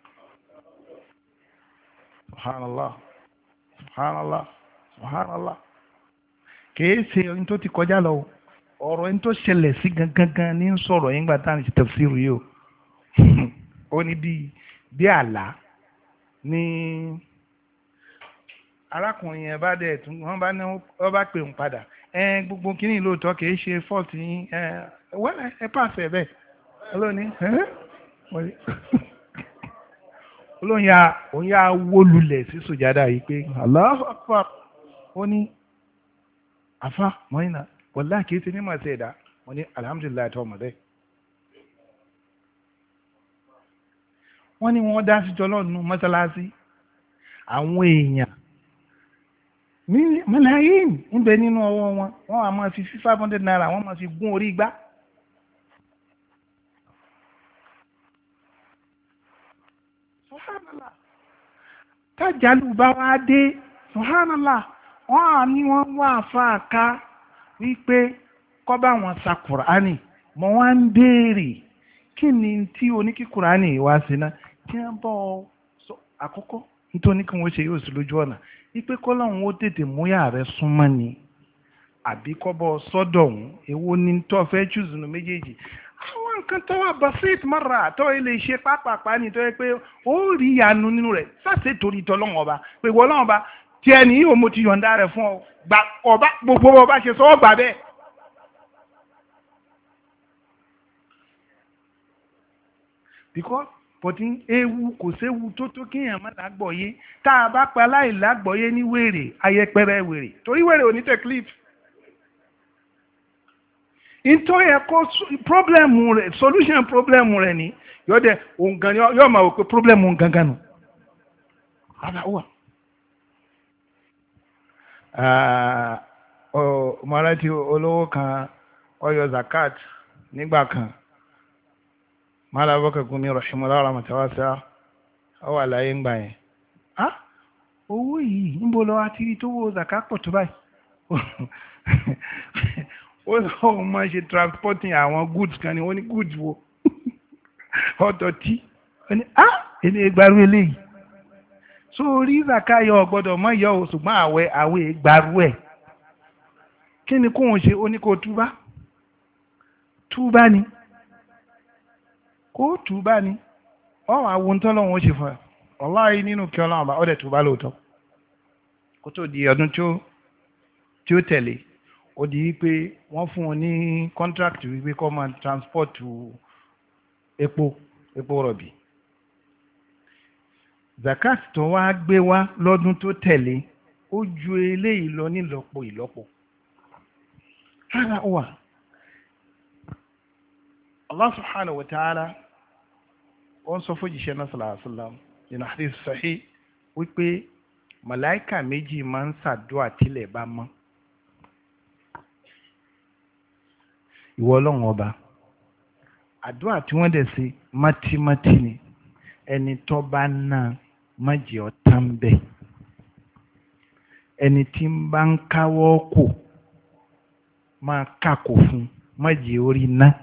subhanallah subhanallah subhanallah kìí ṣe ohun tó ti kọjá lọ ọ̀rọ̀ ohun tó ṣẹlẹ̀ sí gangan ní sọ̀rọ̀ yín gbà tá à ń ṣe tafsiru yìí o ó ní bí bí àlá ní arákùnrin yẹn bá dẹ̀ tún wọ́n bá ní wọ́n bá pè ń padà ẹ gbogbo kínní lóòótọ́ kìí ṣe fọ́ọ̀tì yín ẹ wẹ́lẹ̀ ẹ pàṣẹ bẹ́ẹ̀ olóòní olóòní ya òun yà wó lulẹ̀ sí sùjádà yìí pé Allahu Akbar ó ní àfa mọ́yìnà wàlá kìí ṣe ní màá ṣe ẹ̀dá wọ́n ní alhamdulilayi tó ọmọdé wọ́n ní wọ́n dá sí jọlọ́ọ̀nù mọ́sálásí àwọn èèyàn mílíọ̀nù ń bẹ nínú ọwọ́ wọn wọ́n á máa fi five hundred naira wọ́n máa fi gún orí igbá. Subhanallah tájàlú bá wá dé Subhanallah wọ́n á ní wọ́n wá àfáàká wípé kọ́ bá wọn sa Kùránì mọ́ wá ń béèrè kí ni tí oníkí Kùránì wá sí náà kí wọ́n bọ́ ọ àkọ́kọ́ nítorí kí wọ́n ṣe yóò sí lójú ọ̀nà wípé kọ́lọ́hún ó tètè múyà rẹ súnmọ́ ni àbí kọ́bọ̀ sọ́dọ̀ ọ̀hún èwo ni tó fẹ́ jùzù nù méjèèjì àwọn nǹkan tó wà basit mara tó ilé ṣe pápápá ni tó yẹ pé ó rí ìyanu nínú rẹ̀ sáṣẹ torí tọ́lọ́hún ọba pé wọ́n lọ́wọ́ ọba tí ẹni yìí ò mo ti yọ̀ǹda rẹ̀ fún ọ gbà ọba gbogbo ọba ṣe sọ ọ́ gbà bẹ́ẹ̀. because bọ̀dí ewu kò séwu tó tó kéèyàn má lágbọ̀ọ́yé tá a bá pa láì lágbọ̀ọ́yé ní wèrè ayẹpẹrẹ wèrè torí wèrè ò ní tẹ̀klif. nítorí ẹ̀kọ́ pọ́blẹ́mù rẹ̀ solution pọ́blẹ́mù rẹ̀ ni yóò dẹ̀ òun gan yóò máa wò pé pọ́blẹ́mù òun gangan nù. aláwọ̀ ọmọlára tí olówó kan ọyọ zakat nígbà kan mala baka gumi rahimahullah rahmatawasa ọwọ́ àlàyé ń gbà yẹn ah owó yìí ń bọ́ lọ àti rí tó wó zakat pọ̀ tó báyìí ó lọ́wọ́ máa ṣe transporting àwọn goods kan ní wọ́n ní goods wo ọ̀dọ̀ tí wọ́n ní ah èdè ìgbàrú eléyìí so rí zakat yọ ọ̀gbọ́dọ̀ mọ́ yọ ò ṣùgbọ́n àwẹ̀ àwẹ̀ ìgbàrú ẹ̀ kí ni kóhun ṣe ó ní kó túbá túbá ni kó túbá ni ọ̀hún àwọn tọ́lọ́hún ó ṣe fún ẹ ọláyé nínú kí ọlọ́run bá ọ̀dẹ̀ túbá lóòótọ́ kó tó di ọdún tí ó tẹ̀lé ó di wípé wọ́n fún un ní contract wípé kó máa transport epo epo rọ̀bì zakat tó wá gbé wá lọ́dún tó tẹ̀lé ó ju eléyìí lọ nílọ́po ìlọ́po hàrà wà Allah subhanahu wa ta'ala wọ́n sọ fún jíṣẹ́ náà sallallahu alaihi wasallam nínú hadith sahih wípé màláìkà méjì máa ń ṣàdúà tílẹ̀ bá mọ́ ìwọ ọlọ́run ọba àdúà tí wọ́n dẹ̀ sí mátímátí ni ẹni tó bá náà má jẹ́ ọ̀tá ń bẹ̀ ẹni tí ń bá ń káwọ́ kò máa kàkò fún má jẹ́ orí náà.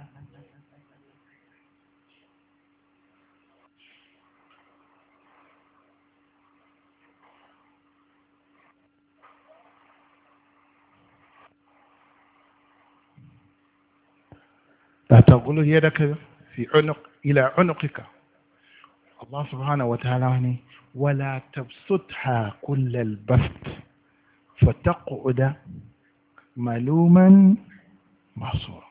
لا تغل يدك في عنق إلى عنقك الله سبحانه وتعالى ولا تبسطها كل البسط فتقعد ملوما محصورا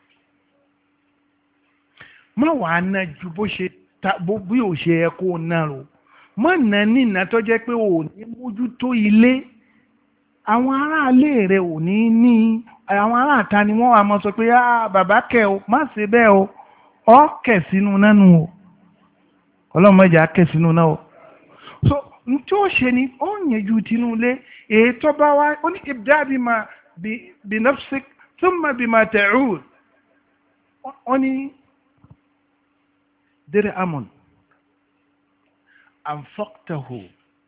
má wàá ná ju bó ṣe ta bó bí ò ṣe yẹ kó ná ro má ná nínà tó jẹ́ pé ò ní mójútó ilé àwọn aráalé rẹ ò ní ní àwọn aráàta ni wọ́n wà mọ́ sọ pé ah bàbá kẹ o má ṣe bẹ́ẹ̀ o ọ kẹ̀ sínú nánu o ọlọ́mọdé á kẹ̀ sínú náà o so n tí ó ṣe ni ó yẹn ju tinú ilé èyí tó bá wá ó ní ibda bima bi nafsik thumma bima ta'ud ó ní dirhamun anfaqtahu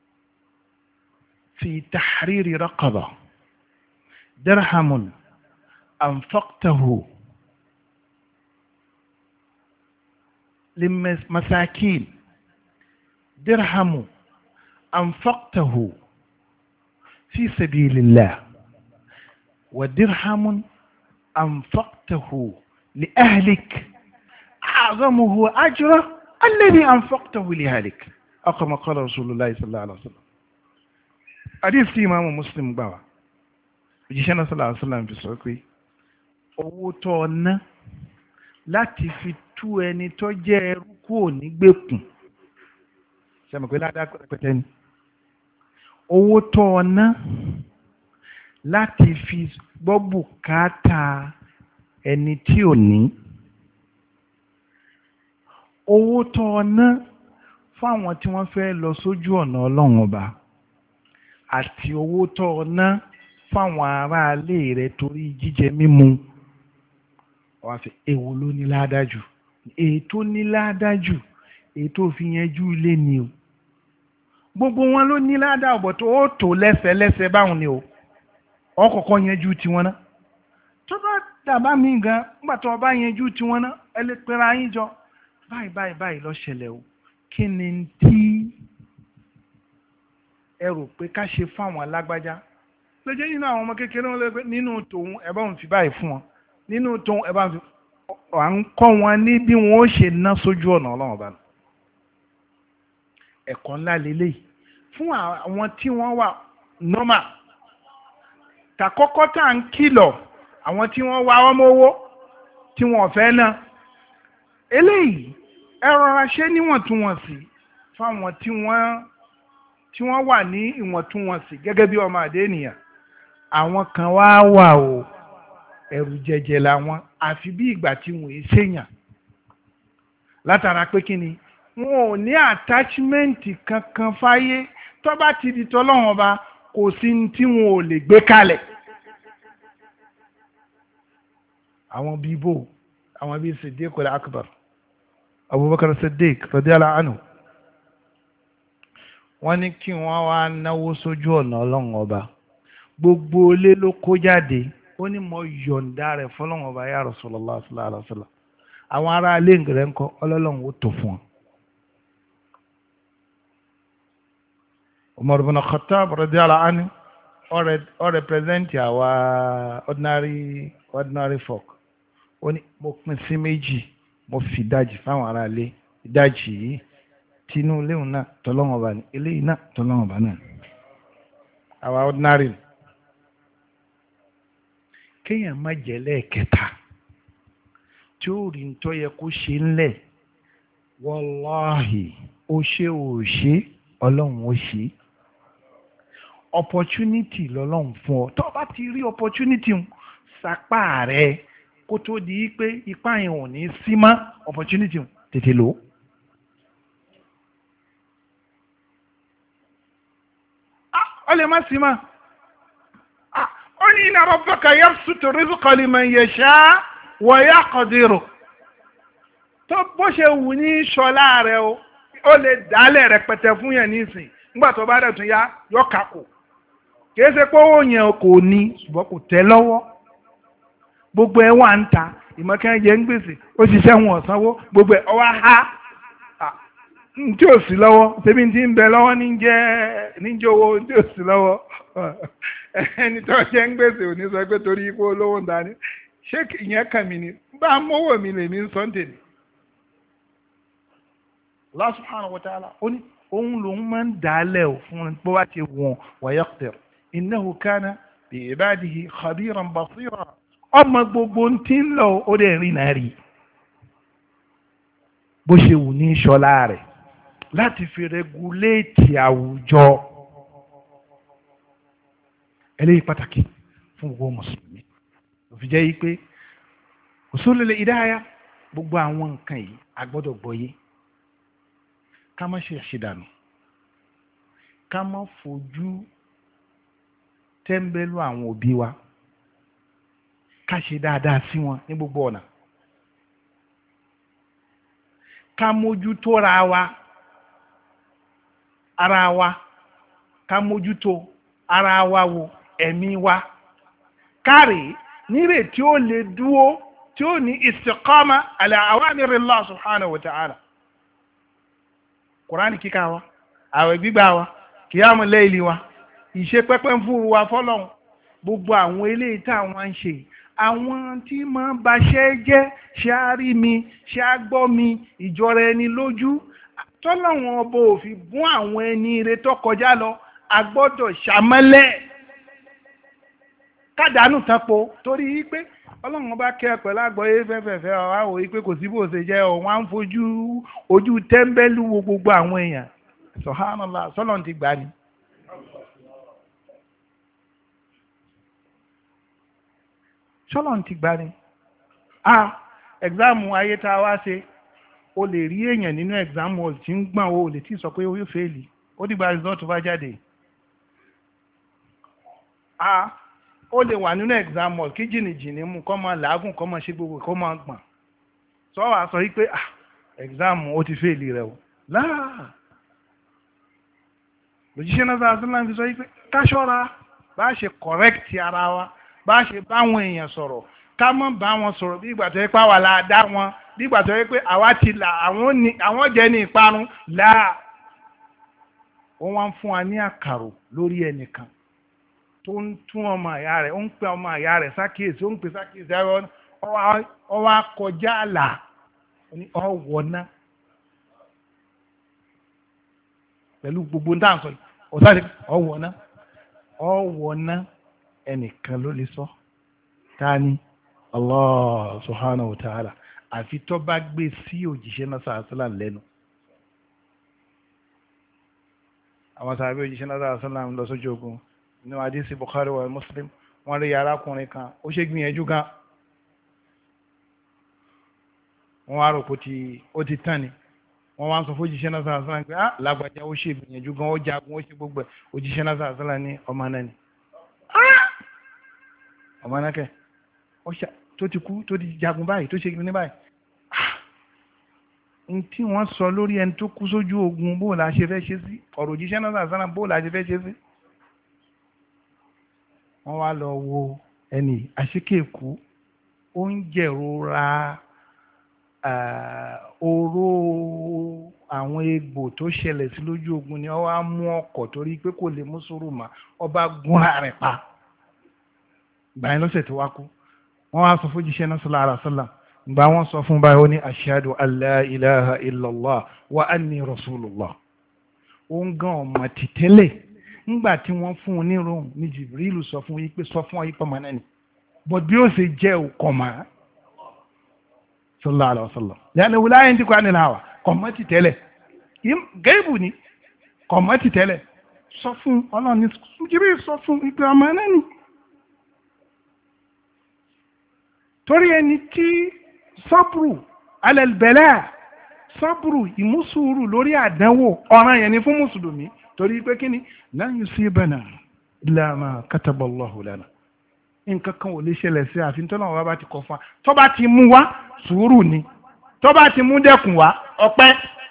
fi tahriri raqaba dirhamun anfaqtahu limasakin dirhamu anfaqtahu fi sabilillah wa dirhamun anfaqtahu li ahlik a'zamuhu ajra alladhi anfaqtahu li ahlik aw kama qala rasulullah sallallahu alaihi wasallam. hadith tí imaamu muslim gbà wá òjíṣẹ́ náà sallallahu alaihi wasallam fi sọ pé owó tó ná láti fi tú ẹni tó jẹ́ ẹrú kúrò nígbèkùn sẹ́mi pé ládàá pẹ̀tẹ́ ni owó tó ná láti fi gbọ́ bùkátà ẹni tí ò ní owó tó ná fáwọn tí wọ́n fẹ́ lọ sójú ọ̀nà ọlọ́run ọba àti owó tó ná fáwọn aráalé rẹ̀ torí jíjẹ mímu wàá fi èwo ló ní ládájú èyí tó ní ládájú èyí tó fi yanjú ilé ni o gbogbo wọn ló ní ládá ọ̀bọ̀ tó ó tò lẹ́sẹ̀lẹ́sẹ̀ báwọn ni o ọkọ̀ọ̀kan yanjú tiwọn náà tó bá dàbá mi gan nígbà tó bá yanjú tiwọn náà ẹ lè pera yín jọ báyìí báyìí báyìí ló ṣẹlẹ̀ o kí ni tí ẹ rò pé ká ṣe fáwọn alágbájá lójé nínú àwọn ọmọ kékeré wọn lè pé nínú tòun ẹ bá wọn fi báyìí fún wọn nínú tòun ẹ bá wọn fi à ń kọ́ wọn ní bí wọn ó ṣe ná sójú ọ̀nà ọlọ́run ọba ẹ̀kọ́ ńlá lélẹ́yìí fún àwọn tí wọ́n wà nọ́mà tàkọ́kọ́ tá à ń kìlọ̀ àwọn tí wọ́n wá ọmọ owó tí wọ́n fẹ́ ná eléyìí ẹ rọra ṣe níwọ̀ntúnwọ̀nsì fáwọn tí wọ́n tí wọ́n wà ní ìwọ̀ntúnwọ̀nsì gẹ́gẹ́ bí ọmọ àdé ènìyàn àwọn kan wá wà o ẹ̀rù jẹjẹ làwọn àfi bí ìgbà tí wọ́n yìí ṣèyàn látara pé kí ni wọn ò ní attachment kankan fáyé tó bá ti di tọ́lọ́wọ́n ọba kò sí tí wọn ò lè gbé kalẹ̀ àwọn bíi bò àwọn bíi Siddiq al-Akbar Abubakar Siddiq radiyallahu anhu wọ́n ní kí wọ́n wá náwó sójú ọ̀nà ọlọ́run ọba gbogbo ilé ló kó jáde ó ní mo yọ̀ǹda rẹ̀ fọlọ́run ọba ya Rasulullah sallallahu alaihi wasallam àwọn ará ilé rẹ̀ ńkọ́ ọlọ́run ó tó fún wọn. Umar ibn Khattab radiyallahu anhu ó represent àwa ordinary ordinary folk ó ní mo pín sí méjì mo fi ìdajì fáwọn ará ilé ìdajì yìí tinú léwu náà tọ́lọ́wọ́n ọba ní eléyìí náà tọ́lọ́wọ́n ọba náà àwa ordinary kéèyàn má jẹ́ lẹ́ẹ̀kẹta tí ó rí tó yẹ kó ṣe ńlẹ̀ wàláhì ó ṣe ò ṣe ọlọ́run ó ṣe opportunity lọ́lọ́run fún ọ tó bá ti rí opportunity ń sapá rẹ kó tó di pé ipá yẹn ò ní sí mọ́ opportunity ń tètè lò ó. ó lè má sí mọ́ ó ní inna rabbaka yabsutu rizqa liman yasha wa yaqdiru tó bó ṣe wù ní ṣọlá rẹ o ó lè dálẹ̀ rẹpẹtẹ fún yẹn nísìn nígbà tó bá dẹ̀ tún yá yọ kàkó kìí ṣe pé ó yẹn kò ní ṣùgbọ́n kò tẹ́ lọ́wọ́ gbogbo ẹ̀ wà ń ta ìmọ̀kẹ́jẹ ń gbèsè ó ṣiṣẹ́ wọn ọ̀sánwó gbogbo ẹ̀ ọwọ́ ha tí ò sí lọ́wọ́ tẹ́bí tí ń bẹ lọ́wọ́ níjẹ́ níjẹ́ owó tí ò sí lọ́wọ́ ẹni tó jẹ́ ń gbèsè ò ní sọ pé torí ipò olówó ń dání ṣé ìyẹn kàn mí ni bá mọ́wọ́ mi lèmi ń sọ́ǹtẹ̀ ni. Allah subhanahu wa ta'ala ó ní òun lòun máa ń dálẹ̀ ò fún bó bá ti wọ̀n wa yaqdir innahu kana bi ibadihi khabiran basira ọmọ gbogbo tí ń lọ ó dẹ̀ rìn náà rí bó ṣe wù ní ṣọlá rẹ̀ láti fi rẹguléètì àwùjọ eléyìí pàtàkì fún gbogbo mùsùlùmí òfin jẹ́ yìí pé usulul hidayah gbogbo àwọn nǹkan yìí a gbọ́dọ̀ gbọ́yé ká má ṣe àṣedànù ká má fojú tẹ́ńbẹ́lú àwọn òbí wa ká ṣe dáadáa sí wọn ní gbogbo ọ̀nà ká mójútó ra wa ara wa ká mójútó ara wa wo ẹ̀mí wa kárí nírè tí ó lè dúó tí ó ní istiqama ala awamirillah subhanahu wa ta'ala. Kùránì kíkà wa àwẹ̀ gbígbà wa kìyàmù láìlì wa ìṣe pẹ́pẹ́ ń fúru wa fọ́lọ́hun gbogbo àwọn eléyìí tá àwọn ń ṣe àwọn tí máa ń baṣẹ́ jẹ́ ṣe á rí mi ṣe á gbọ́ mi ìjọra ẹni lójú tọ́lọ́wọ́n ọba òfin bún àwọn ẹni ire tó kọjá lọ a gbọ́dọ̀ ṣàmọ́lẹ̀ kádàánù tanpo torí pé ọlọ́run bá kẹ́ ẹ pẹ̀lú àgbọ̀yé fẹ́fẹ́fẹ́ ọ̀hún àwọ̀ yìí pé kò sí bó ṣe jẹ́ ọ̀hún à ń fojú ojú tẹ́ḿbẹ́lú wo gbogbo àwọn èèyàn subhanallah sọ́lọ́n ti gbà ní. sọ́lọ́n ti gbà ní. a ẹ̀gzáàmù ayé tá a wá ṣe o lè rí èèyàn nínú ẹ̀gzáàmù hall tí ń gbọ̀n o lè tí ì sọ pé ó yóò fẹ́ẹ̀lì ó dìgbà result bá jáde. a ó lè wà nínú exam hall kí jìnnìjìnnì mú kọ́ máa làágùn kọ́ máa ṣe gbogbo kọ́ máa gbọ̀n sọ wàá sọ wípé ah exam ó ti fèèlì rẹ o láà lójíṣẹ́ náà sáà sílẹ̀ fi sọ wípé ká ṣọ́ra bá ṣe correct ara wa bá ṣe báwọn èèyàn sọ̀rọ̀ ká má bá wọn sọ̀rọ̀ bí ìgbà tó yẹ pé àwa la dá wọn bí ìgbà tó yẹ pé àwa ti là àwọn jẹ́ ní ìparun láà wọ́n wá ń fún wa ní àkàrò lórí ẹnìkan tó ń tún ọmọ àyà rẹ̀ ó ń pè ọmọ àyà rẹ̀ sákèésí ó ń pè sákèésí ọwọ́ akọjá àlà ọwọ́ná pẹ̀lú gbogbo ní àǹsọ̀ ọ̀sáde ọwọ́ná ọwọ́ná ẹnìkan ló lè sọ ta ni Allah subhanahu wa ta'ala àfi tó bá gbé sí òjíṣẹ́ náà sàásìlà lẹ́nu àwọn sàbí òjíṣẹ́ náà sàásìlà ń lọ sójú ogun ní àdísì Bukhari wa Muslim wọ́n rí arákùnrin kan ó ṣe gbìyànjú gan wọ́n wá rò pé ó ti tán ni wọ́n wá ń sọ fún òjíṣẹ́ náà sàásìlà pé ah lágbàjá ó ṣe gbìyànjú gan ó jagun ó ṣe gbogbo ẹ̀ òjíṣẹ́ náà sàásìlà ní ọmọ náà ni ọmọ náà kẹ tó ti kú tó ti jagun báyìí tó ṣe gbìyànjú báyìí n tí wọ́n sọ lórí ẹni tó kú sójú ogun bó la ṣe fẹ́ ṣe sí ọ̀rọ̀ òjíṣẹ́ náà sàásìlà bó la ṣe fẹ́ ṣe sí wọ́n wá lọ wo ẹni àṣekèkú ó ń jẹ̀rora oró àwọn egbò tó ṣẹlẹ̀ sí lójú ogun ni wọ́n wá mú ọkọ̀ torí pé kò lè mú sùúrù mà ọba gúnra rẹ̀ pa gbàyẹn lọ́sẹ̀ tó wá kú wọ́n wá sọ fún jíṣẹ́ náà sallallahu alaihi wasallam gbà wọ́n sọ fún báyìí ó ní ashhadu an la ilaha illallah wa anni rasulullah ó ń gan ọmọ tìtẹ́lẹ̀ ńgbà tí wọ́n fún un ní rome ní Jibril sọ fún yí pé sọ fún ọ yí pọ̀ mọ́ náà ni but bí ó ṣe jẹ́ òkọ̀ mọ́ sallallahu alaihi wasallam lẹ́nu wùláyé ń tí kò á nílò àwà kọ̀mọ́ ti tẹ́lẹ̀ gẹ́ẹ̀bù ni kọ̀mọ́ ti tẹ́lẹ̀ sọ fún ọlọ́run ní Jibril sọ fún ìpè ọmọ náà ni torí ẹni tí sọ́bùrù alẹ́lbẹ̀lẹ́ sọ́bùrù ìmúsùúrù lórí àdánwò ọ̀ràn yẹn ni fún mùsùlùmí torí pé kí ni lan yusibana illa ma kataballahu lana nǹkan kan ò lè ṣẹlẹ̀ sí àfihàn tó náà wá bá ti kọ fún wa tó bá ti mú wá sùúrù ni tó bá ti mú dẹ́kun wá ọpẹ́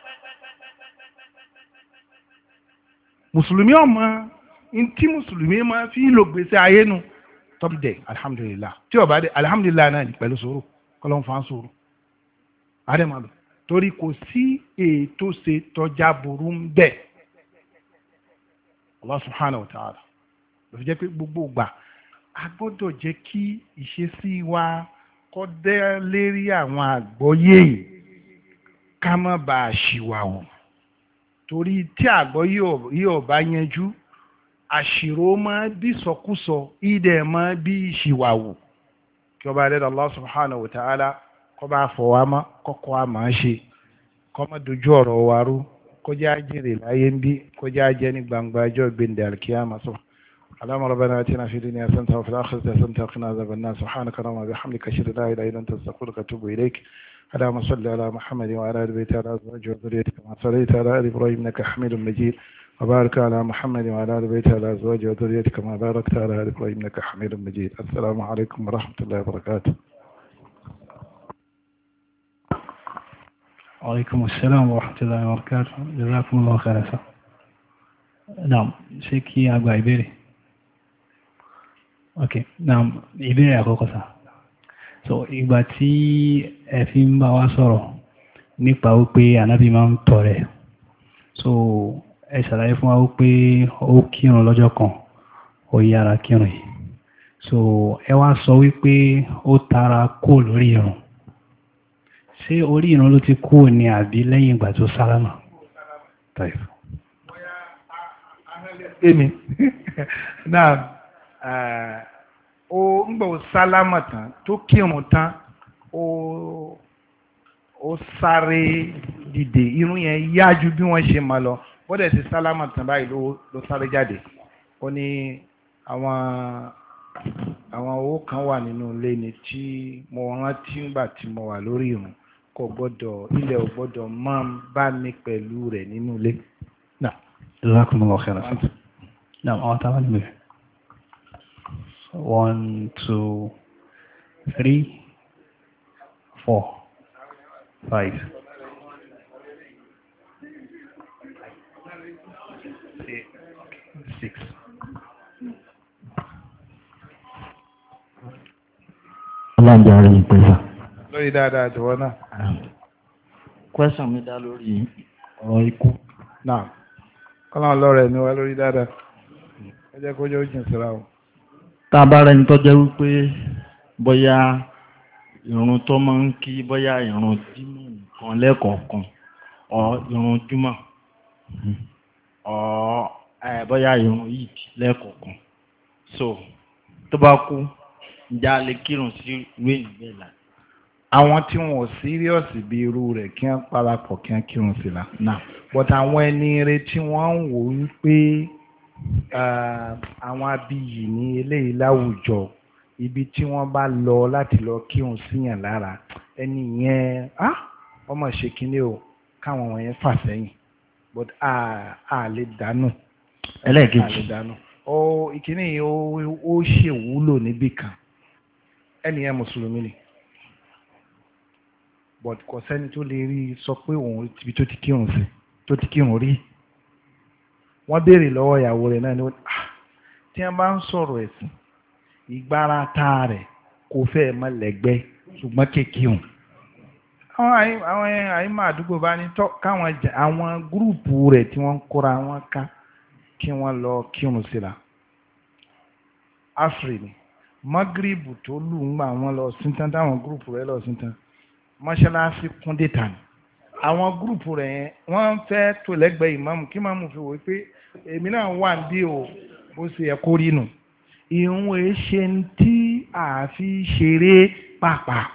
mùsùlùmí ọmọ tí mùsùlùmí máa fi lò gbèsè ayé nu tọ́pù dẹ̀ alhamdulillah tí ó bá dé alhamdulillah náà ní pẹ̀lú sùúrù kọ́lọ́n fa sùúrù adémàlú torí kò sí ètò ṣe tọ́já burú ń bẹ̀. Allah subhanahu wa ta'ala ló fi jẹ́ pé gbogbo ìgbà a gbọ́dọ̀ jẹ́ kí ìṣesí wa kọ́ dé lérí àwọn àgbọ́yé ká má bàa ṣìwàwù torí tí àgbọ́yé yóò bá yanjú àṣìrò máa bí sọkúsọ ìdẹ̀ máa bí ṣìwàwù kí ọba ẹlẹ́dàá Allah subhanahu wa ta'ala kọ́ bá fọwọ́ àmọ́ kọ́kọ́ àmọ́ ṣe kọ́ má dojú ọ̀rọ̀ wa rú kọjá jèrè láyé ń bí kọjá jẹ́ ní gbangba ọjọ́ gbẹ̀ndẹ̀ alkiyama sọ اللهم ربنا اتنا في الدنيا حسنه وفي الاخره حسنه وقنا عذاب النار سبحانك اللهم وبحمدك اشهد ان لا اله الا انت استغفرك واتوب اليك اللهم صل على محمد وعلى ال بيته وعلى ازواجه وذريته كما صليت على ال ابراهيم انك حميد مجيد وبارك على محمد وعلى ال بيته وعلى ازواجه وذريته كما باركت على ال ابراهيم انك حميد مجيد السلام عليكم ورحمه الله وبركاته Alaikum assalam wa rahmatullahi wa barakatuh. Jazakumullahu khairan sir. Naam, ṣé kí a gba ìbéèrè? Ok, naam, ìbéèrè àkọ́kọ́ sir. So, ìgbà tí ẹ fi ń bá wa sọ̀rọ̀ nípa wípé ànábì máa ń tọrẹ. So, ẹ ṣàlàyé fún wa wípé ó kírun lọ́jọ́ kan, ó yára kírun yìí. So, ẹ wá sọ wípé ó tara kó lórí irun. Ṣé orí irun ló ti kú ní àbí lẹ́yìn ìgbà tó sálámà? Tọ́yì. Èmi náà ó ń gbọ́ sálámà tán tó kírun tán ó ó sáré dìde irun yẹn yájú bí wọ́n ṣe máa lọ bọ́dẹ̀ sí sálámà tán báyìí ló ló sáré jáde ó ní àwọn àwọn owó kan wà nínú ilé ni tí mo rántí ńgbà tí mo wà lórí irun kò gbọ́dọ̀ ilẹ̀ ò gbọ́dọ̀ máa bá mi pẹ̀lú rẹ̀ nínú ilé. Náà jazakumullahu khairan. Náà àwọn táwọn ní bẹ̀rẹ̀. One, two, three, four, five. Six. Ọlọ́njà rẹ̀ ìpẹ́sà. Lórí dáadáa àtiwọ́ náà. Kwẹ́sàn mi dá lórí ọ̀rọ̀ ikú. Náà, kọ́lá lọ́rẹ̀ mi wá lórí dáadáa. Ẹ jẹ́ kó jẹ́ ó jìn síra o. Tá a bá rẹni tó jẹ́ wípé bóyá ìrun tó máa ń kí bóyá ìrun jímọ̀ nìkan lẹ́ẹ̀kọ̀ọ̀kan ọ̀ ìrun júmọ̀ ọ̀ bóyá ìrun yìí lẹ́ẹ̀kọ̀ọ̀kan. So tó bá kú ǹjẹ́ a lè kírun sí ìwé ìgbẹ́ là. Àwọn tí wọn ò síríọ̀sì bí irú rẹ̀ kí wọ́n parapọ̀ kí wọ́n kírun sí la. Náà. But àwọn ẹni rẹ̀ tí wọ́n ń wò wípé àwọn abiyì ní eléyìí láwùjọ ibi tí wọ́n bá lọ láti lọ kírun síyàn lára ẹni yẹn ọmọ ṣe kíní o káwọn wọ̀nyẹn fà sẹ́yìn but a lè dànù. Ẹlẹ́ẹ̀kejì. A lè dànù. Ó ìkíní yìí ó ṣèwúlò níbì kan ẹni yẹn mùsùlùmí ni but kò sẹ́ni tó lè rí sọ pé òun ibi tó ti kírun sí tó ti kírun rí wọ́n béèrè lọ́wọ́ ìyàwó rẹ̀ náà ni tí wọ́n bá ń sọ̀rọ̀ ẹ̀sìn ìgbára ta rẹ̀ kò fẹ́ mọ́ lẹ́gbẹ́ ṣùgbọ́n kékeré àwọn àyímọ̀ àdúgbò bá ní tọ́ káwọn àwọn gúrùpù rẹ̀ tí wọ́n ń kóra wọn ká kí wọ́n lọ kírun síra afri ni magribu tó lù ń gbà wọ́n lọ síntán táwọn gúrùpù rẹ̀ lọ síntán mọ́ṣáláṣí kún dé tà ní àwọn gúrùpù rẹ̀ yẹn wọ́n fẹ́ tó lẹ́gbẹ̀ẹ́ ìmáàmù kí máàmù fi wò pé èmi náà wà bí o bó ṣe yẹ kó rí nù ìhun èṣe tí a fi ṣeré pàápàá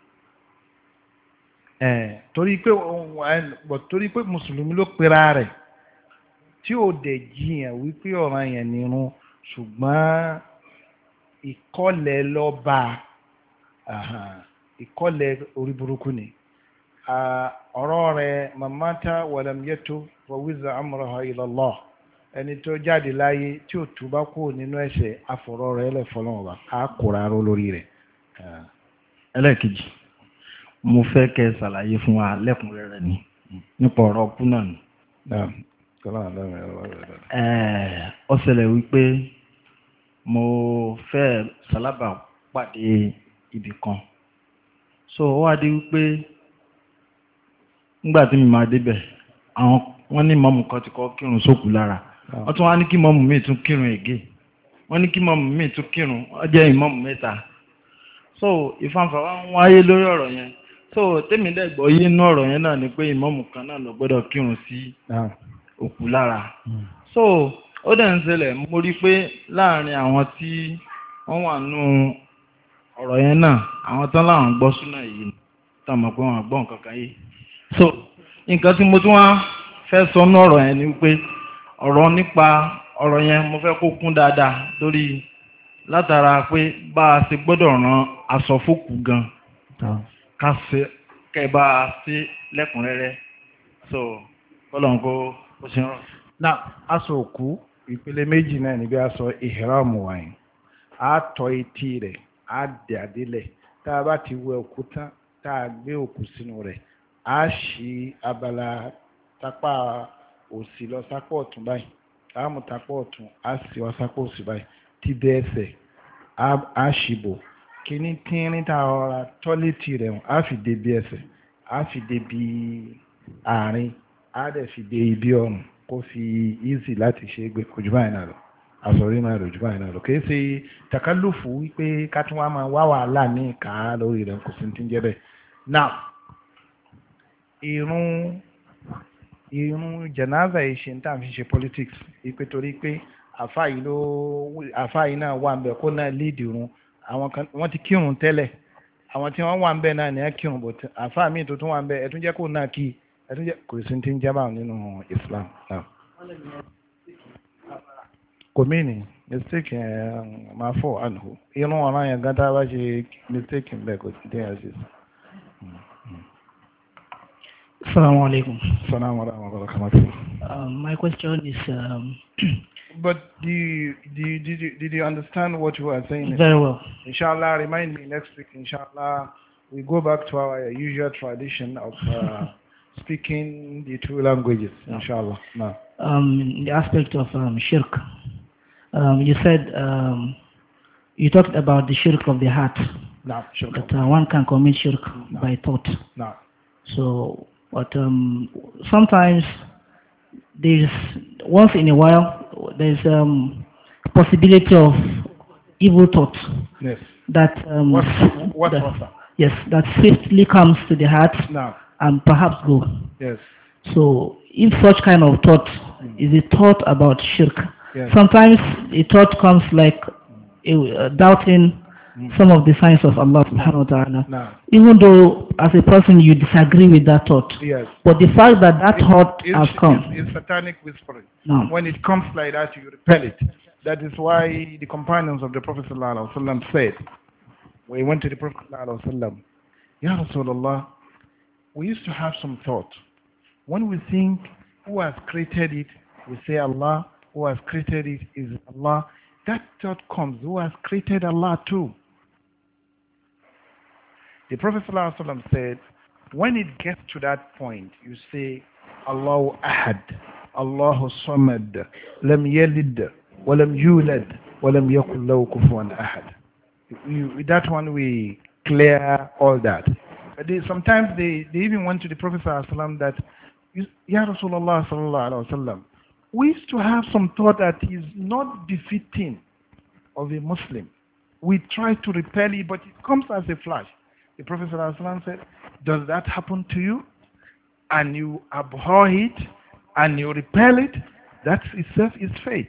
ẹ̀ torí pé torí pé mùsùlùmí ló pera rẹ̀ tí ò dẹ̀ jiyàn wípé ọ̀ràn yẹn nírun ṣùgbọ́n ìkọlẹ̀ lọ́ba ìkọlẹ̀ orí burúkú ni ọ̀rọ̀ rẹ̀ mamata wàlámiyẹ́tò fọwíza amúrahà ilallah ẹni tó jáde láyé tí ò túbá kú nínú ẹ̀ṣẹ̀ afọ̀rọ̀ rẹ̀ lẹ́fọ̀lọ́wọ́ á kóra ró lórí rẹ̀. Ẹlẹ́ẹ̀kejì mo fẹ́ kẹ́ ṣàlàyé fún wa lẹ́kùnrẹ́rẹ́ ni nípa ọ̀rọ̀ kú náà ni. Ó ṣẹlẹ̀ wípé mo fẹ́ sálábà pàdé ibì kan so ó wá di wípé nígbà tí mi máa débẹ̀ àwọn wọ́n ní mọ́mù kan ti kọ́ kírun sókù lára wọ́n tún wá ní kí mọ́mù míì tún kírun ègé wọ́n ní kí mọ́mù míì tún kírun ó jẹ́ ìmọ́mù mẹ́ta so ìfanfà wá ń wáyé lórí ọ̀rọ̀ yẹn so tèmi dẹ̀gbọ́ yé inú ọ̀rọ̀ yẹn náà ni pé ìmọ́mù kan náà ló gbọ́dọ̀ kírun sí òkú lára so ó dẹ̀ ń ṣẹlẹ̀ mo rí pé láàrin àwọn tí wọ́n wà nù ọ̀rọ̀ yẹn náà àwọn tán láwọn gbọ́ súnà yìí tán mọ̀ pé wọ́n gbọ́ nǹkan kan yìí so nǹkan tí mo tún wá fẹ́ sọ ní ọ̀rọ̀ yẹn ni wípé ọ̀rọ̀ nípa ọ̀rọ̀ yẹn mo fẹ́ kó kún dáadáa lórí látara pé bá a ṣe gbọ́dọ̀ rán aṣọ fókù gan ká ṣe kẹ́ bá a ṣe lẹ́kùnrẹ́rẹ́ so kọ́lọ́n kó ó ṣe rán. náà aṣọ òkú ìpele méjì náà níbi aṣọ ìhìrámù wáyé á tọ́ etí rẹ̀ á dẹ̀ adélẹ̀ tá a bá ti wẹ òkú tán tá a gbé òkú sínú rẹ̀ a ṣí abala tápá òsì lọ sápọ̀ ọ̀tún báyìí a mú tápá ọ̀tún a sì wá sápọ̀ òsì báyìí tí bẹ́ ẹsẹ̀ a ṣìbò kíní tínrín tá a rọra tọ́lẹ́tì rẹ̀ a fi dé bí ẹsẹ̀ a fi dé bí àárín a dẹ̀ fi dé ibi ọrùn kó fi easy láti ṣe é gbé ojú báyìí náà lọ àsọ̀rí máa rò ojú báyìí náà lọ kìí ṣe takálùfù wípé ká tún wá máa wá wàhálà ní ìka lórí rẹ̀ kò sí ti ń jẹ́ bẹ́ẹ̀. now irun irun jẹnáza yìí ṣe ń tà fi ṣe politics ìpè torí pé àfa yìí ló àfa yìí náà wà ń bẹ kó náà lead irun àwọn kan wọ́n ti kírun tẹ́lẹ̀ àwọn tí wọ́n wà ń bẹ náà ní ẹ kírun bò tí àfa míì tó tún wà ń bẹ ẹ tún jẹ́ kó náà kí ẹ tún jẹ́ kò sí ti ń jẹ́ báwọn nínú Islam náà. kò mí ni mistake yẹn máa fọ àná irun ọ̀ràn yẹn gán tá a bá ṣe mistake bẹ́ẹ̀ kò sí déyà sí. Assalamu alaikum. Assalamu alaikum. Um, my question is. Um, but do you, do you, did you did you understand what you were saying? Very well. Inshallah, remind me next week. Inshallah, we go back to our usual tradition of uh, speaking the two languages. Inshallah. No. Um, in the aspect of um, shirk, um, you said um, you talked about the shirk of the heart. No, shirk. That uh, one can commit shirk no. by thought. No. So. But um, sometimes there's once in a while there's um, possibility of evil thought. Yes. That um, what what that, was that? Yes, that swiftly comes to the heart no. and perhaps go. Yes. So if such kind of thought mm. is a thought about shirk, yes. sometimes a thought comes like a, a doubting mm. some of the signs of Allah subhanahu wa ta'ala. No. Even though as a person you disagree with that thought. Yes. But the fact that that it, thought it's, has come. It's, it's satanic whispering. No. When it comes like that, you repel it. That is why the companions of the Prophet ﷺ said, when he went to the Prophet ﷺ, Ya Rasulullah, we used to have some thought. When we think who has created it, we say Allah. Who has created it is Allah. That thought comes, who has created Allah too? The Prophet ﷺ said, when it gets to that point, you say, Allahu Ahad, Allahu Samad, Lam Yalid, Walam Yulad, Walam Yakul Lahu Kufuwan Ahad. With that one, we clear all that. But they, sometimes they, they even went to the Prophet ﷺ that, Ya Rasulullah sallallahu alaihi wasallam, we used to have some thought that is not befitting of a Muslim. We try to repel it, but it comes as a flash. The Prophet ﷺ said, does that happen to you? And you abhor it, and you repel it? That itself is fate.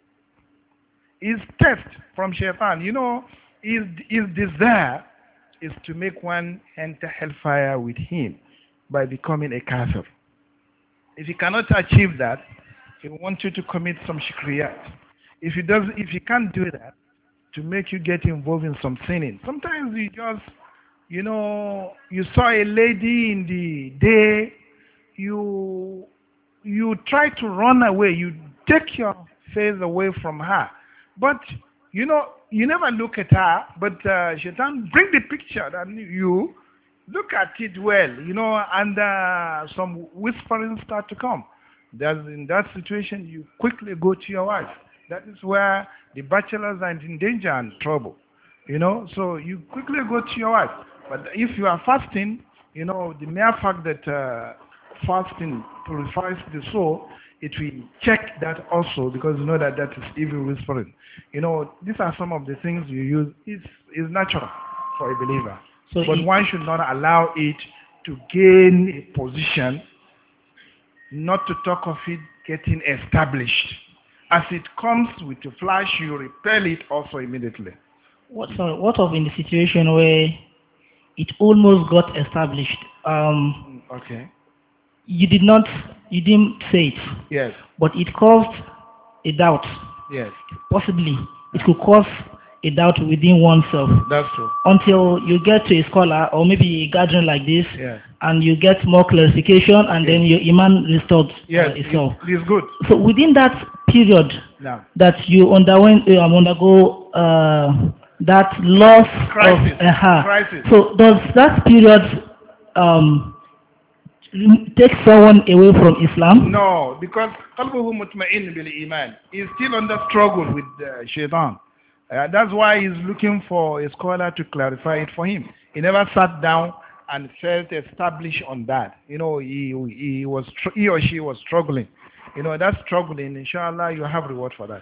Is theft from Shaitan. You know, his, his desire is to make one enter hellfire with him by becoming a kafir. If he cannot achieve that, he wants you to commit some shikriyat. If he does, if he can't do that, to make you get involved in some sinning. Sometimes you just, you know, you saw a lady in the day, you you try to run away, you take your face away from her, but you know, you never look at her, but uh, Shaitan bring the picture that you look at it well, you know, and uh, some whispering start to come. That's in that situation, you quickly go to your wife. That is where the bachelors are in danger and trouble, you know. So you quickly go to your wife. But if you are fasting, you know, the mere fact that uh, fasting purifies the soul, it will check that also, because you know that that is evil whispering. You know, these are some of the things you use. It's, it's natural for a believer. So but one should not allow it to gain a position, not to talk of it getting established. As it comes with a flash, you repel it also immediately. What, sorry, what of in the situation where it almost got established? Um, okay. You did not, you didn't say it. Yes. But it caused a doubt. Yes. Possibly, it could cause a doubt within oneself. That's true. Until you get to a scholar or maybe a gathering like this, yeah. and you get more clarification, and yes. then your iman restored yes, uh, itself. It is good. So within that period no. that you underwent, uh, undergo uh, that loss crisis. of uh, crisis. So does that period um, take someone away from Islam? No, because qalbuhu mutma'in bil iman. He's still under struggle with uh, shaitan. Uh, that's why he's looking for a scholar to clarify it for him. He never sat down and felt established on that. You know, he he was he or she was struggling. You know, that's struggling. Inshallah, you have reward for that.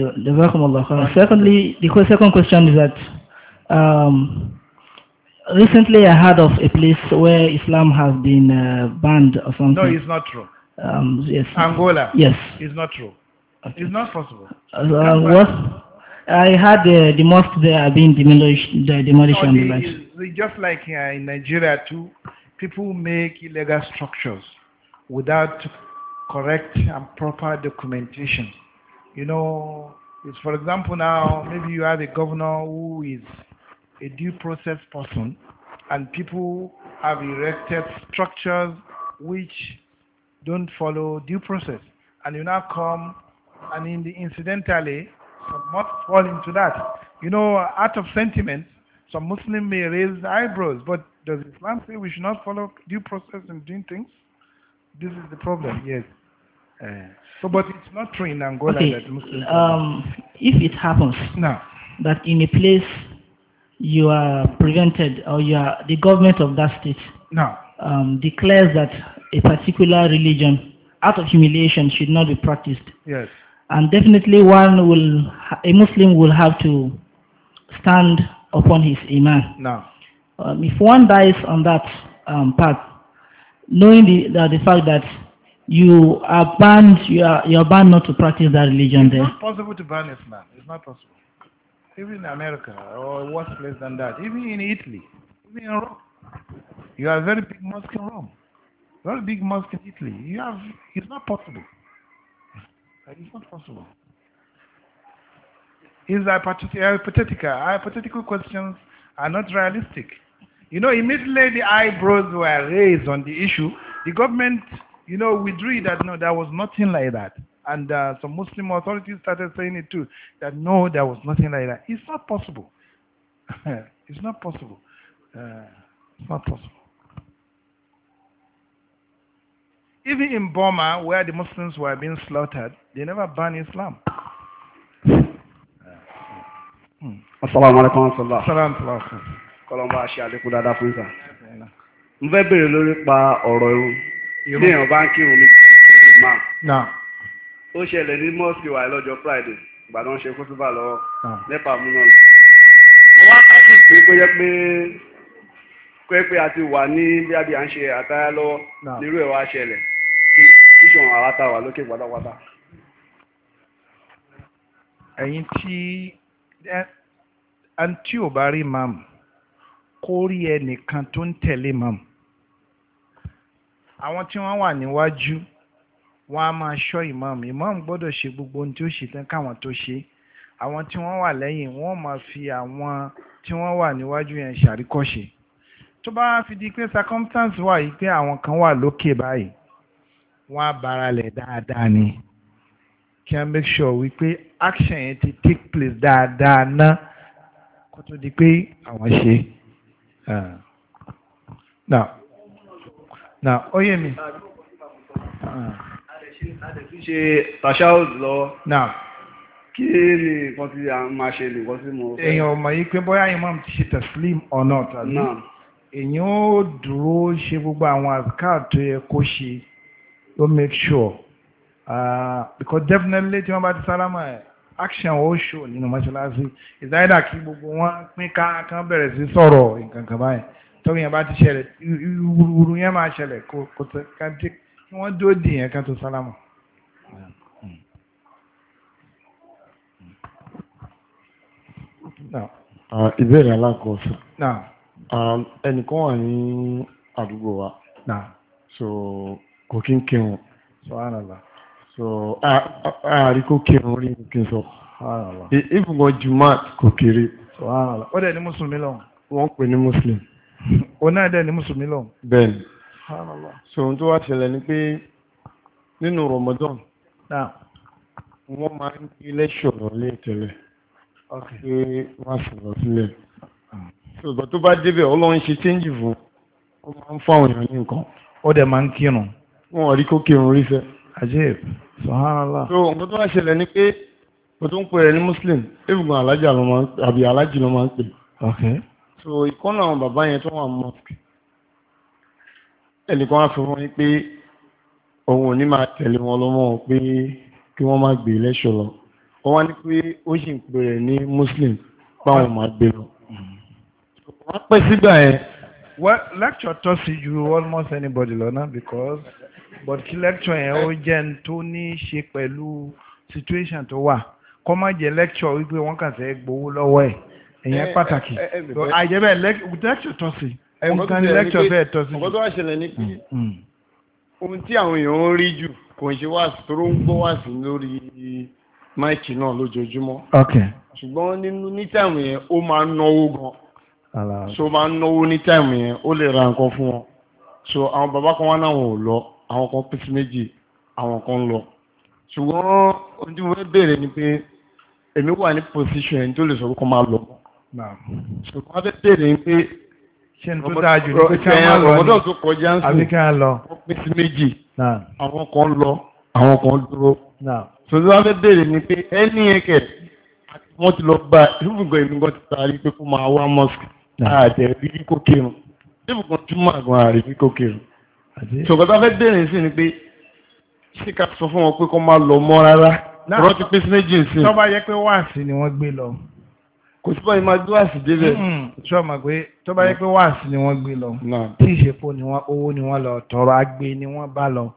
Secondly, the second question is that um, recently I heard of a place where Islam has been uh, banned or something. No, it's not true. Um, yes. Angola. Yes. It's not true. Okay. It's not possible. Uh, what? I heard uh, the mosque there are being demolished. The demolition. No, the, the, just like uh, in Nigeria too, people make illegal structures without correct and proper documentation. You know, it's, for example, now maybe you have a governor who is a due process person, and people have erected structures which don't follow due process, and you now come and in the incidentally some must fall into that. You know, out of sentiment, some Muslim may raise eyebrows, but does Islam say we should not follow due process in doing things? This is the problem. Yes. Uh, so, but it's not true in Angola okay. that Muslims. Um, if it happens no. that in a place you are prevented, or you are the government of that state no. um, declares that a particular religion, out of humiliation, should not be practiced. Yes. And definitely one will, a Muslim will have to stand upon his iman. No. Um, if one dies on that um, path, knowing the, the, the fact that you are banned, you are, you are banned not to practice that religion it's there. It's not possible to ban Islam. It's not possible. Even in America, or worse place than that, even in Italy, even in Rome. You have a very big mosque in Rome. Very big mosque in Italy. You have, it's not possible. It's not possible. It's hypothetical. Hypothetical questions are not realistic. You know, immediately the eyebrows were raised on the issue. The government, you know, withdrew that no, there was nothing like that. And uh, some Muslim authorities started saying it too, that no, there was nothing like that. It's not possible. It's not possible. Uh, it's not possible. Even in Burma, where the Muslims were being slaughtered, they never banned Islam. Assalamu alaikum wa rahmatullah. Assalamu alaikum. Kọlọmbà ṣe àlékún dáadáa fún ìsà. Mo fẹ́ bèèrè lórí pa ọ̀rọ̀ irun. Bí èèyàn bá ń kírun ní ìmáà. Náà. Ó ṣẹlẹ̀ ní mọ́ọ̀sì wa lọ́jọ́ Friday, ìgbà tó ń ṣe kútúbà lọ́wọ́. Nípa mú náà. Mo wá kàkí pé kó jẹ́ pé kó jẹ́ pé a ti wà ní bí a ń ṣe àtàyà lọ́wọ́ nírú ẹ̀ wá ṣẹlẹ̀. Tíṣàn àwátà wà lókè pátápátá. Ẹ̀yin tí ẹn tí ò bá rí màmù, kó rí ẹnìkan tó ń tẹ̀lé màmù. Àwọn tí wọ́n wà níwájú, wọ́n á máa ṣọ́ ìmáàmù. Ìmáàmù gbọ́dọ̀ ṣe gbogbo ohun tí ó ṣe tán káwọn tó ṣe. Àwọn tí wọ́n wà lẹ́yìn, wọ́n máa fi àwọn tí wọ́n wà níwájú yẹn ṣàríkọ́ṣe. Tó bá fi di pé circumstance wà yìí pé àwọn kan wà lókè báyìí, wọ́n á bára lẹ̀ dáadáa ni. Kí á make sure wípé action yẹn ti take place dáadáa ná kó tó di pé àwọn ṣe. Now, now, ó yé mi. Adẹ̀tí ṣe tàṣáùd lọ. Now, kí ni nǹkan tí a máa ṣe lè wọ́n sí mo. Èèyàn ò mọ̀ yí pé bóyá imam ti ṣe taslim or not. Náà. Èèyàn ó dúró ṣe gbogbo àwọn azkar tó yẹ kó ṣe. Ó make sure. Uh, because definitely tí wọ́n bá ti sálámà ẹ̀ action ó show nínú mọ́ṣáláṣí. Ìdáyẹ̀dà kí gbogbo wọn pín ká kán bẹ̀rẹ̀ sí sọ̀rọ̀ nǹkan kan báyìí. Tóbi yẹn bá ti ṣẹlẹ̀, ìwúrú yẹn máa ṣẹlẹ̀ kó kó tẹ ká dé kí wọ́n dó dì yẹn ká tó sálámà. Ìbéèrè alákọ̀ọ́sọ. Ẹnìkan wà ní àdúgbò wa. So kò kí ń kírun. Subhanallah. So ààrí kò kírun rí kí n sọ. Subhanallah. Ìfúngàn Jumat kò kéré. Subhanallah. Ó dẹ̀ ní Mùsùlùmí lọ́hùn. Wọ́n pè ní Muslim. Ó náà dẹ̀ ní Mùsùlùmí lọ́hùn. Bẹ́ẹ̀ni. Subhanallah. So ohun tó wá ṣẹlẹ̀ ni pé nínú Ramadan. Náà. Wọ́n máa ń ní lẹ́ṣọ̀ lé tẹ́lẹ̀. Okay. Pé wọ́n á sọ̀rọ̀ sílẹ̀. So ìgbà tó bá débẹ̀ Ọlọ́run ṣe change fún. Ó máa ń fáwọn èèyàn ní nǹkan. ó dẹ̀ máa ń kírun. wọn rí kó kírun rí sẹ́. ajib subhanallah. so nǹkan tó wá ṣẹlẹ̀ ni pé mo tún ń pè é ní muslim ebùgbọ́n alájà ló máa ń pè àbí alájì ló máa ń pè. ok. so ìkọ́nà àwọn bàbá yẹn tó wà mosque ẹnìkan wá sọ fún mi pé òun ò ní máa tẹ̀lé wọn lọ́mọ́ pé kí wọ́n má gbé lẹ́ṣọ̀ lọ wọ́n wá ní pé ó sì ń pè é ní muslim báwọn máa gbé lọ. wọ́n pẹ́ sígbà yẹn. well lecture tó sí ju almost anybody lọ náà because but kí lecture yẹn ó jẹ́ n tó ní í ṣe pẹ̀lú situation tó wà kọ́ má jẹ́ lecture wípé wọ́n kàn fẹ́ gbowó lọ́wọ́ ẹ̀ èyàn pàtàkì àìjẹ́bẹ̀ lecture tó sí nǹkan ní lecture fẹ́ tó sí. ọ̀gọ́ tó wá ṣẹlẹ̀ ní pé ohun tí àwọn èèyàn ń rí jù kò ń ṣe wáàsí tó ń gbọ́ wáàsí lórí máìkì náà lójoojúmọ́. ṣùgbọ́n nínú ní táìmù yẹn ó máa ń náwó gan. so máa ń náwó ní táìmù yẹn ó lè ra nǹkan fún wọn. so àwọn bàbá kan wá náà wọn ò lọ àwọn kan pín sí méjì àwọn kan ń lọ. ṣùgbọ́n ohun tí mo fẹ́ béèrè ni pé èmi wà ní position ẹni tó lè sọ pé kó máa lọ. ṣùgbọ́n wọ́n fẹ́ béèrè ni pé ṣe n tó dáa jù ní pé ká máa lọ ní ọdún tó kọjá ń sìn àbí ká lọ. wọ́n pín sí méjì àwọn kan lọ àwọn kan dúró. ṣùgbọ́n wọ́n fẹ́ béèrè ni pé ẹni yẹn kẹ̀ wọ́n ti lọ bá ìfúngan èmi gan ti taari pé kó máa wá mosque àtẹ̀ rí kó kírun ìfúngan túmọ̀ àgbọn àrí rí kó kírun. ṣùgbọ́n wọ́n fẹ́ béèrè sí ni pé ṣé ká sọ fún wọn pé kó máa lọ mọ́ rárá ọ̀rọ̀ ti pín sí méjì sí. tó bá yẹ pé wáàsí ni wọ́n gbé lọ. kò sí báyìí máa gbé wáàsí débẹ̀. sọ ma pé tó bá yẹ pé wáàsí ni wọ́n gbé lọ tí ìṣepò ni wọ́n owó ni wọ́n lọ tọrọ agbé ni wọ́n bá lọ.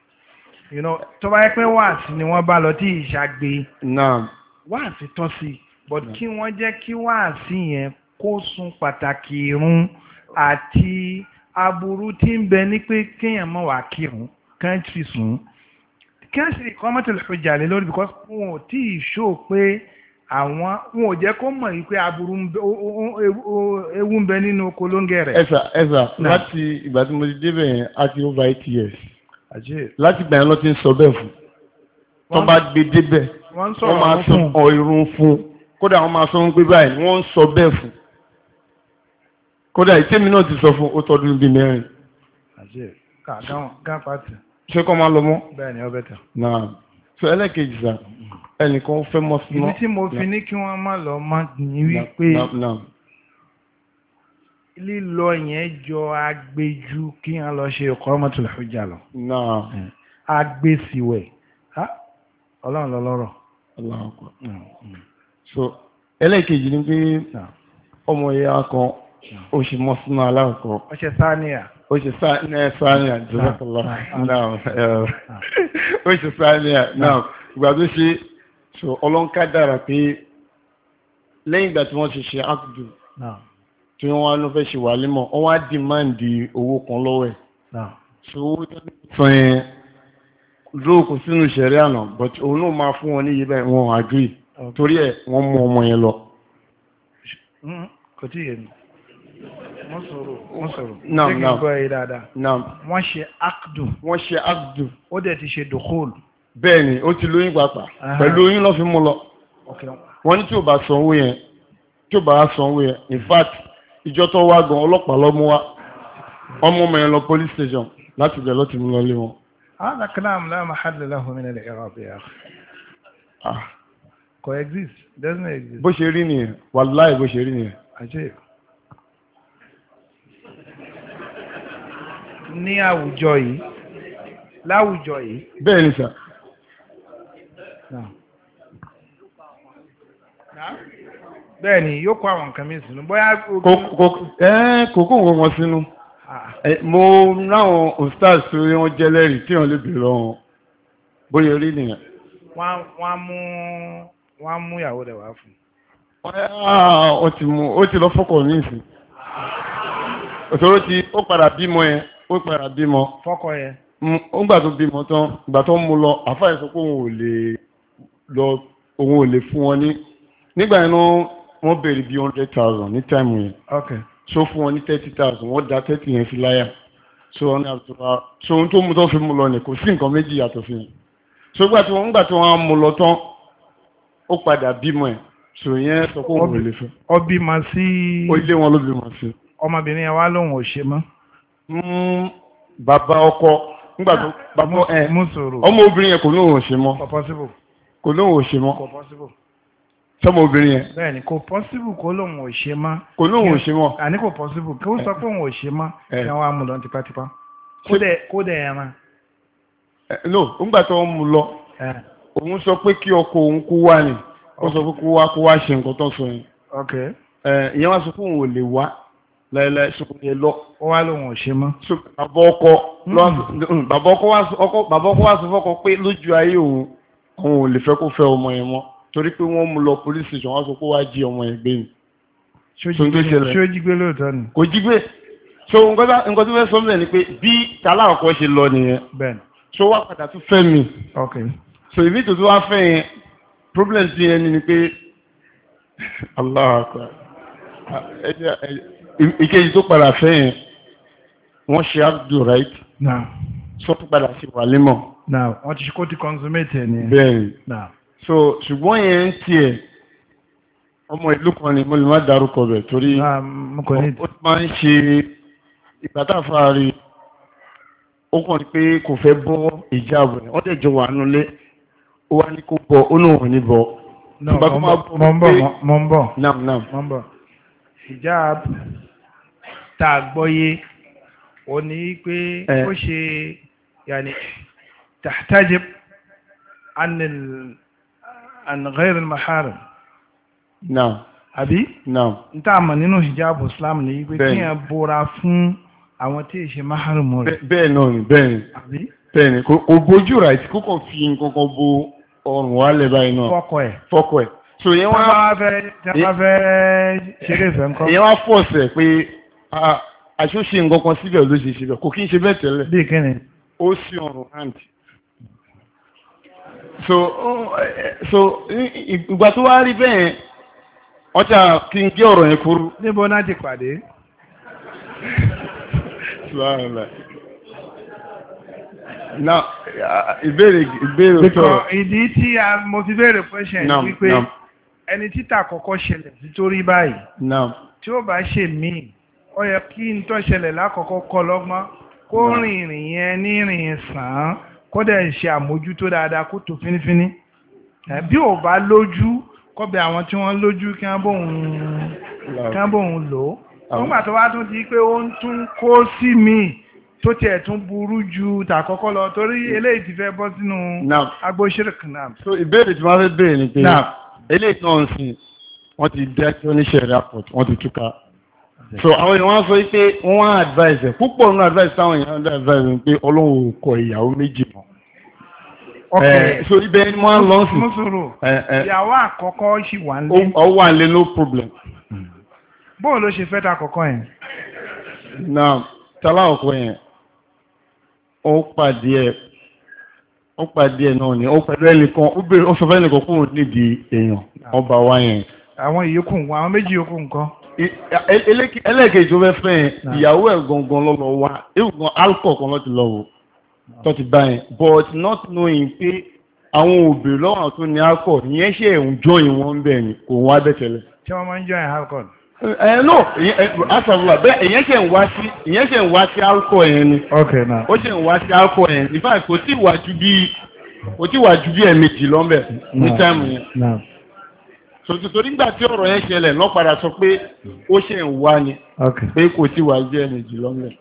tó bá yẹ pé wáàsí ni wọ́n bá lọ tí ìṣàgbé wáàsí tọ́ sí but kí wọ́n jẹ́ kí wáàsí yẹn kó sun pàtàkì irun àti aburú tí ń bẹ ní pé kéèyàn má wá kírun kán fi sùn kán sì iqamatul hujja lé lórí because wọn ò tí ì ṣó pé àwọn wọn ò jẹ́ kó mọ̀ yìí pé aburú ewu ń bẹ nínú oko lóńgẹ̀ rẹ̀. ẹ̀sà ẹ̀sà láti ìgbà tí mo ti débẹ̀ yẹn á ti over eight years láti ìgbà yẹn ló ti ń sọ bẹ́ẹ̀ fún tó bá gbé débẹ̀ wọ́n máa sọ irun fún kódà wọ́n máa sọ wọn pé báyìí wọ́n ń sọ bẹ́ẹ̀ fún kódà ìtẹ́mi náà ti sọ fún ó tọdún bíi mẹ́rin. ṣé kọ́ máa lọ mọ́. bẹ́ẹ̀ ni ọ bẹ̀ tẹ̀. náà so ẹlẹ́kejì sá ẹnìkan fẹ́ mọ́ sí náà. ìdí tí mo fi ní kí wọ́n má lọ má ní wípé lílọ yẹn jọ agbẹjú kí wọ́n lọ ṣe iqamatul hujja lọ. agbèsìwẹ̀ ọlọ́run lọ́lọ́rọ̀. so ẹlẹ́kejì ni pé ọmọ ìyá kan ó ṣe mọ́ sínú aláàkọ́. ó ṣe sáníà. ó ṣe sáníà jùlọ náà ó ṣe sáníà náà ìgbà tó ṣe so ọlọ́nká dára pé lẹ́yìn ìgbà tí wọ́n ṣe ṣe ákùdù tí wọ́n wá ló fẹ́ ṣe wà límọ̀ wọ́n wá dìmáàndì owó kan lọ́wọ́ ẹ̀ so owó tó ní sọ yẹn lóòkù sínú ìṣẹ̀rí àná but òun náà máa fún wọn ní iye bẹ́ẹ̀ wọn agree torí ẹ̀ wọ́n mú ọmọ yẹn lọ. kò tí yé mi wọ́n sọ̀rọ̀ wọ́n sọ̀rọ̀ naam naam gbọ́ ẹ dáadáa naam wọ́n ṣe ákùdù wọ́n ṣe ákùdù ó dẹ̀ ti ṣe dùkúlù. bẹ́ẹ̀ ni ó ti lóyún pàápàá pẹ̀lú oyún lọ́ fi mú lọ wọ́n ní tí ò bá sanwó yẹn tí ò bá sanwó yẹn in fact ìjọ tó wá gan ọlọ́pàá ló mú wá ọmọ ọmọ yẹn lọ police station láti bẹ̀ lọ́ti mú lọ lé wọn. هذا كلام لا محل له من الإعراب يا أخي. ah coexist doesn't exist. bó ṣe rí nìyẹn wàláì bó ṣe rí nìyẹn. àjẹ́ ní àwùjọ yìí láwùjọ yìí. bẹ́ẹ̀ ni sà. bẹ́ẹ̀ ni yóò kó àwọn nǹkan mi sínú bóyá. kókó nǹkan wọn sínú. mo ráwọn ostars tí wọ́n jẹ́ lẹ́rìí tí wọ́n lè bèèrè wọn bóyá rí nìyẹn. wọ́n mú wọ́n mú ìyàwó rẹ̀ wá fún. ó ti mú ó ti lọ fọ́kọ̀ ní ìsìn. òtòrò ti ó padà bímọ yẹn ó padà bímọ. fọ́kọ̀ yẹn. ó gbà tó bímọ tán ìgbà tó ń mú lọ àfáà sọ pé òun ò lè lọ òun ò lè fún wọn ní nígbà yẹn náà wọ́n béèrè bí hundred thousand ní táìmù yẹn. ok so fún wọn ní thirty thousand wọ́n da thirty yẹn sí láyà so wọn ní àtúrà so ohun tó mú tó fi mú lọ ní kò sí nǹkan méjì yàtọ̀ sí yẹn so gbà tí wọ́n gbà tí wọ́n á mú lọ tán ó padà bímọ ẹ̀ so yẹn sọ pé òun ò lè fẹ́. ó bímọ sí. ó ilé wọn ló bímọ sí. ọmọbìnrin yẹn wá lóhùn ò ṣe mọ́. bàbá ọkọ nígbà tó bàbá ẹ ọmọ obìnrin yẹn kò lóun ò ṣe mọ́ kò lóun ò ṣe mọ́ sọmọ obìnrin yẹn. bẹ́ẹ̀ni kò possible kó lóun ò ṣe mọ́. kò lóun ò ṣe mọ́. àní kò possible kó sọ pé òun ò ṣe mọ́ kí wọ́n á mú lọ tipátipá kó dẹ̀ ẹran. no nígbà tó ń mú lọ òun sọ pé kí ọkọ òun kú wá ni ó sọ pé kó wá kó wá ṣe nǹkan tó sọ yẹn. ìyẹn wá sọ pé òun ò lè wá láìláì sọ pé lọ. ó wá lóun ò ṣe mọ́. bàbá ọkọ bàbá ọkọ wá sọ fọ́kọ pé lójú ayé òun òun ò lè fẹ́ kó fẹ́ ọmọ yẹn mọ́ torí pé wọ́n mú lọ police station wọ́n sọ pé wá jí ọmọ yẹn gbé ni. ṣé ó jí gbé lóòótọ́ ni. kò jí gbé so nǹkan tó fẹ́ sọ mílẹ̀ ni pé bí tàlà ọkọ ṣe lọ nìyẹn. bẹ́ẹ̀ni. so wá padà tún fẹ́ mi. ok. so ìbí tó tó wá fẹ́ yẹn problem ti yẹn ni pé Allah akbar ìkejì tó padà fẹ́ yẹn wọ́n ṣe abdul right. na. so tó padà ṣe wàlímọ̀. na wọ́n ti ṣe kó ti consummate ẹ̀ nìyẹn. bẹ́ẹ̀ni. na. so ṣùgbọ́n yẹn ń tiẹ̀ ọmọ ìlú kan ni mo lè má dárúkọ bẹ̀ torí ó máa ń ṣe ìgbà tá a fà rí ó kàn ní pé kò fẹ́ bọ́ ìjáàbù rẹ̀ wọ́n tẹ̀jọ wà nulẹ̀ ó wá ní kó bọ́ ó náà ní bọ́. mo ń bọ̀ mo ń bọ̀ nam nam mo ń bọ̀ ìjáàbù tá a gbọ́ yé ó ní pé ó ṣe yàní tahtajib an an ghayr al-maharim. naam. àbí. naam. n tá a mọ̀ nínú hijabu islam ní pé kí ẹ bóra fún àwọn tí ìṣe maharimu rẹ̀. bẹ́ẹ̀ náà ni bẹ́ẹ̀ ni. àbí. bẹ́ẹ̀ ni kò bójú ra ìtì kókò fi nǹkan kan bo ọrùn wálẹ̀ báyìí náà. fọ́kọ ẹ̀. fọ́kọ ẹ̀. so yẹn wá. tí wọ́n fẹ́ tí wọ́n fẹ́ ṣeré ìfẹ́ ńkọ́. ìyẹn wá fọ̀ọ̀sẹ̀ pé àṣọṣe nǹkan kan síbẹ̀ ló ṣe síbẹ̀ kò kí n ṣe bẹ́ẹ̀ tẹ́lẹ̀. bí kíni. ó sí ọrùn hand. so so ìgbà tó wá rí bẹ́ẹ̀ ọjà kí n gé ọ̀rọ̀ yẹn kúrú. níbo náà ti pàdé. now ìbéèrè ìbéèrè sọ̀rọ̀. ìdí tí mo fi béèrè question wípé ẹni títà kọ́kọ́ ṣẹlẹ̀ nítorí báyìí tí ó bá ṣe míì ó yẹ kí n tó ṣẹlẹ̀ lákọ̀ọ́kọ́ kọ́ lọ́gbọ́n kó rìn ìrìn yẹn ní ìrìn sàn án kó dẹ̀ ṣe àmójútó dáadáa kó tó fínífíní bí ò bá lójú kọ́bẹ̀ àwọn tí wọ́n lójú kí wọ́n bóun lò ó nígbà tó wá tún di pé ó ń tún kó sí míì tó tiẹ̀ tún burú ju tàkọ́kọ́ lọ torí eléyìí ti fẹ́ bọ́ sínú agbóṣèrèkì náà. so ìbéèrè tí wọ́n fẹ́ béèrè ni pé eléyìí náà ń sìn wọ́n ti dẹ́ tí oníṣẹ́ airport wọ́n ti túká so àwọn èèyàn wọ́n sọ pé wọ́n wá advice ẹ̀ púpọ̀ nínú advice táwọn èèyàn ń advice ẹ̀ pé ọlọ́run ò kọ ìyàwó méjì mọ́. ok so ibẹ̀ ni wọ́n lọ sí. mùsùlùmí ìyàwó àkọ́kọ́ ṣì wà nílé. ó wà nílé no problem. bóun ló ṣe fẹ́ ta àkọ́kọ́ yẹn. na tala ọkọ yẹn ó pàdé ẹ ó pàdé ẹ náà ni ó pẹ̀lú ẹnìkan ó bèrè ó sọ fẹ́ ẹnìkan kúrò nídìí èèyàn ọba wa yẹn. àwọn ìyókù nǹkan àwọn méjì yókù nǹkan. ẹlẹ́ẹ̀kejì ó fẹ́ fẹ́ yẹn ìyàwó ẹ̀ gangan lọ́lọ́ wa ìwọ̀n alcohol kan lọ́ti lọ́wọ́ tó ti bá yẹn but not knowing pé àwọn òbí lọ́wọ́ àwọn tó ní alcohol ìyẹn ṣe ń jọyìn wọn bẹ́ẹ̀ ni kò wá bẹ́ẹ̀ tẹ́lẹ̀. tí wọ́n máa ń jọyìn alcohol. ẹ no asàlùwà bẹ́ẹ̀ ìyẹn ṣe ń wá sí ìyẹn ṣe ń wá sí alcohol yẹn ni. ok na. ó ṣe ń wá sí alcohol yẹn in fact kò tí ì wá ju bí kò tí ì wá ju bí ẹ̀ẹ̀mejì lọ́nbẹ̀ ní táìmù yẹn. sòtòtò nígbà tí ọ̀rọ̀ yẹn ṣẹlẹ̀ lọ́ padà sọ pé ó ṣe ń wá ni pé kò tí ì wá ju ẹ̀ẹ̀mejì lọ́nbẹ̀.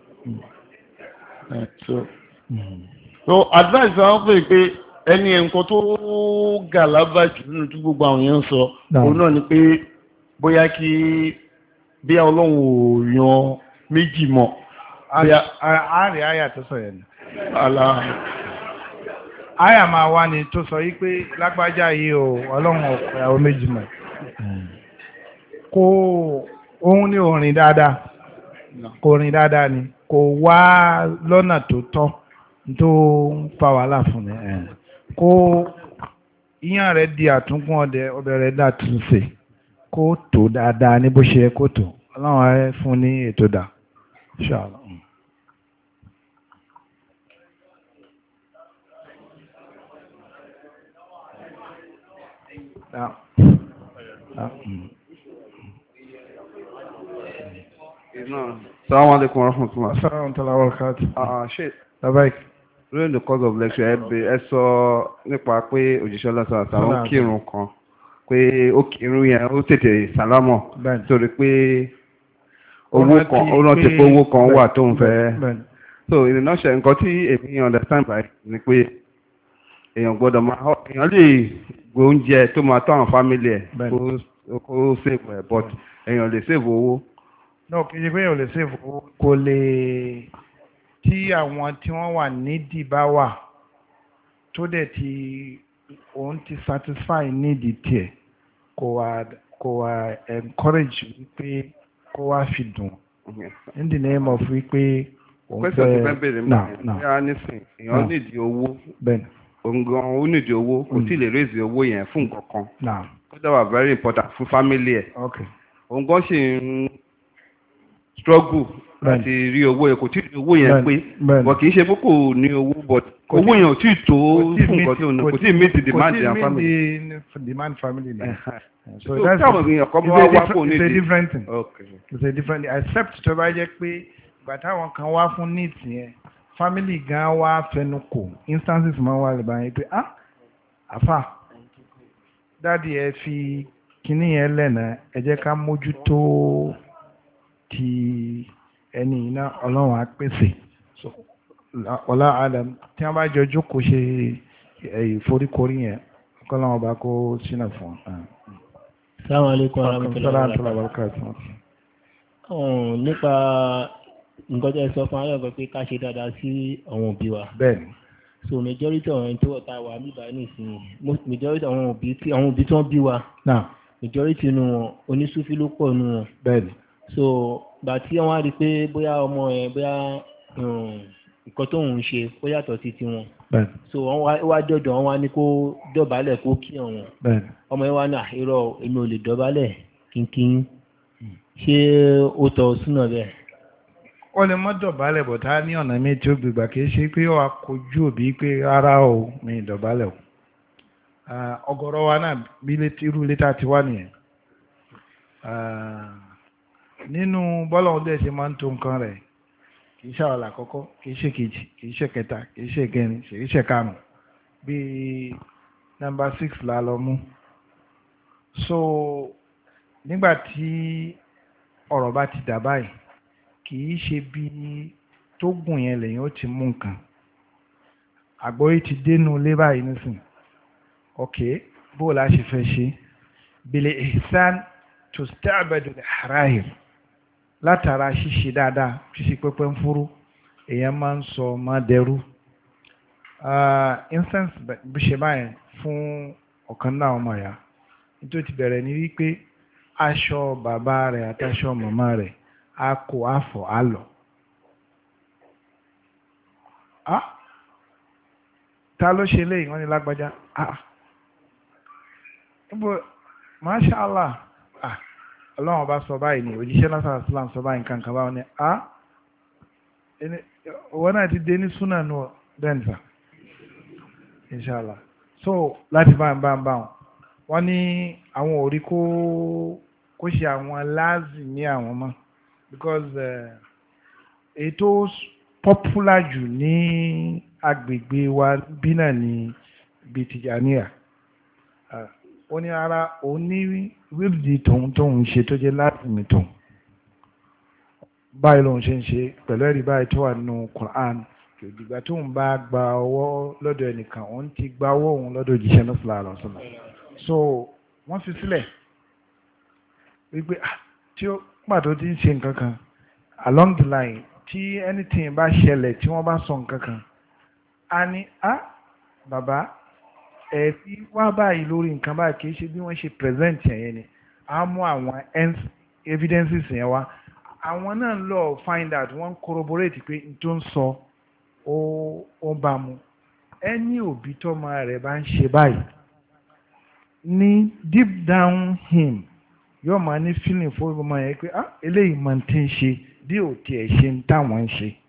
so advice wọn pè pé ẹni nǹkan tó gàlábà jù nínú tí gbogbo àwọn yẹn ń sọ òun náà ni pé bóyá kí bí ọlọ́run ò yan méjì mọ́. àárẹ̀ àyà tó sọ yẹn. àyà máa wá ni tó sọ yí pé lágbájá yìí o ọlọ́run ò pè àwọn méjì mọ́. kò òun ní orin dáadáa kò rìn dáadáa ni kò wá lọ́nà tó tọ́ tó ń fa wàhálà fún mi. kó iyán rẹ̀ di àtúnkún ọdẹ ọbẹ̀ rẹ̀ dà tún ṣe kó tó dáadáa ní bó ṣe yẹ kó tó ọlọ́run á fún ní ètò dà ṣáàlọ́. Assalamu alaikum warahmatullahi. Assalamu alaikum. Ah, ṣe. Bye-bye. During the course of lecture, ẹ bẹ ẹ sọ nípa pé òjíṣẹ́ lọ́sàn àtàwọn kírun kan pé ó kírun yẹn ó tètè sálámọ̀ torí pé owó kan ó rántí pé owó kan wà tó ń fẹ́. So in a nutshell, nǹkan tí èmi understand by ni pé èèyàn gbọ́dọ̀ máa èèyàn lè gbé oúnjẹ tó máa tọ́ àwọn family ẹ̀ kó save ẹ̀ but èèyàn lè save owó. No, kì í ṣe pé èèyàn lè save owó kò lè tí àwọn tí wọ́n wà nídìí bá wà tó dẹ̀ ti òun ti satisfy nídìí tiẹ̀ kò wá kò wá encourage wípé kó wá fi dùn in the name of wípé òun fẹ́ náà náà èèyàn nídìí owó òǹgàn ó nídìí owó kò tí lè raise owó yẹn fún nǹkan kan ó dábàá very important fún family ẹ̀ òǹgàn sì ń struggle láti rí owó yẹn kò tí rí owó yẹn pé bọ̀ kì í ṣe fún kò ní owó but owó yẹn ò tí tó fún nǹkan tó ní kò tí meet the demand in family. kò tí meet the demand family ni. so that's it's a different thing. Okay. It's a different thing except tó bá jẹ́ pé ìgbà táwọn kan wá fún needs yẹn family gan wá fẹnu kò instances máa wà lè báyìí pé ah àfà dáàdi ẹ fi kinní yẹn lẹ́nà ẹ jẹ́ ká mójútó ti ẹni iná ọlọ́run á pèsè ọlá adam tí wọ́n bá jọ jókòó ṣe ìforíkorí yẹn kọ́lọ́run bá kó sínú fún un. Assalamu alaikum warahmatullahi wabarakatuh. Nípa nǹkan tó ẹ sọ fún ayọ̀gbẹ́ pé ká ṣe dáadáa sí àwọn òbí wa. Bẹ́ẹ̀ni. So majority àwọn ẹni tó wọ̀ tá a wà níbà nísìnyí majority àwọn òbí tí àwọn òbí tí wọ́n bí wa. Majority inú wọn onísúfí ló pọ̀ nínú wọn. Bẹ́ẹ̀ni. So gbà tí wọ́n á rí i pé bóyá ọmọ ẹ̀ bóyá nǹkan tó ń ṣe ó yàtọ̀ sí tiwọn. Bẹ́ẹ̀ni. So wọ́n wá dọ̀dọ̀ wọn wá ní kó dọ̀bálẹ̀ kó kí àwọn. Bẹ́ẹ̀ni. ọmọ yẹn wá ní àìrọ̀ èmi ò lè dọ̀bálẹ̀ kínkín ṣé ó tọ́ súnà bẹ́ẹ̀. ó lè mọ́ dọ̀bálẹ̀ bọ̀ tá ní ọ̀nà mi tí ó gbìgbà kì í ṣe pé ó wá kojú òbí pé rárá o mi dọ̀bálẹ̀ o. ọ̀gọ̀rọ̀ wa náà bí irú létà ti wá nìyẹn. nínú bọ́lá ọdún ẹ̀ ṣe máa ń tó nǹkan rẹ̀ kì í ṣe àwọn àkọ́kọ́ kì í ṣe kejì kì í ṣe kẹta kì í ṣe kẹrin kì í ṣe karùn-ún bíi nọ́mbà six la lọ mú. so nígbà tí ọ̀rọ̀ bá ti dà báyìí kì í ṣe bí tó gùn yẹn lẹ́yìn ó ti mú nǹkan àgbọ́yé ti dénú ilé báyìí nísìn ok bó la ṣe fẹ́ ṣe bil ihsan tusta'badu al-harahir látara ṣíṣe dáadáa ṣíṣe pẹ́pẹ́ ń fúrú èèyàn máa ń sọ máa dẹrú instance bí ṣe báyẹn fún ọ̀kan náà ọmọ ìyá nítorí ti bẹ̀rẹ̀ ní wípé aṣọ bàbá rẹ̀ àtàṣọ màmá rẹ̀ a kò àfọ̀ á lọ. ta ló ṣe léyìn wọ́n ní lágbájá masha Allah ọlọ́run ọba sọ báyìí ni òjíṣẹ́ lásán islam sọ báyìí nǹkan kan báwọn ni owó náà ti dé ní súnà nù dẹ́nìfà inshallah so láti bá ń bá ń bá wọn wọ́n ní àwọn ò rí kó kó ṣe àwọn láàzì ní àwọn mọ́ because ètò popular jù ní agbègbè wa bí náà ní bí Tìjàníyà ó ní ara òun ní wíìlì tóun tóun ṣe tó jẹ́ láti mi tóun báyìí lòun ṣe ń ṣe pẹ̀lú ẹ̀rí báyìí tó wà nínú Quran ìgbà tóun bá gba ọwọ́ lọ́dọ̀ ẹnìkan òun ti gba ọwọ́ òun lọ́dọ̀ òjíṣẹ́ náà sallallahu alaihi wasallam so wọ́n fi sílẹ̀ wípé tí ó pàtó ti ń ṣe nǹkan kan along the line tí anything bá ṣẹlẹ̀ tí wọ́n bá sọ nǹkan kan a ní a bàbá ẹ̀ tí wá báyìí lórí nǹkan báyìí kì í ṣe bí wọ́n ṣe present yẹn ni a mú àwọn evidences yẹn wá àwọn náà lọ find out wọ́n corroborate pé n tó ń sọ ó bá mu ẹni òbí tọ́mọ rẹ̀ bá ń ṣe báyìí ní deep down him yóò máa ní feeling fún ọmọ yẹn pé ah eléyìí máa ń tí ń ṣe bí ò tiẹ̀ ṣe ń táwọn ń ṣe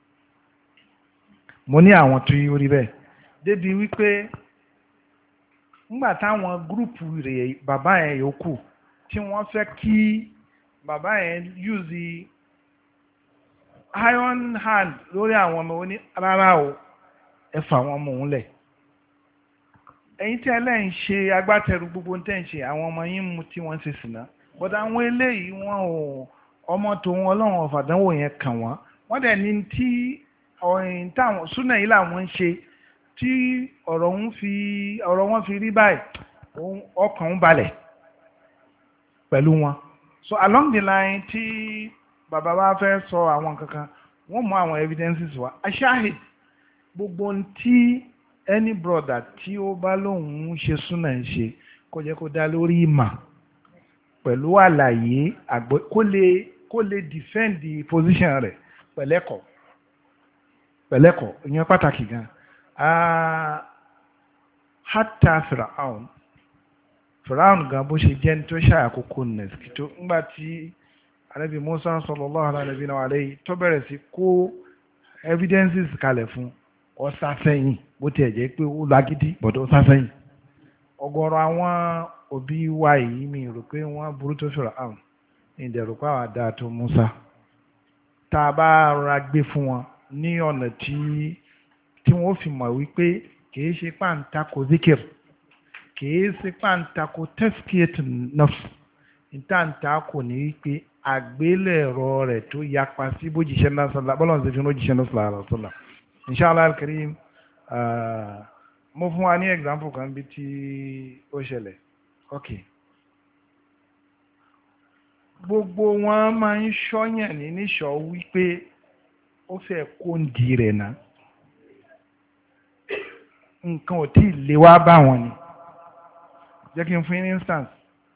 mo ní àwọn tó yí orí bẹ́ẹ̀ débi wípé ńgbà táwọn gúrùpù rẹ̀ bàbá yẹn yòókù tí wọ́n fẹ́ kí bàbá yẹn use iron hand lórí àwọn ọmọ oní rárá o ẹ fà wọn mọ̀ ń lẹ̀ ẹ̀yin tí ẹlẹ́ ń ṣe agbátẹrù gbogbo ń tẹ̀ ń ṣe àwọn ọmọ yín mu tí wọ́n ṣe sìnà but àwọn eléyìí wọn ò ọmọ tòun ọlọ́run ọ̀fàdánwò yẹn kàn wọ́n wọ́n dẹ̀ ní tí ọ̀yìn táwọn súnà yìí làwọn ń ṣe tí ọ̀rọ̀ ń fi ọ̀rọ̀ wọn fi rí báyìí ọkàn ń balẹ̀ pẹ̀lú wọn so along the line tí bàbá wa fẹ́ sọ àwọn kankan wọ́n mú àwọn evidences wa aṣáhid gbogbo tí any brother tí ó bá lóun ń ṣe súnà ń ṣe kó jẹ́ kó dá lórí ìmọ̀ pẹ̀lú àlàyé àgbẹ̀ kó lè kó lè defend the position rẹ̀ pẹ̀lẹ́kọ̀ pẹ̀lẹ́kọ̀ ìyẹn pàtàkì gan hata firaun firaun gan bó ṣe jẹ́ ní tó ṣàkókò nẹ̀sìkì tó ńgbà tí Ànábì Musa sallallahu alaihi wa alayhi tó bẹ̀rẹ̀ sí kó evidences kalẹ̀ fún ó sá sẹ́yìn bó tiẹ̀ jẹ́ pé ó lágídí bọ̀dọ̀ ó sá sẹ́yìn ọ̀gọ̀rọ̀ àwọn òbí wa yìí mi rò pé wọ́n burú tó firaun ìdẹ̀rù pa àwọn àdá tó Musa tá a bá ra gbé fún wọn ní ọ̀nà tí tí wọ́n fi mọ̀ wípé kìí ṣe pàǹtakò zikir kìí ṣe pàǹtakò tẹ́síkìtì nọ́fs ìtàǹtakò ní wípé àgbélẹ̀rọ rẹ̀ tó yapa sí bójìṣẹ́ náà sọ́lá bọ́lá ṣe fi bójìṣẹ́ náà sọ́lá àrà sọ́lá inshallah al-karim mo fún wa ní example kan bí tí ó ṣẹlẹ̀ ok gbogbo wọn máa ń ṣọ́yàn ní níṣọ́ wípé ó fẹ́ kó ń di rẹ̀ náà nǹkan ò tí ì lè wá bá wọn ni jẹ́ kí n fún yín ní instance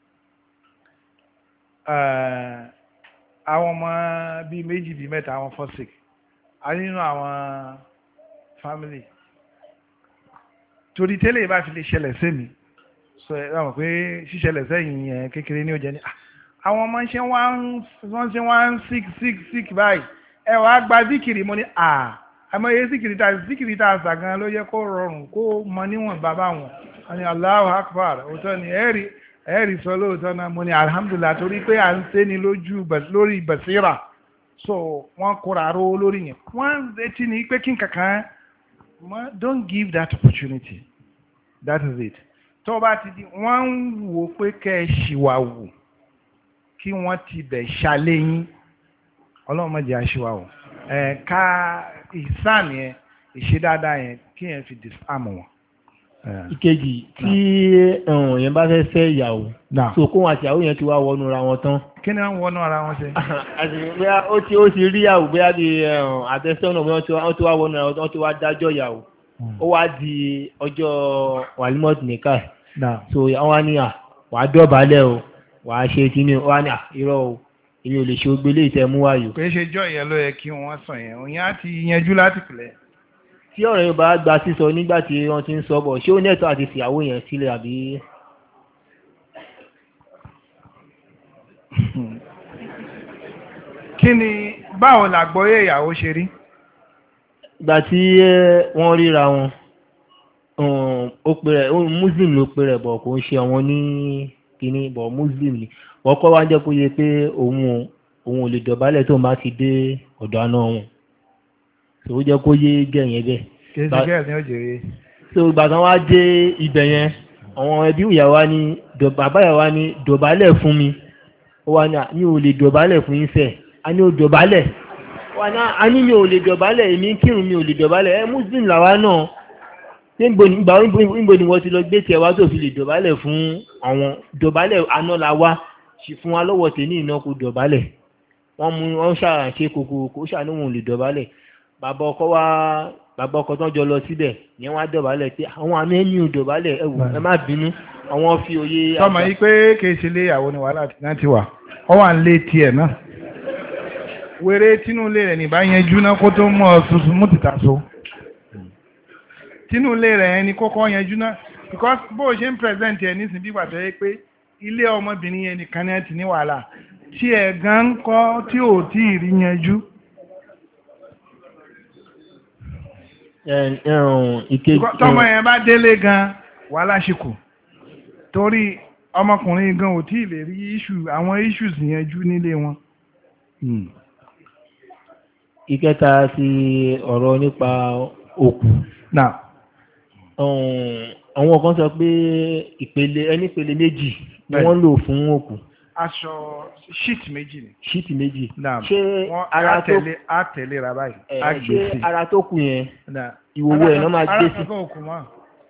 àwọn ọmọ bíi méjì bíi mẹ́ta àwọn fọ́sìk a nínú àwọn family torí tẹ́lẹ̀ bá fi lè ṣẹlẹ̀ sẹ́mi sọ ẹ mọ̀ pé ṣíṣẹlẹ̀ sẹ́yìn yẹn kékeré ní ó jẹ́ ní àwọn ọmọ ṣe wọ́n ṣe wọ́n sick sick sick báyìí ẹ wàá gba zikiri mo ní à àmọ́ iye zikiri ta zikiri ta àṣà gan ló yẹ kó rọrùn kó mọ níwọ̀n bàbá wọn wọ́n ní Allahu Akbar òótọ́ ni ẹ̀rí ẹ̀rí sọ lóòótọ́ náà mo ní alhamdulillah torí pé à ń ṣe ni lójú lórí basira so wọ́n kóra ró lórí yẹn wọ́n retí ni pé kí n kankan don't give that opportunity that is it tó bá ti di wọ́n ń wò pé kẹ́ ẹ ṣìwà wò kí wọ́n ti bẹ̀ ṣàléyìn ọlọ́run má jẹ́ àṣìwà wò ẹ̀ ká ìsàn yẹn ìṣe dáadáa yẹn kí yẹn fi disarm wọn. ìkejì tí yẹn bá fẹ́ fẹ́ ìyàwó so kóhun àti ìyàwó yẹn ti wá wọnú ara wọn tán. kí ni wọ́n wọnú ara wọn ṣe. àti bóyá ó ti ó ti rí ìyàwó bóyá di àtẹ́sọ́nà bóyá wọ́n ti wá wọnú ara wọn ti wá dájọ́ ìyàwó ó wá di ọjọ́ wàlímọ́t nìkan so àwọn àníyàn wàá dọ̀bálẹ̀ o wàá ṣe kíní wàá ní irọ́ o èmi ò lè ṣe ogbélé ìtẹ̀mú wáyò. pé ṣe jọ ìyẹn ló yẹ kí wọ́n sọ yẹn òun yẹn á ti yanjú láti pìlẹ̀. tí ọ̀rọ̀ yóò bá gba sísọ nígbà tí wọ́n ti ń sọ bọ̀ ṣé ó nẹ́tọ̀ àti fìyàwó yẹn sílẹ̀ àbí. kí ni báwo làgbọ́yé ìyàwó ṣe rí. ìgbà tí wọ́n ríra wọn ó pe rẹ̀ muslim ló pe rẹ̀ bọ̀ kò ń ṣe àwọn ní kíní bọ̀ muslim ni wọ́n kọ́ wá jẹ́ kó yẹ pé òun òun ò lè dọ̀bálẹ̀ tó máa ti dé ọ̀dọ̀ àná wọn tó jẹ́ kó yé gẹ̀yẹn bẹ́ẹ̀. kìí ṣe gẹ́ẹ̀ ní òjèrè. so ìgbà kan wá dé ibẹ̀ yẹn àwọn ẹbí ìyàwó ni bàbá ìyàwó ni dọ̀bálẹ̀ fún mi ó wá ní mi ò lè dọ̀bálẹ̀ fún yín sẹ́ẹ̀ a ní ò dọ̀bálẹ̀ wà ní a ní mi ò lè dọ̀bálẹ̀ èmi ń kírun mi ò lè dọ̀bálẹ̀ ẹ muslim làwa náà níbo ni wọ́n ti lọ gbé tiẹ̀ wá tó fi lè dọ̀bálẹ̀ fún àwọn dọ̀bálẹ̀ aná la wá ṣì fún wa lọ́wọ́ tẹ̀ ní iná kó dọ̀bálẹ̀ wọ́n mú wọ́n ṣàrànṣe kòkò kò ṣàníwọ̀n lè dọ̀bálẹ̀ bàbá ọkọ wá bàbá ọkọ tán jọ lọ síbẹ̀ ní wọ́n á dọ̀bálẹ̀ pé àwọn àmì ẹ̀mí ò dọ̀bálẹ̀ ẹ̀wù ẹ má bínú àwọn fi òye. sọmọ yìí pé kìí ṣe lé ìyàwó ni wàhálà náà ti wà ọ wà ń lé tiẹ̀ náà wèrè tínú ilé rẹ̀ nìbá yẹn júná kó tó mú ọ tuntun mú tìta so tínú ilé rẹ̀ ẹni kọ́kọ́ yẹn júná because bó o ṣe ń present ẹ̀ nísìnyí bí pàtó yẹ pé ilé ọmọbìnrin yẹn nìkan náà ti ní wàhálà tí ẹ̀ gan ń kọ́ tí ò tí ì rí yanjú. tọmọ yẹn bá délé gan wàhálà ṣì kù torí ọmọkùnrin gan ò tí ì lè rí issue àwọn issues yanjú nílé wọn. ìkẹta ti ọ̀rọ̀ nípa òkú. Now, àwọn kan sọ pé ìpele ẹni ìpele méjì ni wọ́n lò fún òkú. aṣọ sheet méjì ni. sheet méjì. ṣé ara tó á tẹ̀lé ra báyìí. ṣé ara tó kù yẹn ìwòwò ẹ̀ náà máa gbé sí. ara kankan òkú mọ́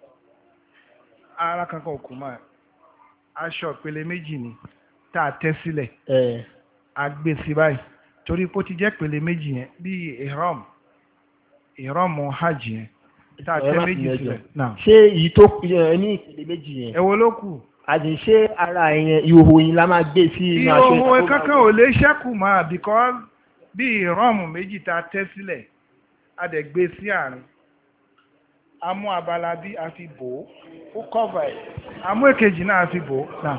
ara kankan òkú mọ́ aṣọ ìpele méjì ni tá a tẹ́ sílẹ̀ a gbé sí báyìí torí pé ó ti jẹ́ ìpele méjì yẹn bíi ihram ihram hajj yẹn tá a tẹ́ méjì sílẹ̀. ṣé èyí tó kù yẹn ní ìpele méjì yẹn. èwo ló kù. àti ṣé ara yẹn ìhòòhò yìí la máa gbé sí inú aṣọ ìhòòhò kankan ò lè ṣẹ́kù mọ́ because bí ìrọ́ọ̀mù méjì tá a tẹ́ sílẹ̀ a dẹ̀ gbé sí àárín a mú abala bí a fi bò ó ó kọ́va ẹ̀ a mú èkejì náà a fi bò ó.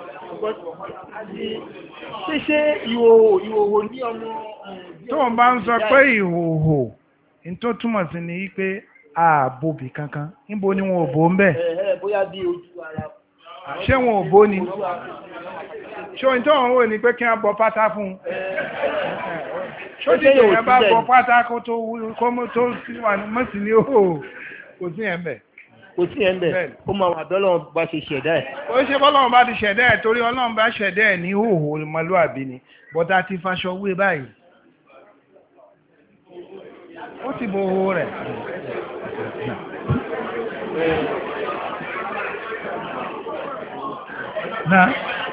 ṣé ṣé ìhòòhò ìhòòhò ní ọmọ. tó o bá ń sọ pé ìhòòhò ní tó túmọ̀ sí ni pé ààbò bì kankan níbo ni wọn ò bò ń bẹ̀. bóyá bí ojú ara. ṣé wọn ò bó ni ṣé ohun tó ń wò ní pé kí wọ́n bọ pátá fún un ṣó dídò yẹn bá bọ pátá kó tó kó tó wà ní mọ́sí ní òhò kò sí yẹn bẹ̀. kò sí yẹn bẹ̀ ó máa wà bọ́lọ́run bá ṣe ṣẹ̀dá ẹ̀. ó ṣe bọ́lọ́run bá ti ṣẹ̀dá ẹ̀ torí ọlọ́run bá ṣẹ̀dá ẹ̀ ní òhò ọmọlúwàbí ni bọ́tà ti faṣọ wé báyìí ó ti bo òhò rẹ̀. náà.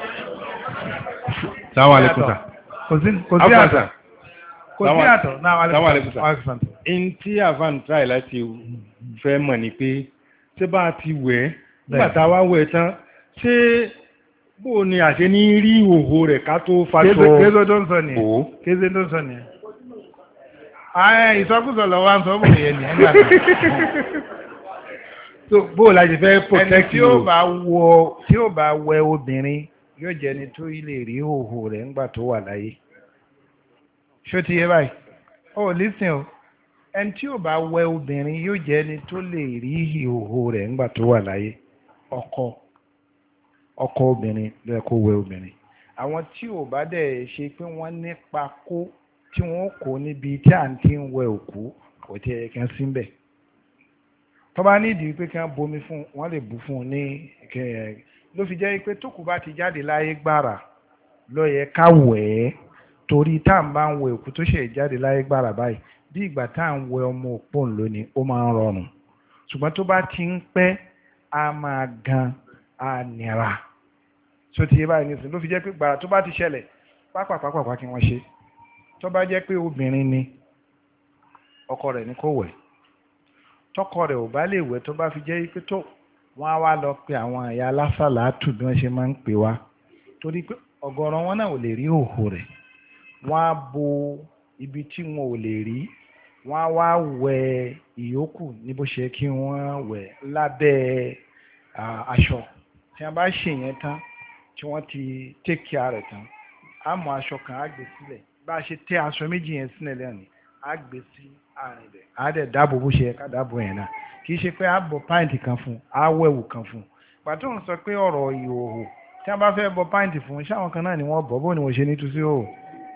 Sáwọn alẹ́kùnsà. Kò sí àtọ̀. Kò sí àtọ̀. Sáwọn alẹ́kùnsà. In tí Avan try láti fẹ́ mọ̀ ni pé ṣé bá ti wẹ̀ nígbà tá a wá wẹ̀ tán ṣé bó ni àṣẹ ní rí ìhòhò rẹ̀ ká tó faṣọ. Kézo tó ń sọ ni. Kézo tó ń sọ ni. Ìsọkúsọ lọ wá ń sọ bóyá ni ẹgbà náà. So bó la ṣe fẹ́ protect ẹni tí ó bá wọ tí ó bá wẹ obìnrin yóò jẹ́ ẹni tó lè rí ìhòhò rẹ̀ ńgbà tó wà láyé ṣó ti yé báyìí ó lísìn o ẹni tí ó bá wẹ obìnrin yóò jẹ́ ẹni tó lè rí ìhòhò rẹ̀ ńgbà tó wà láyé ọkọ ọkọ obìnrin ló yẹ kó wẹ obìnrin àwọn tí ò bá dẹ̀ ṣe pé wọ́n nípa kó tí wọ́n kó níbi tí à ń ti ń wẹ òkú kò tí ẹ kàn sí bẹ́ẹ̀ tó bá nídìí pé kí wọ́n bomi fún wọ́n lè bù fún un ní kẹ́ẹ̀ ló fi jẹ́ pé tókù bá ti jáde láyé gbàrà ló yẹ ká wẹ̀ ẹ́ torí tá à ń bá ń wẹ òkú tó ṣe jáde láyé gbàrà báyìí bí ìgbà tá à ń wẹ ọmọ òpó lónìí ó máa ń rọrùn ṣùgbọ́n tó bá ti ń pẹ́ á máa gan á nira tó ti yé báyìí nísìnyí ló fi jẹ́ pé gbàrà tó bá ti ṣẹlẹ̀ pápápápá kí wọ́n ṣe tó bá jẹ́ pé obìnrin ni ọkọ rẹ̀ ní kó wẹ̀ tọkọ rẹ̀ ò bá lè wẹ̀ tó bá fi jẹ́ pé tó wọ́n á wá lọ pé àwọn ẹ̀yà alásàlátù bí wọ́n ṣe máa ń pè wá torí pé ọ̀gọ̀rọ̀ wọn náà ò lè rí òhò rẹ̀ wọ́n á bo ibi tí wọn ò lè rí wọ́n á wá wẹ̀ ìyókù ní bó ṣe kí wọ́n wẹ̀ lábẹ́ aṣọ tí wọ́n bá ṣe yẹn tán tí wọ́n ti take care rẹ̀ tán á mú aṣọ kan á gbé sílẹ̀ bá a ṣe tẹ́ aṣọ méjì yẹn sílẹ̀ lẹ́nu á gbé sí àárín rẹ̀ á dẹ̀ dáàbò bó ṣe ká dáàbò yẹn náà kì í ṣe pé á bọ pàǹtì kan fún á wẹ̀wù kan fún pàtó ń sọ pé ọ̀rọ̀ ìhòòhò tí wọ́n bá fẹ́ bọ pàǹtì fún ṣáwọn kan náà ni wọ́n bọ̀ bó ni wọ́n ṣe ní tú sí òhò.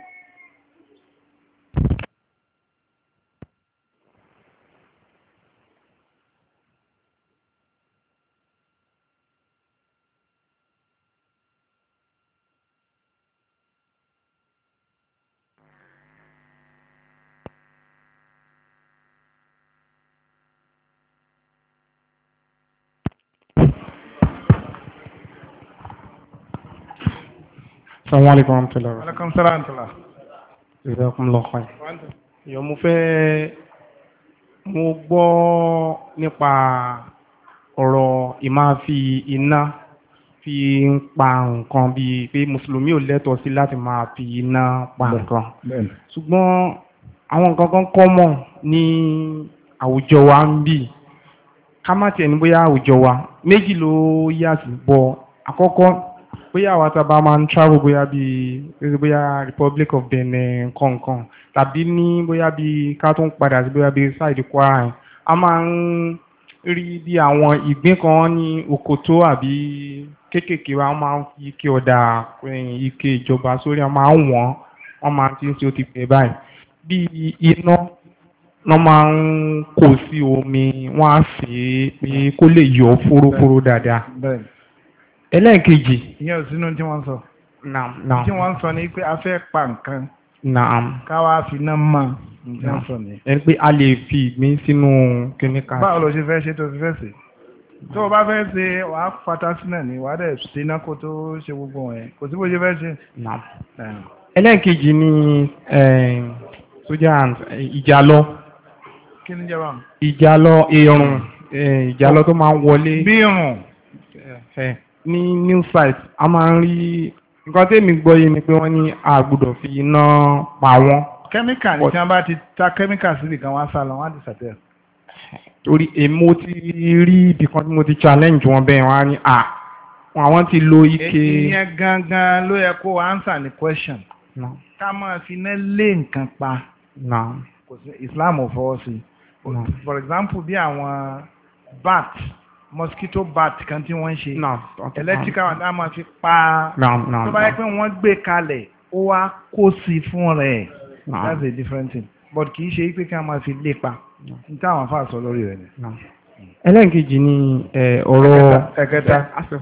Assalamu alaikum warahmatullahi wabarakatuh. Alaikum salaam wa rahmatullah. Jazakumullahu khair. Yo mo fẹ́ mo gbọ́ nípa ọ̀rọ̀ ìmáa fi iná fi ń pa nǹkan bíi pé mùsùlùmí ò lẹ́tọ̀ọ́ sí láti máa fi iná pa nǹkan. Ṣùgbọ́n àwọn nǹkan kan common ní àwùjọ wa ń bì ká má tiẹ̀ ní bóyá àwùjọ wa méjì ló yà sí bọ̀ àkọ́kọ́ bóyá àwọn àtàbà máa ń travel bóyá bí bóyá Republic of Benin kọ̀ọ̀kan tàbí ní bóyá bí ká tó ń padà sí bóyá bí side Kwara yẹn a máa ń rí bí àwọn ìgbín kan ní Òkòtó àbí kéékèèké wa máa ń fi ike ọ̀dà ike ìjọba sórí wọn máa ń wọ́n wọ́n máa ti ń ṣe ó ti pẹ́ báyìí bí iná wọ́n máa ń kó sí omi wọ́n á sè é pé kó lè yọ fórófóró dáadáa. ẹlẹ́ẹ̀kejì. ìyẹn ò sínú tí wọ́n sọ. naam naam. tí wọ́n sọ ni pé a fẹ́ pa nǹkan. naam. káwa fi iná mọ́ nǹkan sọ ni. ẹni pé a lè fi ìgbín sínú kíníkà. báwo ló ṣe fẹ́ ṣe tó fi fẹ́ sè tó o bá fẹ́ ṣe wàá fata sínú ní wàá dẹ̀ ṣe iná kó tó ṣe gbogbo wọn yẹn kò sí bó ṣe fẹ́ ṣe. naam. ẹlẹ́ẹ̀kejì ni sójà ìjàlọ. kí ni jẹ́ báwọn. ìjàlọ èrùn ìjàlọ tó máa ń wọlé. bí irun. ní new site a máa ń rí nǹkan tẹ́mi gbọ́ yìí ni pé wọ́n ní a gbọ́dọ̀ fi iná pa wọ́n. kẹ́míkà ní tí wọ́n bá ti ta kẹ́míkà síbi kan wá sá lọ wọ́n á disappear. torí èmo ti rí ibì kan tí mo ti challenge wọn bẹ́ẹ̀ wọ́n á ní à àwọn ti lo ike. ìyẹn gangan ló yẹ kó answer ní question. ká máa fi iná lé nǹkan pa. kò sí Islam ò fọwọ́ sí i. for example bí àwọn bat mosquito bat kan tí wọ́n ń ṣe electrical one á máa fi pa tó bá yẹ pé wọ́n gbé kalẹ̀ ó wá kó sí fún rẹ̀ that's a different thing but kì í ṣe pé ká máa fi lé pa ní táwọn afa sọ lórí rẹ̀ ni. ẹlẹ́nkejì ni ọ̀rọ̀ ẹ̀kẹta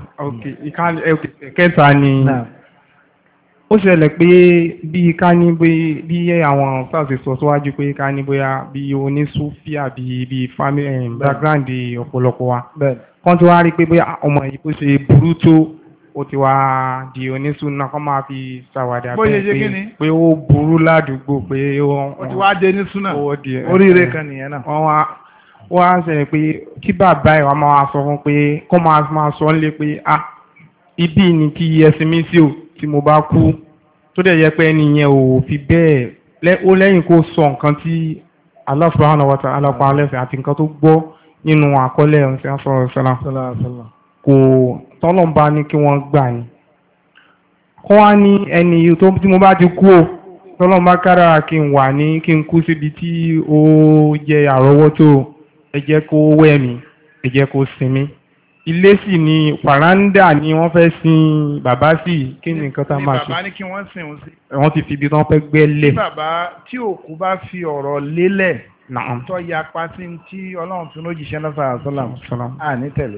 ẹ̀kẹta ni ó ṣẹlẹ̀ pé bí ká ní bí àwọn sáàsì sọ síwájú pé ká ní bóyá bí onísúfíà bí bí family background ọ̀pọ̀lọpọ̀ wa kán tí wá rí pé bóyá ọmọ yìí kó ṣe burú tó ó ti wá di onísúnà kán máa fi ṣàwàdà pé ó burú ládùúgbò pé ó ti wá dé nísúnà oríire kan nìyẹn náà. wọ́n wá ṣẹlẹ̀ pé kí bàbá ẹ̀ wá máa sọ fún pé kó máa sọ ń lé pé ah ibi ni kí ẹsìn mi sí o tí mo bá kú tó dẹ̀ yẹ pé ẹni yẹn ò fi bẹ́ẹ̀ ó lẹ́yìn kó sọ nǹkan tí Allah subhanahu wa ta'ala pa lẹ́sìn àti nǹkan tó gbọ́ nínú àkọọ́lẹ̀ ọ̀sẹ̀ sọ̀rọ̀ sọ́lá kò tọ́lọ̀mbá ní kí wọ́n gbà ní kọ́ wá ní ẹni tó tí mo bá ti kú o tọ́lọ̀mbá kára kí n wà ní kí n kú síbi tí ó jẹ́ àrọ́wọ́tó ẹ jẹ́ kó wẹ̀ mí ẹ jẹ́ kó sinmi ilé sì ni fàrándà ni wọ́n fẹ́ sin bàbá sí kí ni nǹkan tá máa ṣe. ní bàbá ní kí wọ́n sìn òun sí. wọ́n ti fi ibi tí wọ́n fẹ́ gbẹ́lẹ̀. tí bàbá tí òkú bá fi ọ̀rọ̀ lélẹ̀ tó yapa sí tí ọlọ́run fi lójíṣẹ́ náà sára sọ́là à ní tẹ̀lé.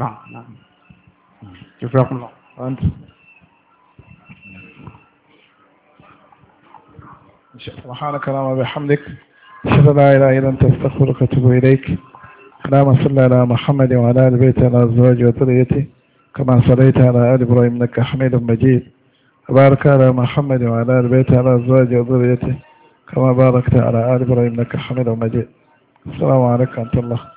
سبحانك اللهم وبحمدك أشهد أن لا إله إلا أنت أستغفرك وأتوب إليك اللهم صل على محمد وعلى آل بيته وعلى أزواجه وذريته كما صليت على آل إبراهيم إنك حميد مجيد وبارك على محمد وعلى آل بيته وعلى أزواجه وذريته كما باركت على آل إبراهيم إنك حميد مجيد السلام عليكم ورحمة الله